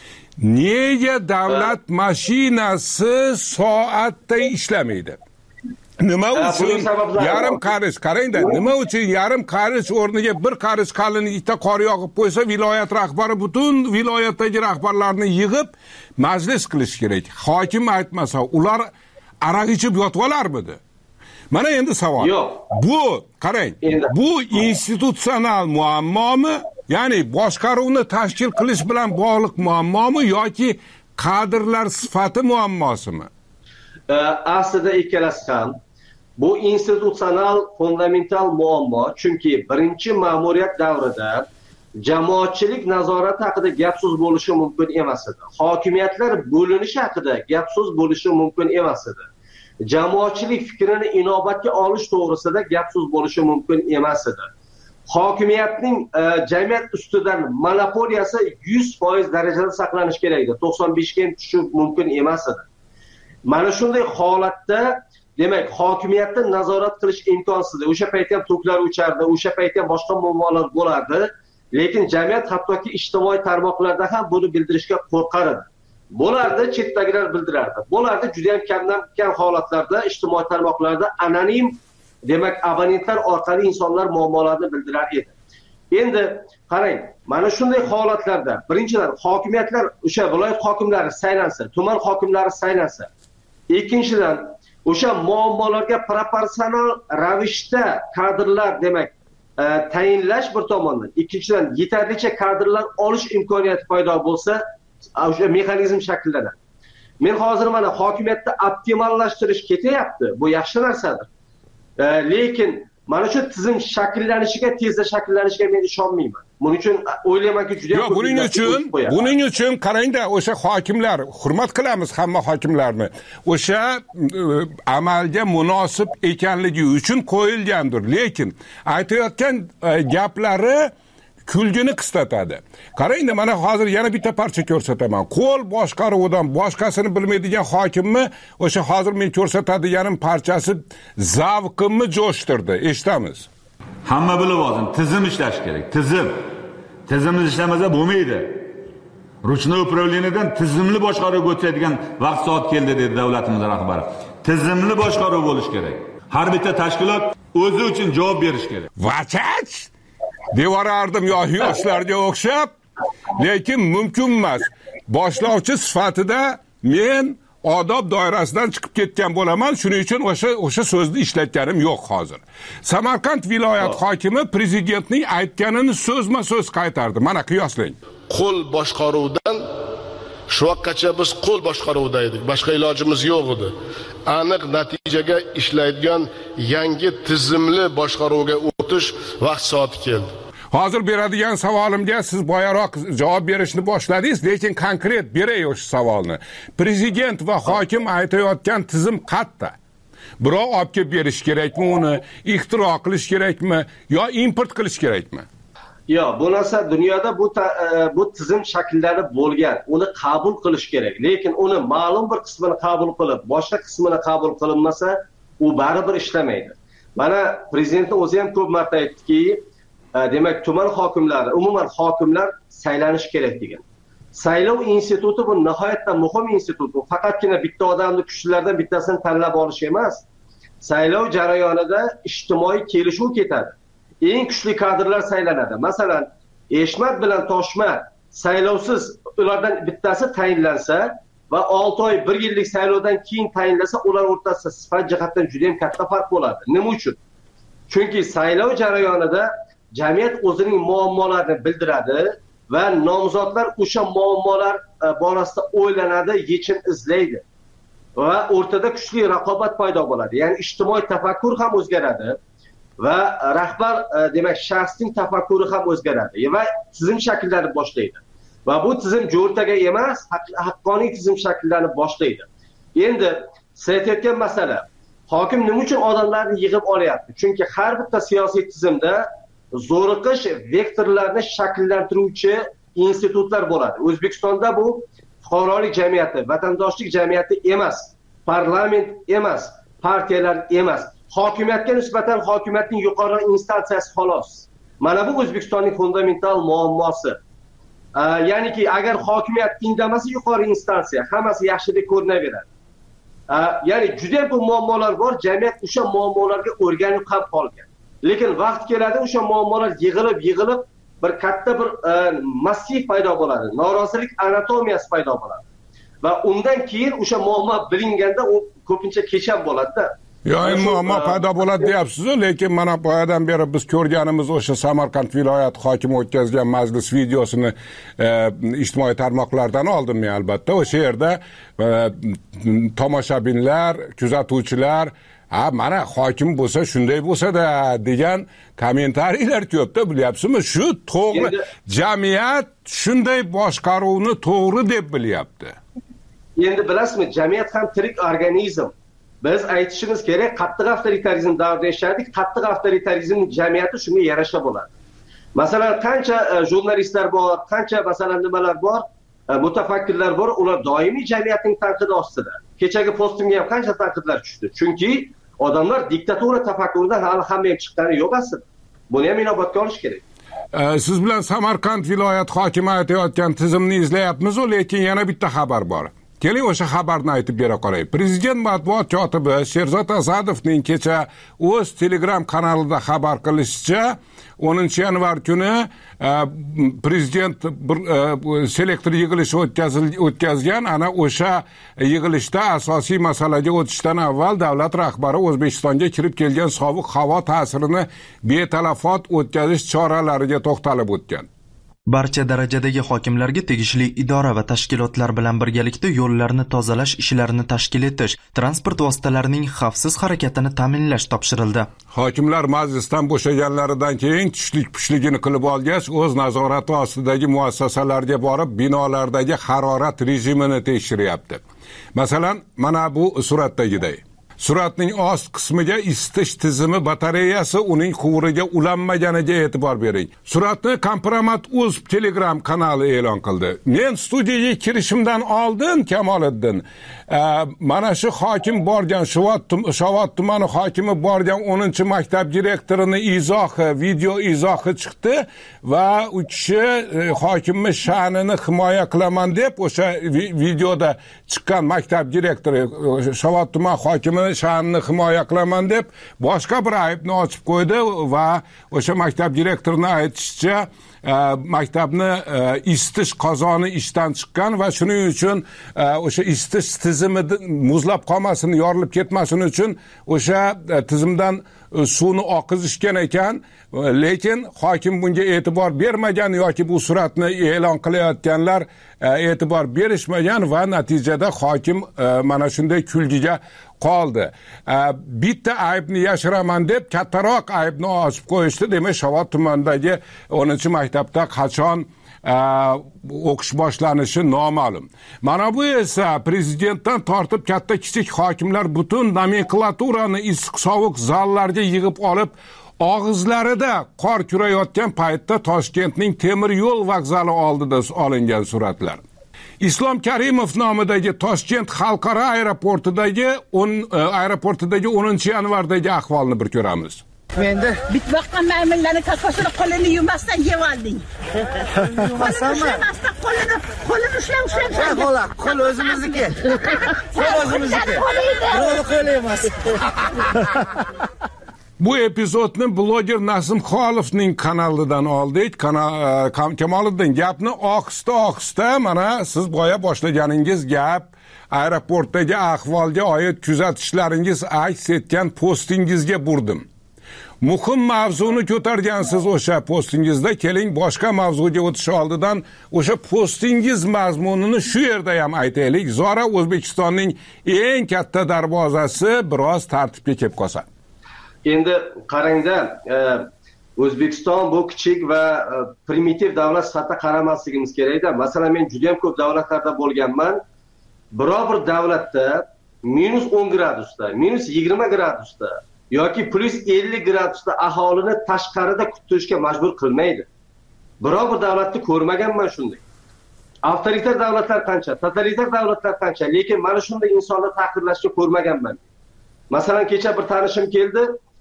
Nega davlat mashinasi soatda ishlamaydi? Nima uchun yarim qarich, qarangda, nima uchun yarim qarich o'rniga bir qarich qalinlikda qor yog'ib qo'ysa, viloyat rahbari butun viloyatdagi rahbarlarni yig'ib majlis qilish kerak. Hokim aytmasa, ular aroq ichib yotib olarmidi? Mana endi savol. Bu, qarang, bu institutsional muammomi? Ya'ni boshqaruvni tashkil qilish bilan bog'liq muammomi yoki kadrlar sifati muammosimi? Aslida ikkalasi ham. Bu institutsional fundamental muammo, chunki birinchi ma'muriyat davrida jamoatchilik nazorati haqida gap so'z bo'lishi mumkin emas edi. Hokimiyatlar bo'linishi haqida gap so'z bo'lishi mumkin emas edi. Jamoatchilik fikrini inobatga olish to'g'risida gap so'z bo'lishi mumkin emas edi. Hokimiyatning jamiyat ustidan monopoliyasi yuz foiz darajada saqlanish kerak edi. to'qson besh ga ham tushish mumkin emas edi. Mana shunday holatda, demak, hokimiyatni nazorat qilish imkonsiz. O'sha paytda ham to'klar o'chardi, o'sha paytda ham boshqa muammolar bo'lardi, lekin jamiyat hattoki ijtimoiy tarmoqlarda ham buni bildirishga qo'rqar edi. Bo'lardi, chetdagilar bildirardi. Bo'lardi, juda ham kamdan kam holatlarda ijtimoiy tarmoqlarda anonim, demak, abonentlar orqali insonlar muammolarini bildirar edi. Endi qarang, mana shunday holatlarda birinchidan hokimiyatlar, o'sha viloyat hokimlari saylansa, tuman hokimlari saylansa, ikkinchidan o'sha muammolarga proporsional ravishda kadrlar, demak, e, tayinlash bir tomondan, ikkinchidan yetarlicha kadrlar olish imkoniyati paydo bo'lsa, o'sha mexanizm shakllanadi. Men hozir mana hokimiyatni optimallashtirish ketyapti. Bu yaxshi narsadir. E, lekin mana shu tizim shakllanishiga, tezda shakllanishiga men ishonmayman. Buning uchun o'ylaymanki, juda ham Yo'q, buning uchun, buning uchun qarangda, o'sha hokimlar, hurmat qilamiz hamma hokimlarni. O'sha amalga munosib ekanligi uchun qo'yilgandir. Lekin aytayotgan gaplari kulgini qisqatadi. Qarangda, mana hozir yana bitta parcha ko'rsataman. Qo'l boshqaruvidan boshqasini bilmaydigan hokimni o'sha hozir men ko'rsatadiganim parchasi zavqimni jo'shtirdi. Eshitamiz. Hamma bilib olsin, tizim ishlash kerak. Tizim. Tizimimiz ishlamasa bo'lmaydi. Ruchnoy upravleniyadan tizimli boshqaruvga o'tadigan vaqt soat keldi dedi davlatimiz rahbari. Tizimli boshqaruv bo'lish kerak. Har bitta tashkilot o'zi uchun javob berish kerak. Vachach devorardim yoshlarga o'xshab, lekin mumkin emas. Boshlovchi sifatida men odob doirasidan chiqib ketgan bo'laman, shuning uchun o'sha o'sha so'zni ishlatganim yo'q hozir. Samarqand viloyat hokimi prezidentning aytganini so'zma-so'z qaytardi. Mana qiyoslang. Qo'l boshqaruvdan shu vaqtgacha biz qo'l boshqaruvida edik. Boshqa ilojimiz yo'q edi. Aniq natijaga ishlaydigan yangi tizimli boshqaruvga o'tish vaqt soati keldi. Hozir beradigan savolimga siz boyaroq javob berishni boshladingiz, lekin konkret beray o'sha savolni. Prezident va hokim aytayotgan tizim qayerda? Birov olib kelib berish kerakmi uni, ixtiro qilish kerakmi yo import qilish kerakmi? Yo'q, bu narsa dunyoda bu bu tizim shakllanib bo'lgan. Uni qabul qilish kerak. Lekin uni ma'lum bir qismini qabul qilib, boshqa qismini qabul qilinmasa, u baribir ishlamaydi. Mana prezident o'zi ham ko'p marta aytdiki, demak tuman hokimlari, umuman hokimlar saylanishi kerak degan. Saylov instituti bu nihoyatda muhim institut. Bu faqatgina bitta odamni kuchlilardan bittasini tanlab olish emas. Saylov jarayonida ijtimoiy kelishuv ketadi. Eng kuchli kadrlar saylanadi. Masalan, Eshmat bilan Toshmat saylovsiz ulardan bittasi tayinlansa va olti oy, bir yillik saylovdan keyin tayinlasa, ular o'rtasida sifat jihatdan juda ham katta farq bo'ladi. Nima uchun? Chunki saylov jarayonida jamiyat o'zining muammolarini bildiradi va nomzodlar o'sha muammolar borasida o'ylanadi, yechim izlaydi. Va o'rtada kuchli raqobat paydo bo'ladi. Ya'ni ijtimoiy tafakkur ham o'zgaradi va rahbar demak shaxsning tafakkuri ham o'zgaradi va tizim shakllanib boshlaydi. Va bu tizim jo'rtaga emas, haqqoniy tizim shakllanib boshlaydi. Endi siz aytayotgan masala, hokim nima uchun odamlarni yig'ib olyapti? Chunki har bitta siyosiy tizimda zo'riqish vektorlarini shakllantiruvchi institutlar bo'ladi. O'zbekistonda bu fuqarolik jamiyati, vatandoshlik jamiyati emas, parlament emas, partiyalar emas. Hokimiyatga nisbatan hokimiyatning yuqori instansiyasi xolos. Mana bu O'zbekistonning fundamental muammosi. Ya'niki agar hokimiyat indamasa yuqori instansiya, hammasi yaxshidek ko'rinaveradi. Ya'ni juda ko'p muammolar bor, jamiyat o'sha muammolarga o'rganib ham qolgan. Lekin vaqt keladi, o'sha muammolar yig'ilib, yig'ilib bir katta bir massiv paydo bo'ladi. Norozilik anatomiyasi paydo bo'ladi. Va undan keyin o'sha muammo bilinganda u ko'pincha kecham bo'ladi-da. Yo'q, muammo paydo bo'ladi deyapsiz-ku, lekin mana boyadan beri biz ko'rganimiz o'sha Samarqand viloyati hokimi o'tkazgan majlis videosini ijtimoiy tarmoqlardan oldim men albatta. O'sha yerda tomoshabinlar, kuzatuvchilar, ha mana hokim bo'lsa shunday bo'lsa-da degan kommentariylar ko'pda, bilyapsizmi? Shu to'g'ri, jamiyat shunday boshqaruvni to'g'ri deb bilyapti. Endi bilasizmi, jamiyat ham tirik organizm. Biz aytishimiz kerak, qattiq avtoritarizm davrida yashadik, qattiq avtoritarizm jamiyati shunga yarasha bo'ladi. Masalan, qancha jurnalistlar bor, qancha masalan nimalar bor, mutafakkirlar bor, ular doimiy jamiyatning tanqidi ostida. Kechagi postimga ham qancha tanqidlar tushdi. Chunki odamlar diktatura tafakkuridan hali hamma ham chiqqani yo'q aslida. Buni ham inobatga olish kerak. Siz bilan Samarqand viloyat hokimi aytayotgan tizimni izlayapmiz, lekin yana bitta xabar bor. Keling o'sha xabarni aytib bera qolay. Prezident matbuot kotibi Sherzod Asadovning kecha o'z Telegram kanalida xabar qilishicha, o'ninchi yanvar kuni prezident bir selektor yig'ilishi o'tkazgan. Ana o'sha yig'ilishda asosiy masalaga o'tishdan avval davlat rahbari O'zbekistonga kirib kelgan sovuq havo ta'sirini betalafot o'tkazish choralariga to'xtalib o'tgan. Barcha darajadagi hokimlarga tegishli idora va tashkilotlar bilan birgalikda yo'llarni tozalash ishlarini tashkil etish, transport vositalarining xavfsiz harakatini ta'minlash topshirildi. Hokimlar majlisdan bo'shaganlaridan keyin tushlik-pushligini qilib olgach, o'z nazorati ostidagi muassasalarga borib, binolardagi harorat rejimini tekshiryapti. Masalan, mana bu suratdagiday. Suratning ost qismiga isitish tizimi batareyasi uning quvuriga ulanmaganiga e'tibor bering. Suratni Kompromat.uz Telegram kanali e'lon qildi. Men studiyaga kirishimdan oldin Kamoliddin, mana shu hokim borgan, Shovot tumani hokimi borgan o'ninchi maktab direktorining izohi, video izohi chiqdi va u kishi hokimning sha'nini himoya qilaman deb o'sha videoda chiqqan maktab direktori Shovot tumani hokimi sha'nini himoya qilaman deb boshqa bir aybni ochib qo'ydi va o'sha maktab direktorining aytishicha maktabni isitish qozoni ishdan chiqqan va shuning uchun o'sha isitish tizimi muzlab qolmasin, yorilib ketmasin uchun o'sha tizimdan suvni oqizishgan ekan, lekin hokim bunga e'tibor bermagan yoki bu suratni e'lon qilayotganlar e'tibor berishmagan va natijada hokim mana shunday kulgiga qoldi. Bitta aybni yashiraman deb kattaroq aybni ochib qo'yishdi. Demak, Shovot tumanidagi o'ninchi maktabda qachon o'qish boshlanishi noma'lum. Mana bu esa prezidentdan tortib katta kichik hokimlar butun nomenklaturani issiq sovuq zallarga yig'ib olib, og'izlarida qor kurayotgan paytda Toshkentning temir yo'l vokzali oldida olingan suratlar. Islom Karimov nomidagi Toshkent xalqaro aeroportidagi aeroportidagi o'ninchi yanvardagi ahvolni bir ko'ramiz. Menda bitta vaqtda maymunlarning kakosini qo'lini yumasdan yeb olding. Yumasanmi? Qo'lini qo'lini ushlab ushlab. Xo'la, qo'l o'zimizniki. Qo'l o'zimizniki. Birovni qo'li emas. Bu epizodni bloger Nasim Xolovning kanalidan oldik. Kamoliddin, gapni ohista-ohista mana siz boya boshlaganingiz gap aeroportdagi ahvolga oid kuzatishlaringiz aks etgan postingizga burdim. Muhim mavzuni ko'targansiz o'sha postingizda. Keling boshqa mavzuga o'tish oldidan o'sha postingiz mazmunini shu yerda ham aytaylik. Zora O'zbekistonning eng katta darvozasi biroz tartibga kelib qolsa. Endi qarangda, O'zbekiston bu kichik va primitiv davlat sifatida qaramasligimiz kerakda. Masalan, men juda ham ko'p davlatlarda bo'lganman. Biror bir davlatda minus o'n gradusda, minus yigirma gradusda yoki plus ellik gradusda aholini tashqarida kuttirishga majbur qilmaydi. Biror bir davlatni ko'rmaganman shunday. Avtoritar davlatlar qancha, totalitar davlatlar qancha, lekin mana shunday insonni tahqirlashga ko'rmaganman. Masalan, kecha bir tanishim keldi,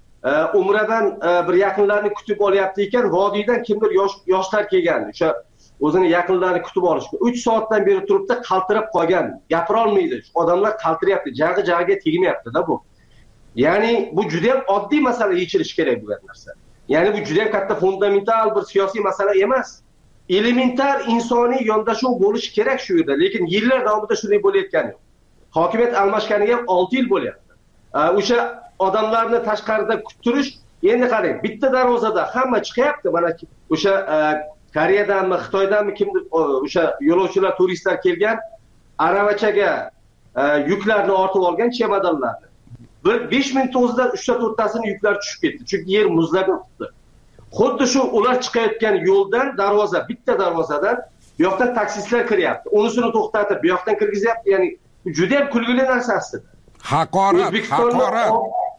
umradan bir yaqinlarini kutib olyapti ekan, vodiydan kimdir yoshlar kelgan, o'sha o'zini yaqinlarini kutib olishga uch soatdan beri turibdi, qaltirab qolgan, gapira olmaydi. Odamlar qaltiryapti, jag'i-jag'iga tegmayapti-da bu. Ya'ni bu juda ham oddiy masala, yechilishi kerak bo'lgan narsa. Ya'ni bu juda ham katta fundamental bir siyosiy masala emas. Elementar insoniy yondashuv bo'lishi kerak shu yerda, lekin yillar davomida shunday bo'layotgani yo'q. Hokimiyat almashganiga ham olti yil bo'lyapti. O'sha odamlarni tashqarida kuttirish, endi qarang, bitta darvozada hamma chiqyapti, mana o'sha Koreyadanmi, Xitoydanmi kimdir o'sha yo'lovchilar, turistlar kelgan, aravachaga yuklarni ortib olgan chemadonlarni. Bir besh minut o'zidan uch ta to'rttasini yuklar tushib ketdi, chunki yer muzlab yotibdi. Xuddi shu ular chiqayotgan yo'ldan darvoza, bitta darvozadan bu yoqdan taksistlar kiryapti. Unisini to'xtatib, bu yoqdan kirgizyapti. Ya'ni juda ham kulgili narsa aslida. Haqorat, haqorat.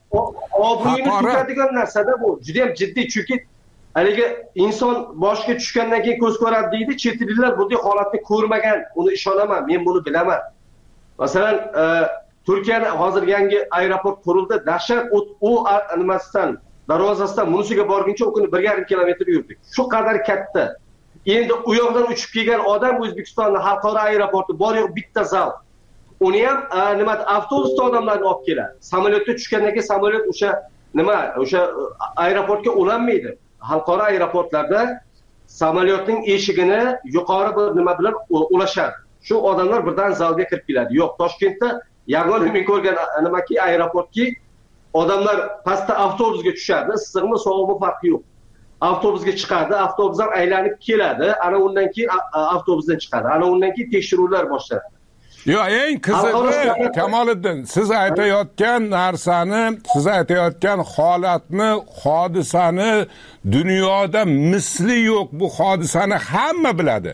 Obro'yini tutadigan narsada bu. Juda ham jiddiy, chunki haligi inson boshiga tushgandan keyin ko'z ko'radi deydi. Chet elliklar bunday holatni ko'rmagan. Uni ishonaman, men buni bilaman. Masalan, Turkiyaning hozir yangi aeroport qurildi. Dahshat u nimasidan, darvozasidan bunisiga borguncha o'qini bir yarim kilometr yurdik. Shu qadar katta. Endi u yoqdan uchib kelgan odam O'zbekistonning xalqaro aeroporti bor yo'q bitta zal. Uni ham nima avtobusda odamlarni olib keladi. Samolyotga tushgandan keyin samolyot o'sha nima, o'sha aeroportga ulanmaydi. Xalqaro aeroportlarda samolyotning eshigini yuqori bir nima bilan ulashadi. Shu odamlar birdan zalga kirib keladi. Yo'q, Toshkentda yagona men ko'rgan nimaki aeroportki, odamlar pastda avtobusga tushadi, issiqmi, sovuqmi farqi yo'q. Avtobusga chiqadi, avtobus ham aylanib keladi, ana undan keyin avtobusdan chiqadi. Ana undan keyin tekshiruvlar boshlanadi. Yo, eng qizig'i Kamoliddin, siz aytayotgan narsani, siz aytayotgan holatni, hodisani dunyoda misli yo'q. Bu hodisani hamma biladi.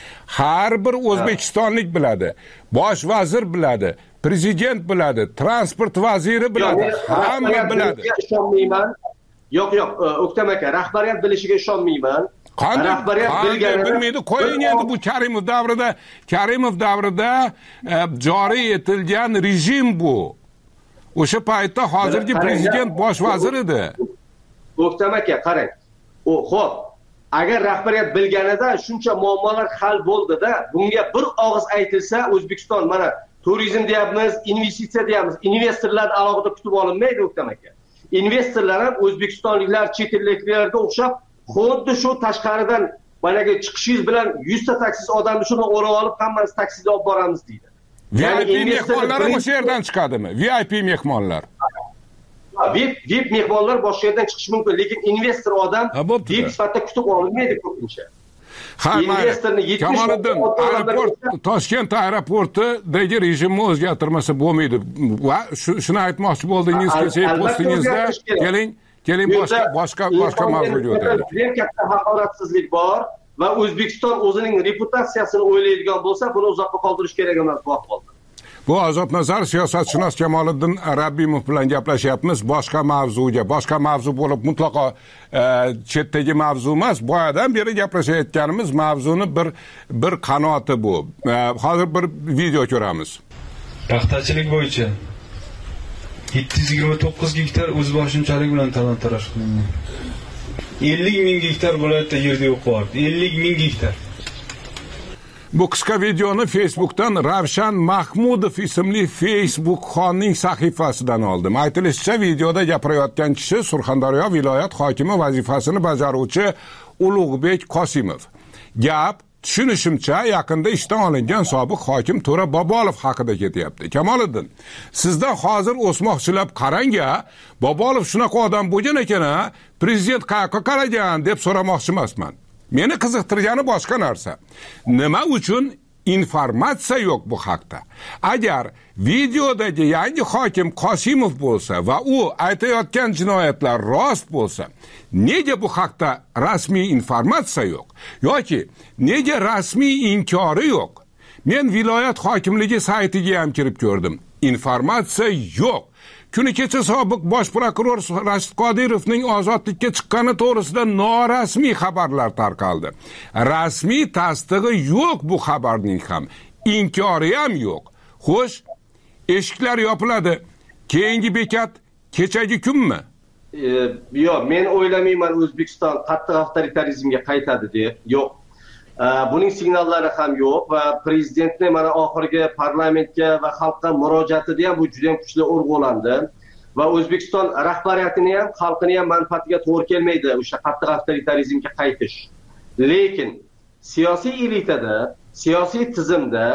Har bir o'zbekistonlik biladi. Bosh vazir biladi, prezident biladi, transport vaziri biladi, hamma biladi. Ishonmayman. Yo'q, yo'q, O'ktam aka, rahbariyat bilishiga ishonmayman. Rahbariyat bilmaydi. Qo'ying endi bu Karimov davrida, Karimov davrida joriy etilgan rejim bu. O'sha paytda hozirgi prezident bosh vazir edi. O'ktam aka, qarang. U xo'p, agar rahbariyat bilganida shuncha muammolar hal bo'ldi-da, bunga bir og'iz aytilsa, O'zbekiston mana turizm deyapmiz, investitsiya deyapmiz, investorlarni alohida kutib olinmaydi O'ktam aka. Investorlar ham o'zbekistonliklar, chet elliklarga o'xshab xuddi shu tashqaridan managi chiqishingiz bilan yuz ta taksiz odamni shuni o'rab olib, hammamiz taksida olib boramiz deydi. V I P mehmonlar o'sha yerdan chiqadimi? V I P mehmonlar. V I P V I P mehmonlar boshqa yerdan chiqishi mumkin, lekin investor odam V I P sifatida kutib olinmaydi ko'pincha. Ha, Kamoliddin, aeroport, Toshkent aeroportidagi rejimni o'zgartirmasa bo'lmaydi. Va shuni aytmoqchi bo'ldingiz kecha postingizda. Keling, keling boshqa boshqa boshqa mavzuga o'taylik. Juda katta haqoratsizlik bor va O'zbekiston o'zining reputatsiyasini o'ylaydigan bo'lsa, buni uzoqqa qoldirish kerak emas bu ahvolda. Bu Ozodnazar siyosatshunos Kamoliddin Rabbimov bilan gaplashyapmiz. Boshqa mavzuga, boshqa mavzu bo'lib mutlaqo e, chetdagi mavzu emas. Boyadan beri gaplashayotganimiz mavzuni bir bir qanoti bu. E, hozir bir video ko'ramiz. Paxtachilik bo'yicha yetti yuz yigirma to'qqiz gektar o'zboshimchalik bilan talon-taroj qilingan. ellik ming gektar viloyatda yerda yo'q bo'lyapti. ellik ming gektar. Bu qisqa videoni Facebook'dan Ravshan Mahmudov ismli Facebook xonning sahifasidan oldim. Aytilishicha, videoda gapirayotgan kishi Surxondaryo viloyat hokimi vazifasini bajaruvchi Ulug'bek Qosimov. Gap tushunishimcha yaqinda ishdan olingan sobiq hokim To'ra Bobolov haqida ketyapti. Kamoliddin, sizdan hozir o'smoqchilab qarang-a, Bobolov shunaqa odam bo'lgan ekan-a, prezident qayoqqa qaragan deb so'ramoqchi emasman. Meni qiziqtirgani boshqa narsa. Nima uchun informatsiya yo'q bu haqda? Agar videodagi yangi hokim Qosimov bo'lsa va u aytayotgan jinoyatlar rost bo'lsa, nega bu haqda rasmiy informatsiya yo'q? Yoki nega rasmiy inkori yo'q? Men viloyat hokimligi saytiga ham kirib ko'rdim. Informatsiya yo'q. Kuni kecha sobiq bosh prokuror Rashid Qodirovning ozodlikka chiqqani to'g'risida norasmiy xabarlar tarqaldi. Rasmiy tasdig'i yo'q bu xabarning ham, inkori ham yo'q. Xo'sh, eshiklar yopiladi. Keyingi bekat kechagi kunmi? E, yo'q, men o'ylamayman O'zbekiston qattiq avtoritarizmga qaytadi deb. Yo'q. E, buning signallari ham yo'q va prezidentning mana oxirgi parlamentga va xalqqa murojaatida ham bu juda ham kuchli urg'ulandi va O'zbekiston rahbariyatini ham, xalqini ham manfaatiga to'g'ri kelmaydi o'sha qattiq avtoritarizmga qaytish. Lekin siyosiy elitada, siyosiy tizimda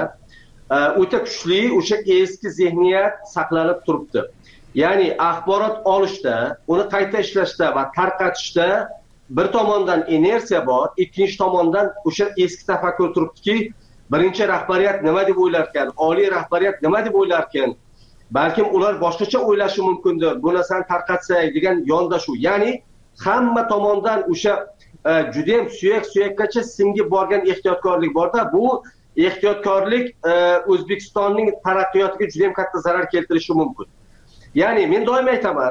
o'ta kuchli o'sha eski zihniyat saqlanib turibdi. Ya'ni axborot olishda, uni qayta ishlashda va tarqatishda bir tomondan inersiya bor, ikkinchi tomondan o'sha eski tafakkur turibdiki, birinchi rahbariyat nima deb o'ylar ekan, oliy rahbariyat nima deb o'ylar ekan, balkim ular boshqacha o'ylashi mumkindir, bu narsani tarqatsak degan yondashuv. Ya'ni hamma tomondan o'sha e, juda ham suyak-suyakkacha singib borgan ehtiyotkorlik borda, bu ehtiyotkorlik e, O'zbekistonning taraqqiyotiga juda ham katta zarar keltirishi mumkin. Ya'ni men doim aytaman,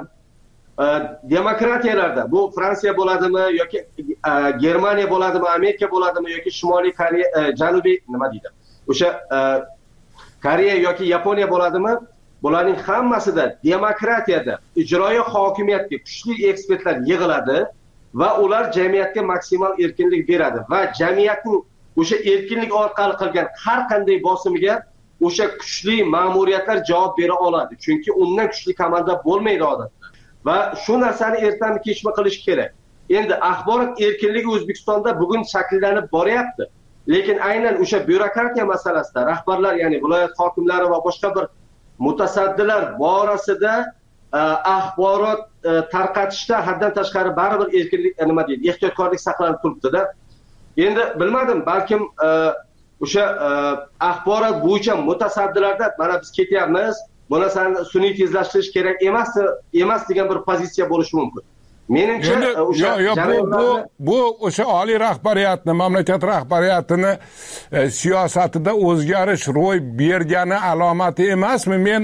demokratiyalarda bu Fransiya bo'ladimi yoki e, Germaniya bo'ladimi, Amerika bo'ladimi yoki Shimoliy Koreya, e, Janubiy nima deydi? O'sha e, Koreya yoki Yaponiya bo'ladimi? Bularning hammasida demokratiyada ijroiy hokimiyatga kuchli ekspertlar yig'iladi va ular jamiyatga maksimal erkinlik beradi va jamiyatning o'sha erkinlik orqali qilgan har qanday bosimiga o'sha kuchli ma'muriyatlar javob bera oladi. Chunki undan kuchli komanda bo'lmaydi odatda. Va shu narsani ertami kechmi qilish kerak. Endi axborot erkinligi O'zbekistonda bugun shakllanib boryapti. Lekin aynan o'sha byurokratiya masalasida rahbarlar, ya'ni viloyat hokimlari va boshqa bir mutasaddilar borasida e, axborot e, tarqatishda haddan tashqari baribir erkinlik nima deydi, ehtiyotkorlik saqlanib turibdi-da. Endi bilmadim, balkim e, o'sha e, axborot bo'yicha mutasaddilarda mana biz ketyapmiz, bu narsani sun'iy tezlashtirish kerak emas emas degan bir pozitsiya bo'lishi mumkin. Menimcha o'sha bu bu o'sha oliy rahbariyatni, mamlakat rahbariyatini e, siyosatida o'zgarish ro'y bergani alomati emasmi? Men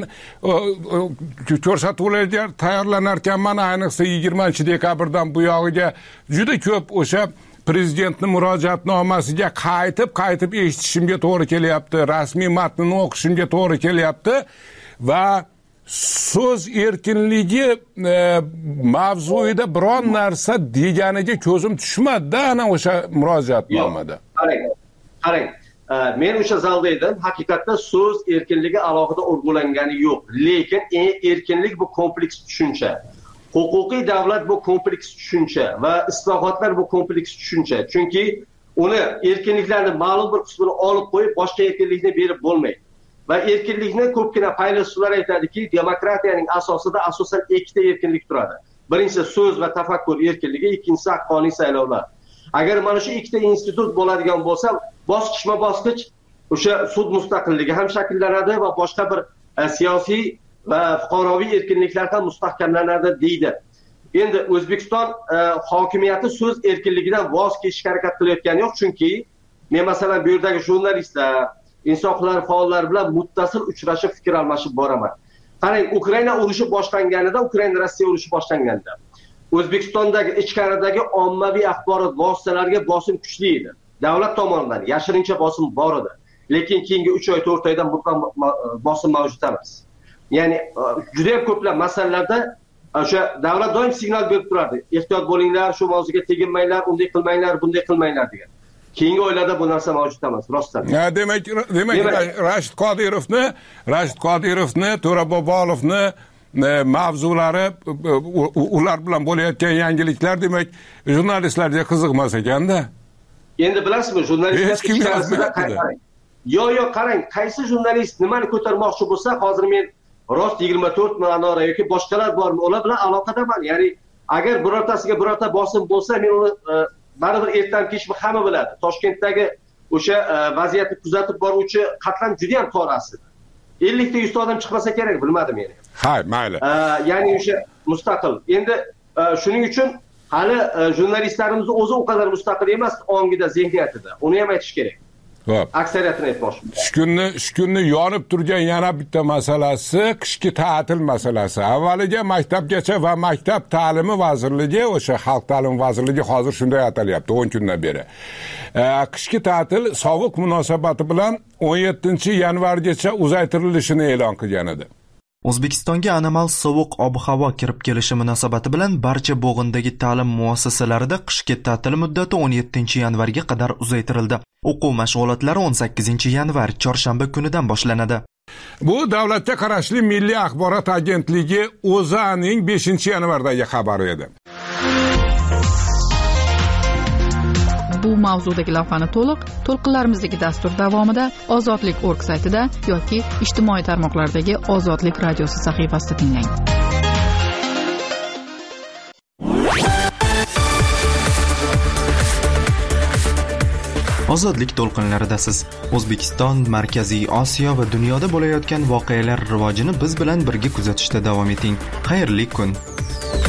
ko'rsatuvlarga tayyorlanar ekanman, ayniqsa yigirmanchi dekabrdan bu yog'iga juda ko'p o'sha prezidentning murojaatnomasiga qaytib qaytib eshitishimga to'g'ri kelyapti, rasmiy matnini o'qishimga to'g'ri kelyapti va so'z erkinligi e, mavzuida biron narsa deganiga ko'zim tushmadi-da ana o'sha murojaatnomada. Qarang, qarang. E, men o'sha zalda edim, haqiqatda so'z erkinligi alohida urg'ulangani yo'q. Lekin e, erkinlik bu kompleks tushuncha. Huquqiy davlat bu kompleks tushuncha va islohotlar bu kompleks tushuncha. Chunki uni erkinliklarning ma'lum bir qismini olib qo'yib, boshqa erkinlikni berib bo'lmaydi. Va erkinlikni ko'pgina faylasuflar aytadiki, demokratiyaning asosida asosan ikkita erkinlik turadi. Birinchisi so'z va tafakkur erkinligi, ikkinchisi haqqoniy saylovlar. Agar mana shu ikkita institut bo'ladigan bo'lsa, bosqichma-bosqich o'sha sud mustaqilligi ham shakllanadi va boshqa bir e, siyosiy va fuqaroviy erkinliklar ham mustahkamlanadi deydi. Endi O'zbekiston e, hokimiyati so'z erkinligidan voz kechishga harakat qilayotgani yo'q, chunki men masalan bu yerdagi jurnalistlar inson huquqlari faollari bilan muttasil uchrashib fikr almashib boraman. Qarang, Ukraina urushi boshlanganida, Ukraina Rossiya urushi boshlanganida O'zbekistondagi ichkaridagi ommaviy axborot vositalariga bosim kuchli edi. Davlat tomonidan yashirincha bosim bor edi. Lekin keyingi uch oy to'rt oydan mutlaq bosim mavjud emas. Ya'ni juda ham ko'plab masalalarda o'sha davlat doim signal berib turardi. Ehtiyot bo'linglar, shu mavzuga teginmanglar, unday qilmanglar, bunday qilmanglar degan. Keyingi oylarda bu narsa mavjud emas, rostdan. Ya demak, demak Rashid Qodirovni, Rashid Qodirovni, To'ra Bobolovni mavzulari, ular bilan bo'layotgan yangiliklar demak jurnalistlarga qiziqmas ekanda. Endi bilasizmi, jurnalistlar Yo, yo, qarang, qaysi jurnalist nimani ko'tarmoqchi bo'lsa, hozir men rost yigirma to'rt Manora yoki boshqalar bormi, ular bilan aloqadaman. Ya'ni agar birortasiga birorta bosim bo'lsa, men uni baribir ertadan kechmi hamma biladi. Toshkentdagi o'sha vaziyatni kuzatib boruvchi qatlam juda ham tor aslida. ellik ta yuz ta odam chiqmasa kerak, bilmadim men. Ha, mayli. Ya'ni o'sha mustaqil. Endi shuning uchun hali jurnalistlarimiz o'zi u qadar mustaqil emas ongida, zehniyatida. Uni ham aytish kerak. Xo'p. Aksariyatini aytmoqchiman. Shu kunni, shu kunni yonib turgan yana bitta masalasi qishki ta'til masalasi. Avvaliga maktabgacha va maktab ta'limi vazirligi, o'sha xalq ta'limi vazirligi hozir shunday atalyapti o'n kundan beri. Qishki ta'til sovuq munosabati bilan o'n yettinchi yanvargacha uzaytirilishini e'lon qilgan edi. O'zbekistonga anomal sovuq ob-havo kirib kelishi munosabati bilan barcha bo'g'indagi ta'lim muassasalarida qishki ta'til muddati o'n yettinchi yanvarga qadar uzaytirildi. O'quv mashg'ulotlari o'n sakkizinchi yanvar chorshanba kunidan boshlanadi. Bu davlatga qarashli Milliy axborot agentligi O'zAning beshinchi yanvardagi xabari edi. Bu mavzudagi lavhani to'liq to'lqinlarimizdagi dastur davomida ozodlik точка org saytida yoki ijtimoiy tarmoqlardagi Ozodlik radiosi sahifasida tinglang. Ozodlik to'lqinlaridasiz. O'zbekiston, Markaziy Osiyo va dunyoda bo'layotgan voqealar rivojini biz bilan birga kuzatishda davom eting. Xayrli kun.